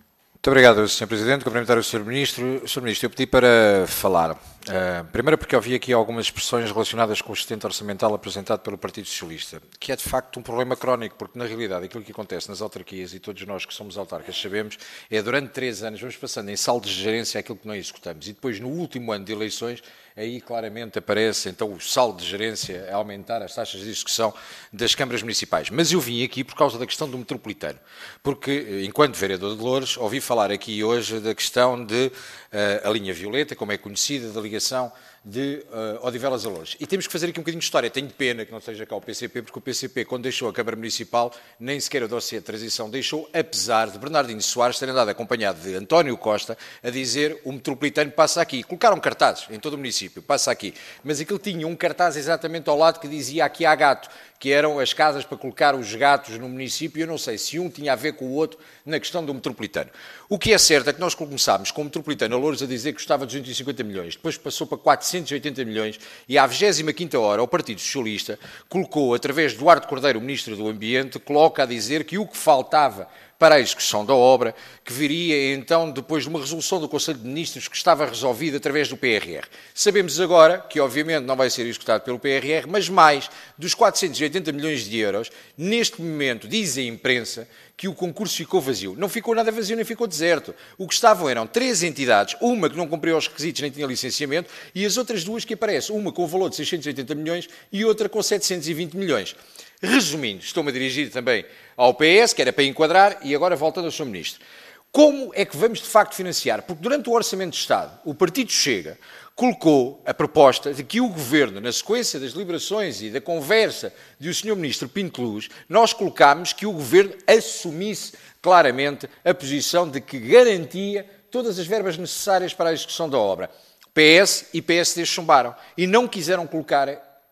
Muito obrigado, senhor Presidente. Cumprimentar o senhor Ministro. senhor Ministro, eu pedi para falar. Uh, primeiro porque ouvi aqui algumas expressões relacionadas com o sustento orçamental apresentado pelo Partido Socialista, que é de facto um problema crónico, porque na realidade aquilo que acontece nas autarquias, e todos nós que somos autarcas sabemos, é durante três anos vamos passando em saldo de gerência aquilo que não executamos. E depois no último ano de eleições, aí claramente aparece então o saldo de gerência a aumentar as taxas de execução das câmaras municipais. Mas eu vim aqui por causa da questão do metropolitano, porque enquanto vereador de Loures ouvi falar aqui hoje da questão de uh, a linha violeta, como é conhecida, da ligação de uh, Odivelas a Loures. E temos que fazer aqui um bocadinho de história. Tenho pena que não esteja cá o P C P, porque o P C P, quando deixou a Câmara Municipal, nem sequer o dossiê de transição deixou, apesar de Bernardino Soares ter andado acompanhado de António Costa a dizer o metropolitano passa aqui. Colocaram cartazes em todo o município, passa aqui. Mas aquilo tinha um cartaz exatamente ao lado que dizia aqui há gato, que eram as casas para colocar os gatos no município. Eu não sei se um tinha a ver com o outro na questão do metropolitano. O que é certo é que nós começámos com o metropolitano a Loures a dizer que custava duzentos e cinquenta milhões, depois passou para quatrocentos e oitenta milhões e à vigésima quinta hora o Partido Socialista colocou, através de Duarte Cordeiro, o Ministro do Ambiente, coloca a dizer que o que faltava para a execução da obra, que viria então depois de uma resolução do Conselho de Ministros que estava resolvida através do P R R. Sabemos agora que obviamente não vai ser executado pelo P R R, mas mais dos quatrocentos e oitenta milhões de euros, neste momento diz a imprensa que o concurso ficou vazio. Não ficou nada vazio, nem ficou deserto. O que estavam eram três entidades, uma que não cumpriu os requisitos nem tinha licenciamento, e as outras duas que aparecem, uma com o valor de seiscentos e oitenta milhões e outra com setecentos e vinte milhões. Resumindo, estou-me a dirigir também ao P S, que era para enquadrar, e agora voltando ao senhor Ministro. Como é que vamos de facto financiar? Porque durante o Orçamento de Estado, o Partido Chega colocou a proposta de que o Governo, na sequência das deliberações e da conversa do senhor Ministro Pinto Luz, nós colocámos que o Governo assumisse claramente a posição de que garantia todas as verbas necessárias para a execução da obra. P S e P S D chumbaram e não quiseram colocar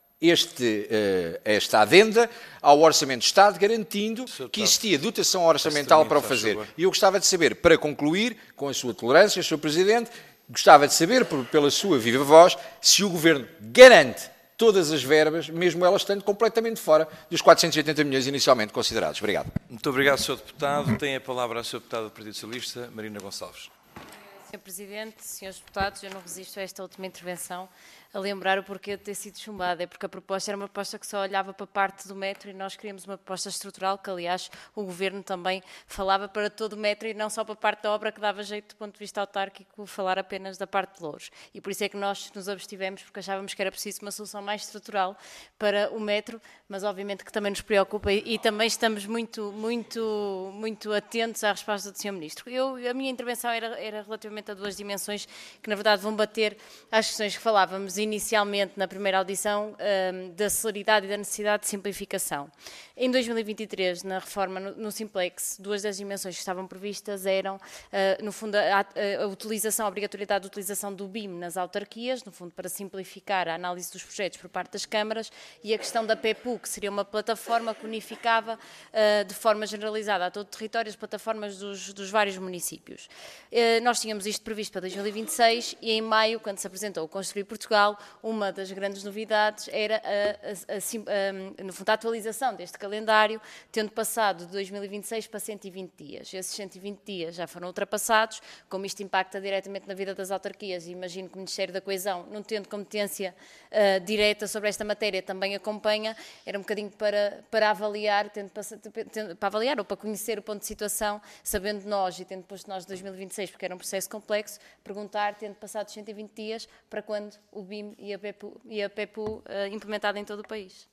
Este, esta adenda ao Orçamento de Estado, garantindo que existia dotação orçamental para o fazer. E eu gostava de saber, para concluir, com a sua tolerância, senhor Presidente, gostava de saber, pela sua viva voz, se o Governo garante todas as verbas, mesmo elas estando completamente fora dos quatrocentos e oitenta milhões inicialmente considerados. Obrigado. Muito obrigado, senhor Deputado. Tem a palavra a senhora Deputada do Partido Socialista, Marina Gonçalves. senhor Presidente, senhores Deputados, eu não resisto a esta última intervenção a lembrar o porquê de ter sido chumbada. É porque a proposta era uma proposta que só olhava para a parte do metro e nós queríamos uma proposta estrutural que, aliás, o Governo também falava para todo o metro e não só para a parte da obra que dava jeito do ponto de vista autárquico falar apenas da parte de Loures. E por isso é que nós nos abstivemos, porque achávamos que era preciso uma solução mais estrutural para o metro, mas obviamente que também nos preocupa e, e também estamos muito, muito, muito atentos à resposta do senhor Ministro. Eu, a minha intervenção era, era relativamente a duas dimensões que, na verdade, vão bater às questões que falávamos inicialmente na primeira audição, um, da celeridade e da necessidade de simplificação. Em dois mil e vinte e três, na reforma no, no Simplex, duas das dimensões que estavam previstas eram, uh, no fundo, a, a, a utilização, a obrigatoriedade de utilização do B I M nas autarquias, no fundo, para simplificar a análise dos projetos por parte das câmaras, e a questão da P E P U, que seria uma plataforma que unificava uh, de forma generalizada a todo o território as plataformas dos, dos vários municípios. Uh, nós tínhamos isto previsto para dois mil e vinte e seis e em maio, quando se apresentou o Construir Portugal, uma das grandes novidades era a, a, a, a, no fundo, a atualização deste calendário, tendo passado de dois mil e vinte e seis para cento e vinte dias. Esses cento e vinte dias já foram ultrapassados, como isto impacta diretamente na vida das autarquias, e imagino que o Ministério da Coesão, não tendo competência uh, direta sobre esta matéria, também acompanha, era um bocadinho para, para avaliar, tendo, tendo, para avaliar ou para conhecer o ponto de situação, sabendo nós, e tendo posto nós de dois mil e vinte e seis, porque era um processo complexo, perguntar, tendo passado cento e vinte dias, para quando o B I M e a P E P U, e a P E P U uh, implementada em todo o país.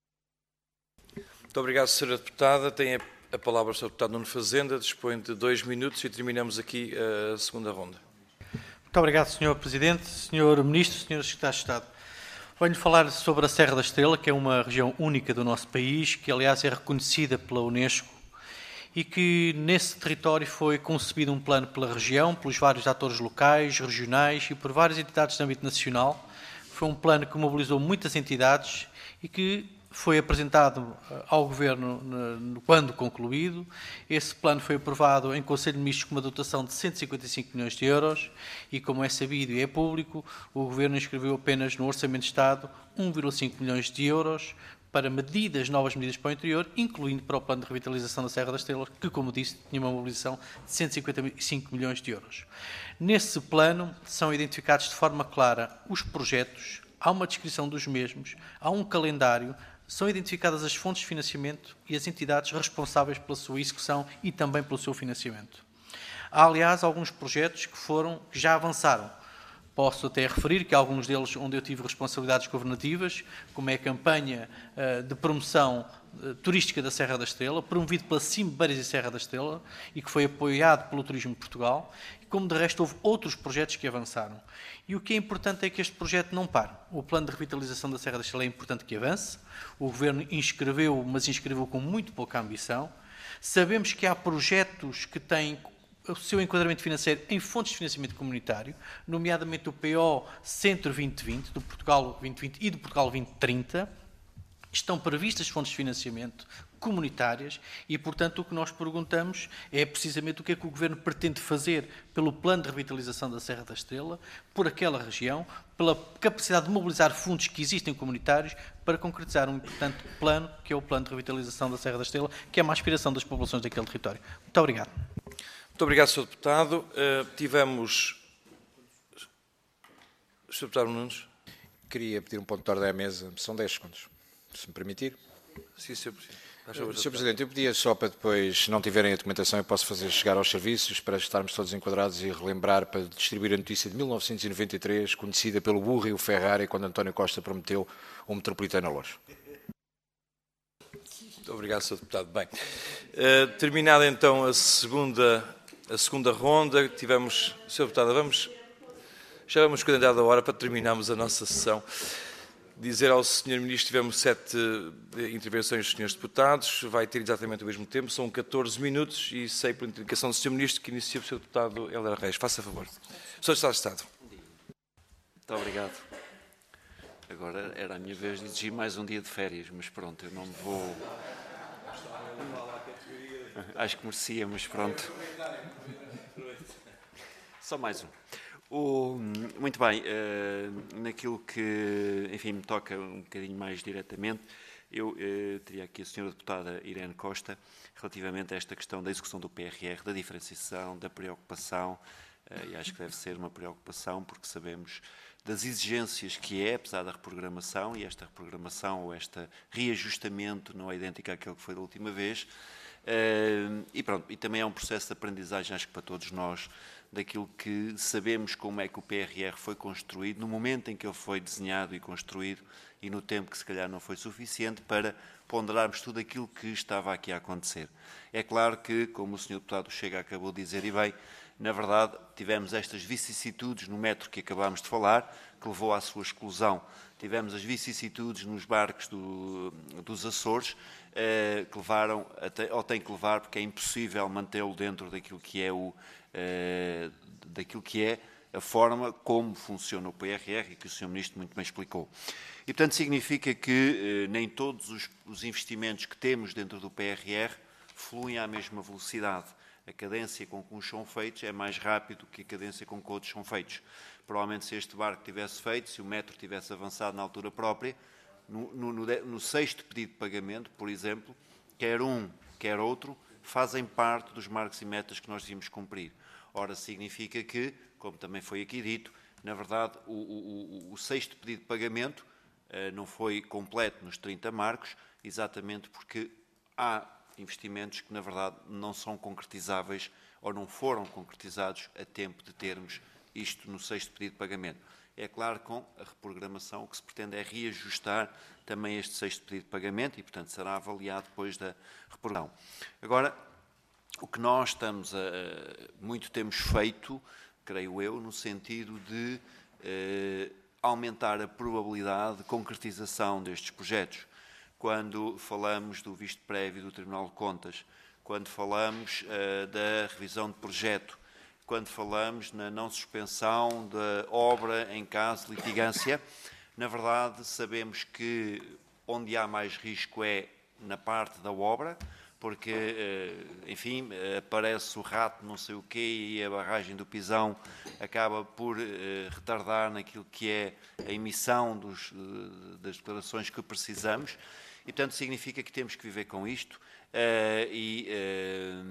Muito obrigado, senhora Deputada. Tem a palavra o senhor Deputado Nuno Fazenda, dispõe de dois minutos e terminamos aqui a segunda ronda. Muito obrigado, senhor Presidente, senhor Ministro, senhor Secretário de Estado. Venho falar sobre a Serra da Estrela, que é uma região única do nosso país, que aliás é reconhecida pela Unesco, e que nesse território foi concebido um plano pela região, pelos vários atores locais, regionais e por várias entidades de âmbito nacional. Foi um plano que mobilizou muitas entidades e que foi apresentado ao Governo quando concluído. Esse plano foi aprovado em Conselho de Ministros com uma dotação de cento e cinquenta e cinco milhões de euros e, como é sabido e é público, o Governo inscreveu apenas no Orçamento de Estado um vírgula cinco milhões de euros para medidas, novas medidas para o interior, incluindo para o plano de revitalização da Serra da Estrela, que, como disse, tinha uma mobilização de cento e cinquenta e cinco milhões de euros. Nesse plano são identificados de forma clara os projetos, há uma descrição dos mesmos, há um calendário, são identificadas as fontes de financiamento e as entidades responsáveis pela sua execução e também pelo seu financiamento. Há, aliás, alguns projetos que foram, que já avançaram. Posso até referir que alguns deles onde eu tive responsabilidades governativas, como é a campanha uh, de promoção uh, turística da Serra da Estrela, promovido pela Cimbeiras e Serra da Estrela e que foi apoiado pelo Turismo de Portugal, e como de resto houve outros projetos que avançaram. E o que é importante é que este projeto não pare. O plano de revitalização da Serra da Estrela é importante que avance. O Governo inscreveu, mas inscreveu com muito pouca ambição. Sabemos que há projetos que têm o seu enquadramento financeiro em fontes de financiamento comunitário, nomeadamente o P O Centro vinte vinte, do Portugal vinte vinte e do Portugal vinte trinta, estão previstas fontes de financiamento comunitárias e, portanto, o que nós perguntamos é precisamente o que é que o Governo pretende fazer pelo plano de revitalização da Serra da Estrela, por aquela região, pela capacidade de mobilizar fundos que existem comunitários para concretizar um importante plano, que é o plano de revitalização da Serra da Estrela, que é uma aspiração das populações daquele território. Muito obrigado. Muito obrigado, senhor Deputado. Uh, tivemos... senhor Deputado Nunes. Queria pedir um ponto de ordem à mesa. São dez segundos, se me permitir. Sim, senhor Presidente. senhor Presidente, eu pedia só para depois, se não tiverem a documentação, eu posso fazer chegar aos serviços para estarmos todos enquadrados e relembrar para distribuir a notícia de mil novecentos e noventa e três, conhecida pelo burro e o Ferrari, quando António Costa prometeu um metropolitano a Loures. Muito obrigado, senhor Deputado. Bem, uh, terminada então a segunda, a segunda ronda, tivemos... senhor Deputado, vamos... já vamos candidatar a hora para terminarmos a nossa sessão. Dizer ao senhor Ministro que tivemos sete intervenções dos senhores deputados, vai ter exatamente o mesmo tempo, são catorze minutos e sei por indicação do senhor Ministro que inicia o senhor Deputado Helder Reis. Faça favor. senhor Estado de Estado. Muito obrigado. Agora era a minha vez de exigir mais um dia de férias, mas pronto, eu não me vou... Acho que merecia, mas pronto. Só mais um. O, muito bem, uh, naquilo que, enfim, me toca um bocadinho mais diretamente, eu uh, teria aqui a senhora Deputada Irene Costa, relativamente a esta questão da execução do P R R, da diferenciação, da preocupação, uh, e acho que deve ser uma preocupação, porque sabemos das exigências que é, apesar da reprogramação, e esta reprogramação ou este reajustamento não é idêntico àquele que foi da última vez, uh, e pronto, e também é um processo de aprendizagem, acho que para todos nós, daquilo que sabemos como é que o P R R foi construído, no momento em que ele foi desenhado e construído e no tempo que se calhar não foi suficiente para ponderarmos tudo aquilo que estava aqui a acontecer. É claro que, como o senhor Deputado Chega acabou de dizer, e bem, na verdade tivemos estas vicissitudes no metro que acabámos de falar, que levou à sua exclusão. Tivemos as vicissitudes nos barcos do, dos Açores, eh, que levaram, até, ou têm que levar, porque é impossível mantê-lo dentro daquilo que é o Uh, daquilo que é a forma como funciona o P R R e que o senhor Ministro muito bem explicou. E, portanto, significa que uh, nem todos os, os investimentos que temos dentro do P R R fluem à mesma velocidade. A cadência com que uns são feitos é mais rápido que a cadência com que outros são feitos. Provavelmente, se este barco tivesse feito, se o metro tivesse avançado na altura própria, no, no, no, no sexto pedido de pagamento, por exemplo, quer um, quer outro, fazem parte dos marcos e metas que nós devíamos cumprir. Ora, significa que, como também foi aqui dito, na verdade, o, o, o sexto pedido de pagamento uh, não foi completo nos trinta marcos, exatamente porque há investimentos que, na verdade, não são concretizáveis ou não foram concretizados a tempo de termos isto no sexto pedido de pagamento. É claro que com a reprogramação o que se pretende é reajustar também este sexto pedido de pagamento e, portanto, será avaliado depois da reprogramação. Agora, o que nós estamos a, muito temos feito, creio eu, no sentido de eh, aumentar a probabilidade de concretização destes projetos. Quando falamos do visto prévio do Tribunal de Contas, quando falamos eh, da revisão de projeto, quando falamos na não suspensão da obra em caso de litigância, na verdade sabemos que onde há mais risco é na parte da obra, porque, enfim, aparece o rato não sei o quê e a barragem do Pisão acaba por retardar naquilo que é a emissão dos, das declarações que precisamos e, portanto, significa que temos que viver com isto uh, e uh,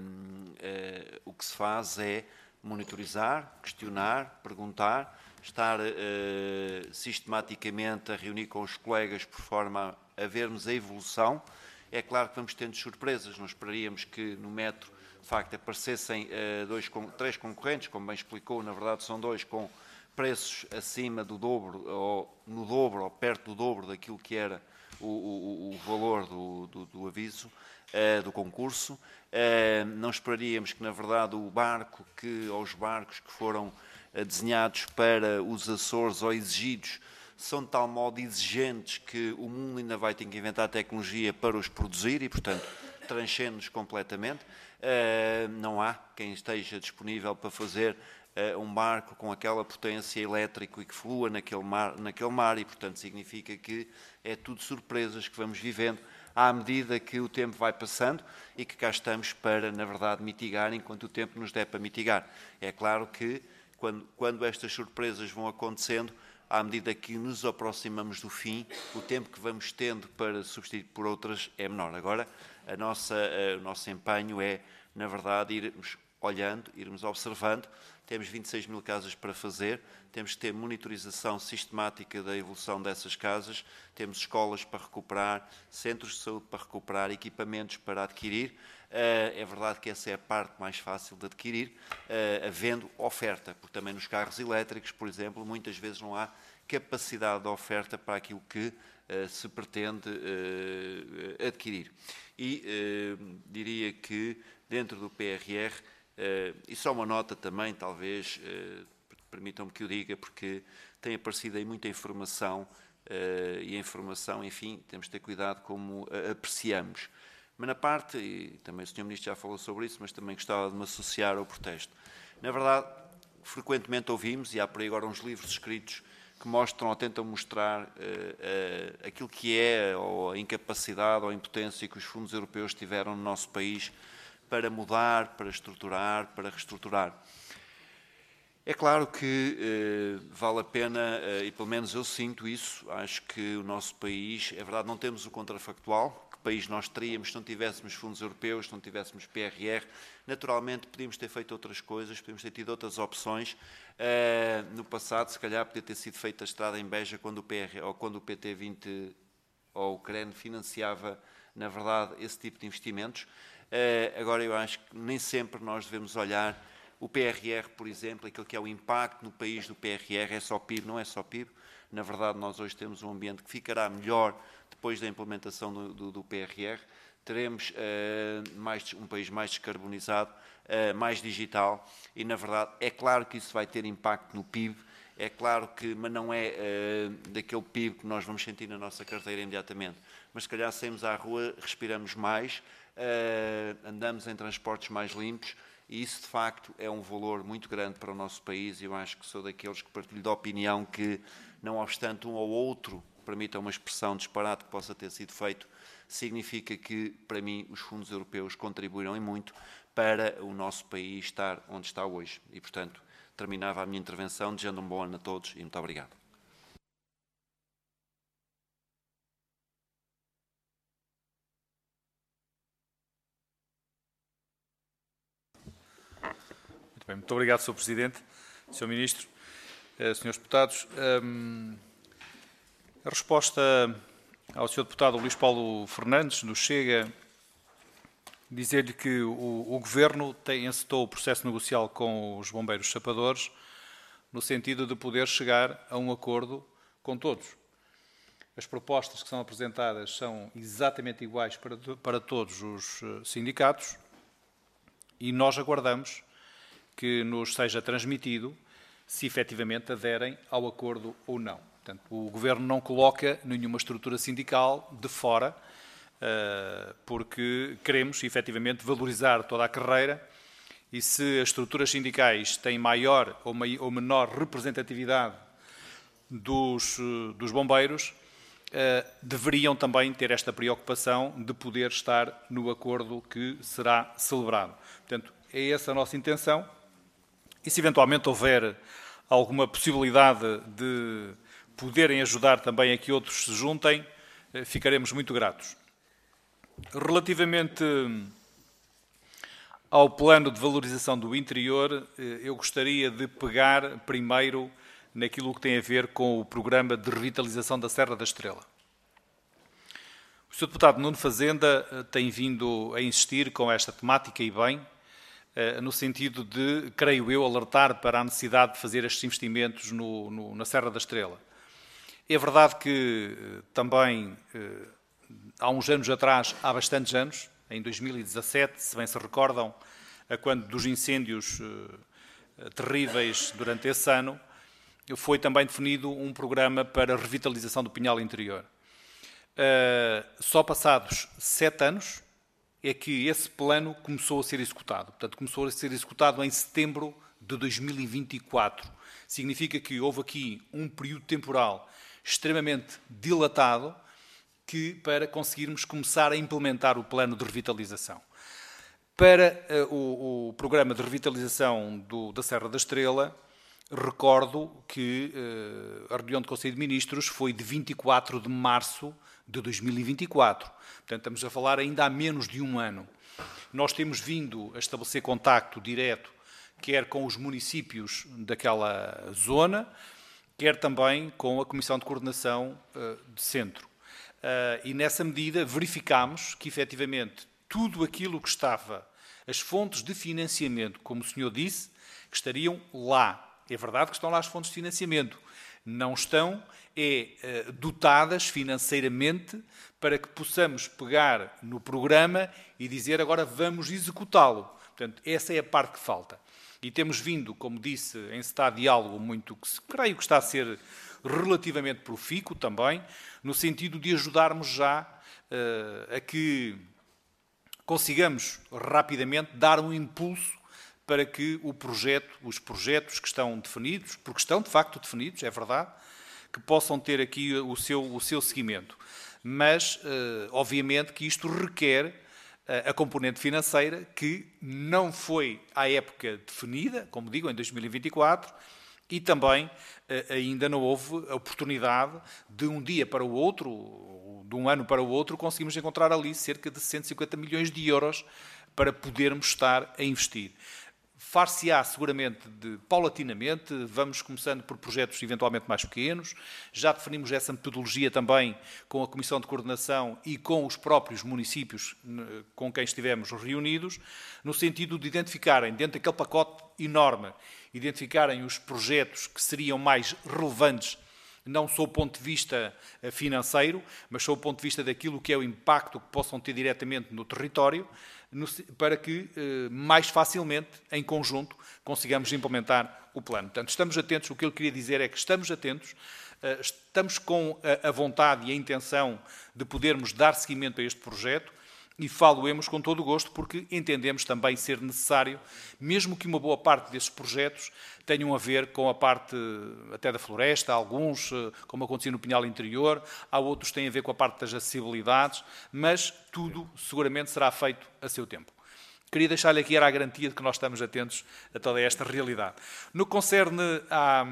uh, o que se faz é monitorizar, questionar, perguntar, estar uh, sistematicamente a reunir com os colegas por forma a vermos a evolução. É claro que vamos tendo surpresas, não esperaríamos que no metro, de facto, aparecessem uh, dois, três concorrentes, como bem explicou, na verdade são dois, com preços acima do dobro, ou no dobro, ou perto do dobro daquilo que era o, o, o valor do, do, do aviso, uh, do concurso. Uh, não esperaríamos que, na verdade, o barco, que, ou os barcos que foram uh, desenhados para os Açores ou exigidos, são de tal modo exigentes que o mundo ainda vai ter que inventar tecnologia para os produzir e, portanto, transcende-nos completamente. Uh, não há quem esteja disponível para fazer uh, um barco com aquela potência elétrica e que flua naquele mar, naquele mar e, portanto, significa que é tudo surpresas que vamos vivendo à medida que o tempo vai passando e que cá estamos para, na verdade, mitigar enquanto o tempo nos der para mitigar. É claro que, quando, quando estas surpresas vão acontecendo, à medida que nos aproximamos do fim, o tempo que vamos tendo para substituir por outras é menor. Agora, a nossa, a, o nosso empenho é, na verdade, irmos olhando, irmos observando. Temos vinte e seis mil casas para fazer, temos que ter monitorização sistemática da evolução dessas casas, temos escolas para recuperar, centros de saúde para recuperar, equipamentos para adquirir. É verdade que essa é a parte mais fácil de adquirir, havendo oferta, porque também nos carros elétricos, por exemplo, muitas vezes não há capacidade de oferta para aquilo que se pretende adquirir. E diria que dentro do P R R, Uh, e só uma nota também, talvez, uh, permitam-me que o diga, porque tem aparecido aí muita informação, uh, e a informação, enfim, temos de ter cuidado como uh, apreciamos. Mas na parte, e também o senhor Ministro já falou sobre isso, mas também gostava de me associar ao protesto. Na verdade, frequentemente ouvimos, e há por aí agora uns livros escritos que mostram ou tentam mostrar uh, uh, aquilo que é, ou a incapacidade ou a impotência que os fundos europeus tiveram no nosso país para mudar, para estruturar, para reestruturar. É claro que eh, vale a pena, eh, e pelo menos eu sinto isso, acho que o nosso país, é verdade, não temos o contrafactual, que país nós teríamos se não tivéssemos fundos europeus, se não tivéssemos P R R, naturalmente podíamos ter feito outras coisas, podíamos ter tido outras opções. Eh, no passado, se calhar, podia ter sido feita a estrada em Beja quando o P R, ou quando o P T vinte ou o C R E N financiava, na verdade, esse tipo de investimentos. Uh, agora, eu acho que nem sempre nós devemos olhar o P R R, por exemplo, aquilo que é o impacto no país do P R R, é só P I B, não é só P I B. Na verdade, nós hoje temos um ambiente que ficará melhor depois da implementação do, do, do P R R. Teremos uh, mais, um país mais descarbonizado, uh, mais digital e, na verdade, é claro que isso vai ter impacto no P I B. É claro que, mas não é uh, daquele P I B que nós vamos sentir na nossa carteira imediatamente. Mas, se calhar, saímos à rua, respiramos mais, Uh, andamos em transportes mais limpos e isso de facto é um valor muito grande para o nosso país e eu acho que sou daqueles que partilho da opinião que, não obstante um ou outro, permita uma expressão disparate que possa ter sido feito, significa que, para mim, os fundos europeus contribuíram e muito para o nosso país estar onde está hoje. E, portanto, terminava a minha intervenção desejando um bom ano a todos e muito obrigado. Muito obrigado, senhor Presidente, senhor Ministro, senhores deputados. A resposta ao senhor deputado Luís Paulo Fernandes, do Chega, dizer-lhe que o, o Governo tem, encetou o processo negocial com os bombeiros sapadores no sentido de poder chegar a um acordo com todos. As propostas que são apresentadas são exatamente iguais para, para todos os sindicatos e nós aguardamos que nos seja transmitido se efetivamente aderem ao acordo ou não. Portanto, o Governo não coloca nenhuma estrutura sindical de fora, porque queremos efetivamente valorizar toda a carreira e se as estruturas sindicais têm maior ou menor representatividade dos, dos bombeiros, deveriam também ter esta preocupação de poder estar no acordo que será celebrado. Portanto, é essa a nossa intenção. E se eventualmente houver alguma possibilidade de poderem ajudar também a que outros se juntem, ficaremos muito gratos. Relativamente ao plano de valorização do interior, eu gostaria de pegar primeiro naquilo que tem a ver com o programa de revitalização da Serra da Estrela. O senhor Deputado Nuno Fazenda tem vindo a insistir com esta temática e bem, no sentido de, creio eu, alertar para a necessidade de fazer estes investimentos no, no, na Serra da Estrela. É verdade que também, há uns anos atrás, há bastantes anos, em dois mil e dezassete, se bem se recordam, a quando dos incêndios terríveis durante esse ano, foi também definido um programa para a revitalização do Pinhal Interior. Só passados sete anos é que esse plano começou a ser executado. Portanto, começou a ser executado em setembro de dois mil e vinte e quatro. Significa que houve aqui um período temporal extremamente dilatado que, para conseguirmos começar a implementar o plano de revitalização. Para uh, o, o programa de revitalização do, da Serra da Estrela, recordo que uh, a reunião do Conselho de Ministros foi de vinte e quatro de março de dois mil e vinte e quatro. Portanto, estamos a falar ainda há menos de um ano. Nós temos vindo a estabelecer contacto direto, quer com os municípios daquela zona, quer também com a Comissão de Coordenação uh, de Centro. Uh, e nessa medida verificámos que, efetivamente, tudo aquilo que estava, as fontes de financiamento, como o senhor disse, que estariam lá. É verdade que estão lá as fontes de financiamento. Não estão é, uh, dotadas financeiramente para que possamos pegar no programa e dizer agora vamos executá-lo. Portanto, essa é a parte que falta. E temos vindo, como disse, em estado de diálogo muito, que creio que está a ser relativamente profícuo também, no sentido de ajudarmos já uh, a que consigamos rapidamente dar um impulso para que o projeto, os projetos que estão definidos, porque estão de facto definidos, é verdade, que possam ter aqui o seu, o seu seguimento. Mas, uh, obviamente, que isto requer uh, a componente financeira que não foi à época definida, como digo, em dois mil e vinte e quatro, e também uh, ainda não houve a oportunidade de um dia para o outro, de um ano para o outro, conseguimos encontrar ali cerca de cento e cinquenta milhões de euros para podermos estar a investir. Far-se-á seguramente de, paulatinamente, vamos começando por projetos eventualmente mais pequenos, já definimos essa metodologia também com a Comissão de Coordenação e com os próprios municípios com quem estivemos reunidos, no sentido de identificarem, dentro daquele pacote enorme, identificarem os projetos que seriam mais relevantes, não só do ponto de vista financeiro, mas só do ponto de vista daquilo que é o impacto que possam ter diretamente no território, para que mais facilmente, em conjunto, consigamos implementar o plano. Portanto, estamos atentos, o que eu queria dizer é que estamos atentos, estamos com a vontade e a intenção de podermos dar seguimento a este projeto e falo-emos com todo o gosto porque entendemos também ser necessário, mesmo que uma boa parte desses projetos tenham a ver com a parte até da floresta, alguns, como aconteceu no Pinhal Interior, há outros que têm a ver com a parte das acessibilidades, mas tudo seguramente será feito a seu tempo. Queria deixar-lhe aqui era a garantia de que nós estamos atentos a toda esta realidade. No que concerne à,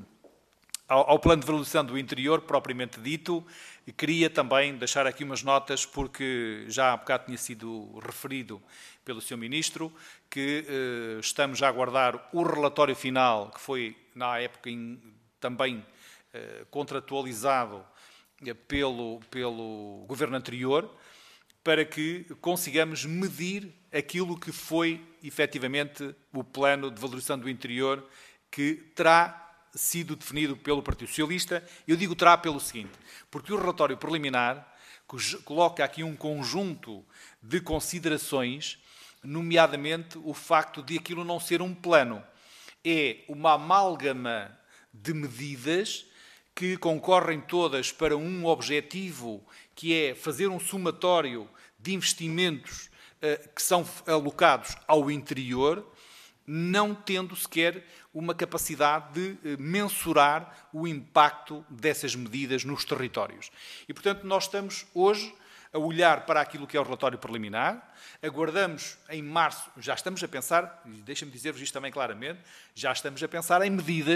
ao, ao plano de valorização do interior, propriamente dito, queria também deixar aqui umas notas, porque já há bocado tinha sido referido pelo senhor Ministro, que eh, estamos a aguardar o relatório final, que foi, na época, in, também eh, contratualizado eh, pelo, pelo governo anterior, para que consigamos medir aquilo que foi, efetivamente, o plano de valorização do interior, que terá sido definido pelo Partido Socialista. Eu digo terá pelo seguinte, porque o relatório preliminar coloca aqui um conjunto de considerações, nomeadamente o facto de aquilo não ser um plano. É uma amálgama de medidas que concorrem todas para um objetivo, que é fazer um somatório de investimentos uh, que são alocados ao interior, não tendo sequer uma capacidade de mensurar o impacto dessas medidas nos territórios. E, portanto, nós estamos hoje a olhar para aquilo que é o relatório preliminar, aguardamos em março, já estamos a pensar, e deixa-me dizer-vos isto também claramente, já estamos a pensar em medidas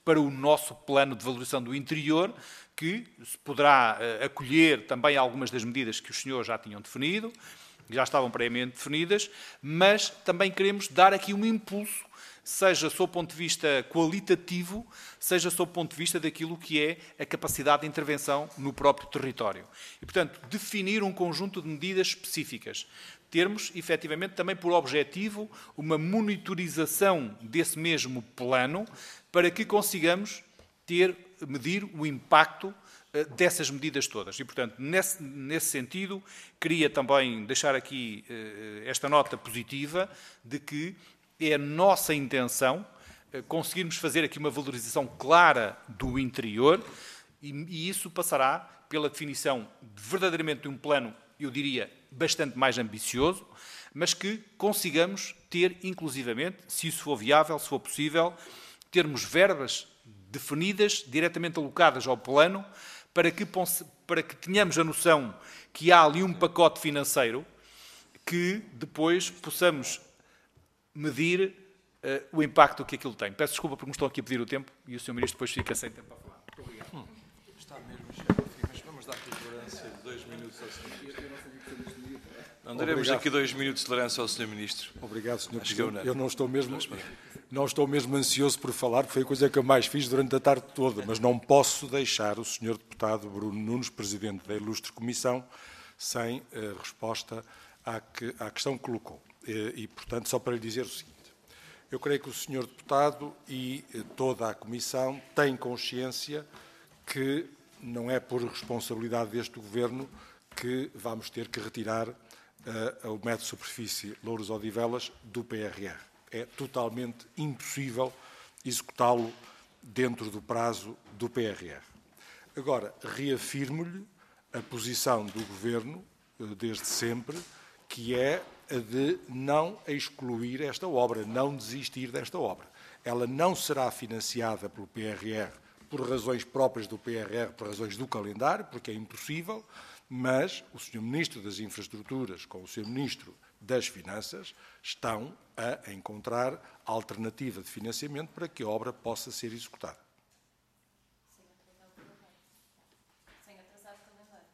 para o nosso plano de valorização do interior, que se poderá uh, acolher também algumas das medidas que os senhores já tinham definido, já estavam previamente definidas, mas também queremos dar aqui um impulso, seja sob o ponto de vista qualitativo, seja sob o ponto de vista daquilo que é a capacidade de intervenção no próprio território. E, portanto, definir um conjunto de medidas específicas. Termos, efetivamente, também por objetivo uma monitorização desse mesmo plano para que consigamos ter, medir o impacto dessas medidas todas. E, portanto, nesse, nesse sentido, queria também deixar aqui uh, esta nota positiva de que é a nossa intenção uh, conseguirmos fazer aqui uma valorização clara do interior e, e isso passará pela definição de, verdadeiramente de um plano, eu diria, bastante mais ambicioso, mas que consigamos ter, inclusivamente, se isso for viável, se for possível, termos verbas definidas, diretamente alocadas ao plano, para que, para que tenhamos a noção que há ali um pacote financeiro que depois possamos medir uh, o impacto que aquilo tem. Peço desculpa porque me estão aqui a pedir o tempo e o senhor Ministro depois fica sem tempo para falar. Muito obrigado. Hum. Está mesmo, mas vamos dar aqui tolerância de dois minutos ao senhor Ministro. Não daremos aqui dois minutos de tolerância ao senhor Ministro. Obrigado, senhor Acho Presidente. eu, eu não estou mesmo... Não estou mesmo ansioso por falar, porque foi a coisa que eu mais fiz durante a tarde toda, mas não posso deixar o senhor deputado Bruno Nunes, Presidente da Ilustre Comissão, sem uh, resposta à, que, à questão que colocou. E, e, portanto, só para lhe dizer o seguinte, eu creio que o senhor deputado e uh, toda a Comissão têm consciência que não é por responsabilidade deste Governo que vamos ter que retirar uh, o metro de superfície Louros-Odivelas do P R R. É totalmente impossível executá-lo dentro do prazo do P R R. Agora, reafirmo-lhe a posição do Governo, desde sempre, que é a de não excluir esta obra, não desistir desta obra. Ela não será financiada pelo P R R por razões próprias do P R R, por razões do calendário, porque é impossível, mas o senhor Ministro das Infraestruturas, com o senhor Ministro das Finanças, estão a encontrar alternativa de financiamento para que a obra possa ser executada. Sem atrasar o calendário.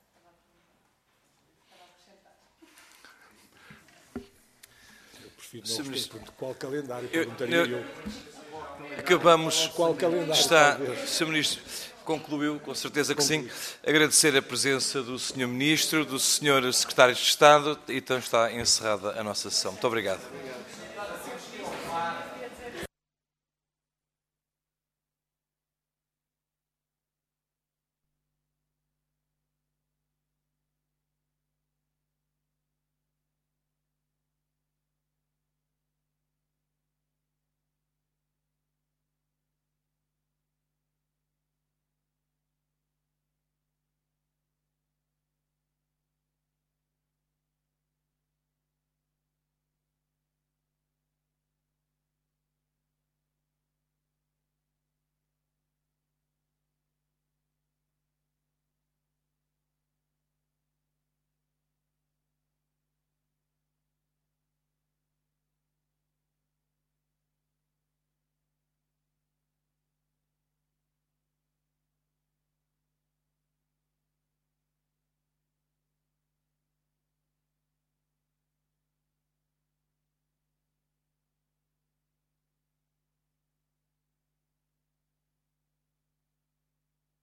Eu prefiro não responder de qual calendário, eu, perguntaria eu. eu. Acabamos. Qual calendário? Está, senhor Ministro, concluiu, com certeza que sim. Agradecer a presença do senhor Ministro, do senhor Secretário de Estado, e então está encerrada a nossa sessão. Muito obrigado.